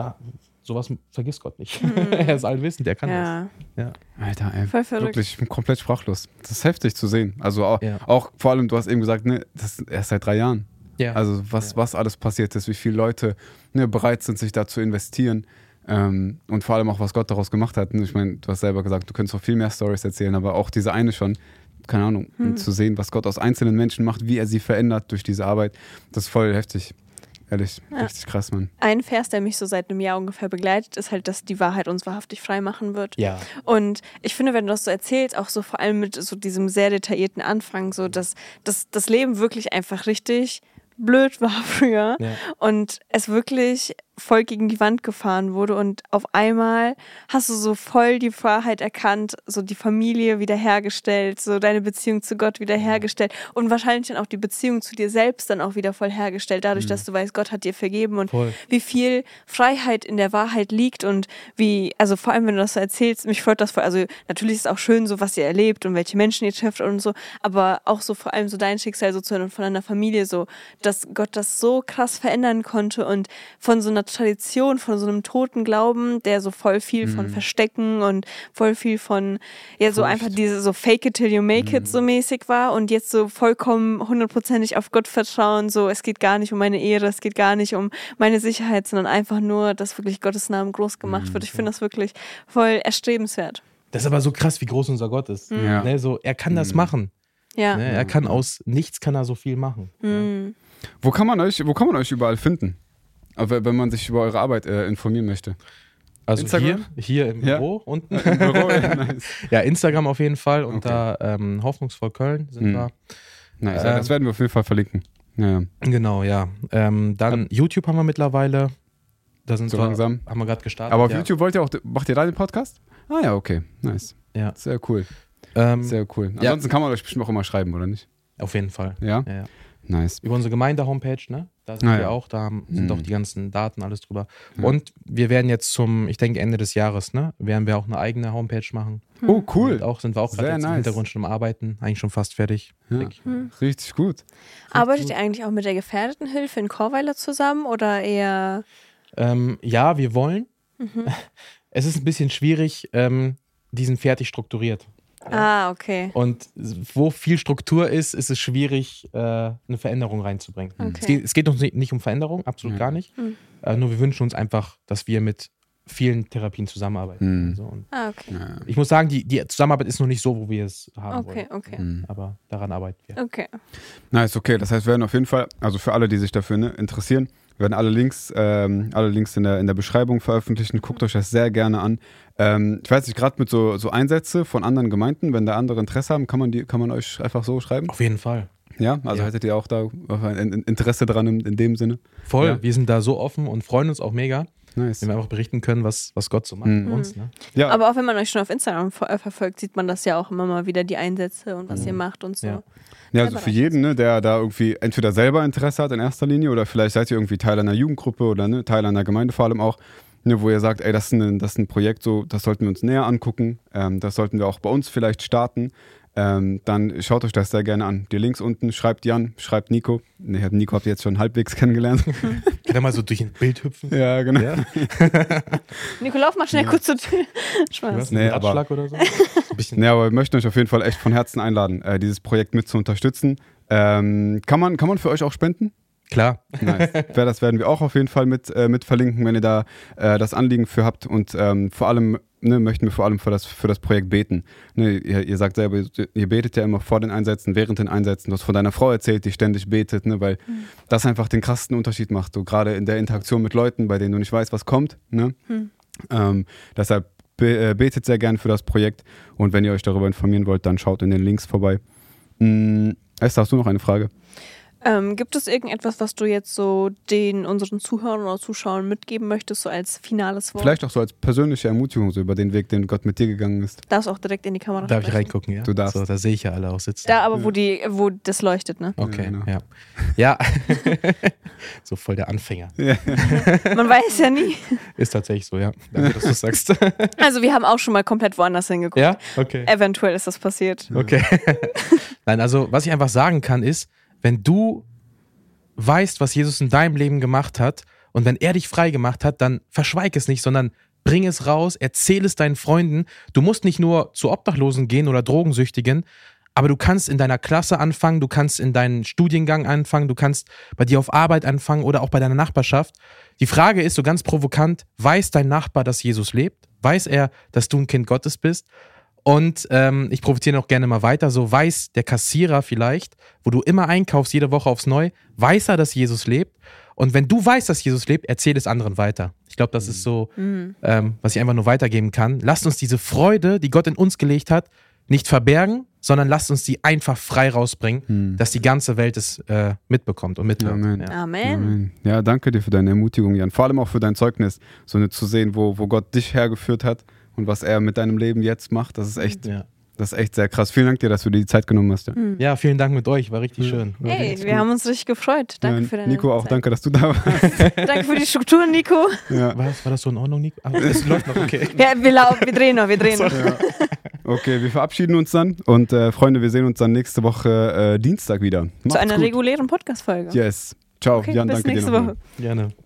sowas vergisst Gott nicht. Er ist allwissend, er kann das. Ja. Alter, ey, voll verrückt. Wirklich, ich bin komplett sprachlos. Das ist heftig zu sehen. Also auch vor allem, du hast eben gesagt, ne, das ist erst seit 3 Jahren. Ja. Also was alles passiert ist, wie viele Leute bereit sind, sich da zu investieren. Und vor allem auch, was Gott daraus gemacht hat. Ich meine, du hast selber gesagt, du könntest noch viel mehr Storys erzählen, aber auch diese eine schon, keine Ahnung, zu sehen, was Gott aus einzelnen Menschen macht, wie er sie verändert durch diese Arbeit, das ist voll heftig. Ehrlich, richtig krass, Mann. Ein Vers, der mich so seit einem Jahr ungefähr begleitet, ist halt, dass die Wahrheit uns wahrhaftig frei machen wird. Ja. Und ich finde, wenn du das so erzählst, auch so vor allem mit so diesem sehr detaillierten Anfang, so dass das Leben wirklich einfach richtig blöd war früher und es wirklich voll gegen die Wand gefahren wurde und auf einmal hast du so voll die Wahrheit erkannt, so die Familie wiederhergestellt, so deine Beziehung zu Gott wiederhergestellt und wahrscheinlich dann auch die Beziehung zu dir selbst dann auch wieder voll hergestellt, dadurch, dass du weißt, Gott hat dir vergeben und wie viel Freiheit in der Wahrheit liegt und wie, also vor allem, wenn du das so erzählst, mich freut das voll, also natürlich ist es auch schön, so was ihr erlebt und welche Menschen ihr trefft und so, aber auch so vor allem so dein Schicksal so zu hören und von deiner Familie so, dass Gott das so krass verändern konnte und von so einer Tradition, von so einem toten Glauben, der so voll viel von Verstecken und voll viel von, ja, so einfach diese so fake it till you make it so mäßig war und jetzt so vollkommen 100%ig auf Gott vertrauen, so es geht gar nicht um meine Ehre, es geht gar nicht um meine Sicherheit, sondern einfach nur, dass wirklich Gottes Namen groß gemacht wird. Ich finde das wirklich voll erstrebenswert. Das ist aber so krass, wie groß unser Gott ist. Ne, so, er kann das machen. Ja. Ne, er kann aus nichts kann er so viel machen. Wo kann man euch überall finden? Aber wenn man sich über eure Arbeit informieren möchte. Also Instagram? hier im Büro unten. Im Büro, ja, nice. Ja, Instagram auf jeden Fall. Unter Hoffnungsvoll Köln sind wir. Nice, das werden wir auf jeden Fall verlinken. Ja. Genau, ja. Dann YouTube haben wir mittlerweile. Da sind So wir, langsam. haben wir gerade gestartet. Aber auf YouTube macht ihr da den Podcast? Ah ja, okay. Nice. Ja. Sehr cool. Sehr cool. Ansonsten kann man euch bestimmt auch immer schreiben, oder nicht? Auf jeden Fall. Ja? Ja. Nice. Über unsere Gemeinde-Homepage, ne? Da sind wir auch, da sind auch die ganzen Daten, alles drüber. Und wir werden jetzt ich denke Ende des Jahres, ne? Werden wir auch eine eigene Homepage machen. Oh, cool. Sind wir auch gerade im Hintergrund schon am Arbeiten, eigentlich schon fast fertig. Ja. Richtig gut. Arbeitet ihr eigentlich auch mit der Gefährdetenhilfe in Chorweiler zusammen oder eher? Ja, wir wollen. Es ist ein bisschen schwierig, die sind fertig strukturiert. Ja. Okay. Und wo viel Struktur ist, ist es schwierig, eine Veränderung reinzubringen. Okay. Es geht uns nicht um Veränderung, absolut gar nicht. Nur wir wünschen uns einfach, dass wir mit vielen Therapien zusammenarbeiten. Also, Okay. ich muss sagen, die Zusammenarbeit ist noch nicht so, wo wir es haben wollen. Okay. Aber daran arbeiten wir. Okay. Nice, okay. Das heißt, wir werden auf jeden Fall, also für alle, die sich dafür interessieren, wir werden alle Links in der Beschreibung veröffentlichen. Guckt euch das sehr gerne an. Ich weiß nicht, gerade mit so Einsätze von anderen Gemeinden, wenn da andere Interesse haben, kann man euch einfach so schreiben? Auf jeden Fall. Ja, also hättet ihr auch da ein Interesse dran in dem Sinne? Voll, ja. Wir sind da so offen und freuen uns auch mega. Nice. Wenn wir einfach berichten können, was Gott so macht mit uns. Ne? Ja. Aber auch wenn man euch schon auf Instagram verfolgt, sieht man das ja auch immer mal wieder, die Einsätze und was ihr macht und so. Ja, also für jeden, ne, der da irgendwie entweder selber Interesse hat in erster Linie oder vielleicht seid ihr irgendwie Teil einer Jugendgruppe oder ne, Teil einer Gemeinde vor allem auch, ne, wo ihr sagt, ey, das ist ein Projekt, so, das sollten wir uns näher angucken, das sollten wir auch bei uns vielleicht starten. Dann schaut euch das sehr gerne an. Die Links unten, schreibt Jan, schreibt Nico. Nico habt ihr jetzt schon halbwegs kennengelernt. Kann er mal so durch ein Bild hüpfen? Ja, genau. Ja. Nico, lauf mal schnell kurz zur Tür. Spaß. Nee, Ratschlag oder so? Nee, aber wir möchten euch auf jeden Fall echt von Herzen einladen, dieses Projekt mit zu unterstützen. Kann man für euch auch spenden? Klar. Nice. Das werden wir auch auf jeden Fall mit verlinken, wenn ihr da das Anliegen für habt. Und vor allem möchten wir vor allem für das Projekt beten. Ne, ihr sagt selber, ihr betet ja immer vor den Einsätzen, während den Einsätzen. Du hast von deiner Frau erzählt, die ständig betet, ne, weil das einfach den krassesten Unterschied macht. So gerade in der Interaktion mit Leuten, bei denen du nicht weißt, was kommt. Ne? Deshalb betet sehr gern für das Projekt. Und wenn ihr euch darüber informieren wollt, dann schaut in den Links vorbei. Esther, hast du noch eine Frage? Gibt es irgendetwas, was du jetzt so unseren Zuhörern oder Zuschauern mitgeben möchtest, so als finales Wort? Vielleicht auch so als persönliche Ermutigung, so über den Weg, den Gott mit dir gegangen ist. Darfst auch direkt in die Kamera Darf ich reingucken, ja? Du darfst. So, da sehe ich ja alle auch sitzen. Da, aber wo das leuchtet, ne? Okay, genau. Ja. So voll der Anfänger. Ja. Man weiß ja nie. Ist tatsächlich so, ja. Danke, dass du sagst. Also wir haben auch schon mal komplett woanders hingeguckt. Ja? Okay. Eventuell ist das passiert. Okay. Nein, also was ich einfach sagen kann ist, wenn du weißt, was Jesus in deinem Leben gemacht hat und wenn er dich frei gemacht hat, dann verschweig es nicht, sondern bring es raus, erzähl es deinen Freunden. Du musst nicht nur zu Obdachlosen gehen oder Drogensüchtigen, aber du kannst in deiner Klasse anfangen, du kannst in deinem Studiengang anfangen, du kannst bei dir auf Arbeit anfangen oder auch bei deiner Nachbarschaft. Die Frage ist so ganz provokant, weiß dein Nachbar, dass Jesus lebt? Weiß er, dass du ein Kind Gottes bist? Und ich profitiere noch gerne mal weiter, so weiß der Kassierer vielleicht, wo du immer einkaufst, jede Woche aufs Neue, weiß er, dass Jesus lebt. Und wenn du weißt, dass Jesus lebt, erzähl es anderen weiter. Ich glaube, das ist so, was ich einfach nur weitergeben kann. Lasst uns diese Freude, die Gott in uns gelegt hat, nicht verbergen, sondern lasst uns die einfach frei rausbringen, dass die ganze Welt es mitbekommt und mithört. Amen. Ja. Amen. Ja, danke dir für deine Ermutigung, Jan. Vor allem auch für dein Zeugnis, so zu sehen, wo Gott dich hergeführt hat und was er mit deinem Leben jetzt macht. Das ist echt sehr krass. Vielen Dank dir, dass du dir die Zeit genommen hast. Ja, Ja, vielen Dank mit euch, war richtig schön. Hey, wir haben uns richtig gefreut. Danke für deine Nico, auch Zeit. danke, dass du da warst. Danke für die Struktur, Nico. Ja. War das so in Ordnung, Nico? Ah, es läuft noch, okay. Ja, wir drehen noch. Ja. Okay, wir verabschieden uns dann und Freunde, wir sehen uns dann nächste Woche Dienstag wieder. Macht's Zu einer gut. regulären Podcast-Folge. Yes. Ciao, Okay, Jan, bis danke dir nächste nochmal. Woche. Gerne.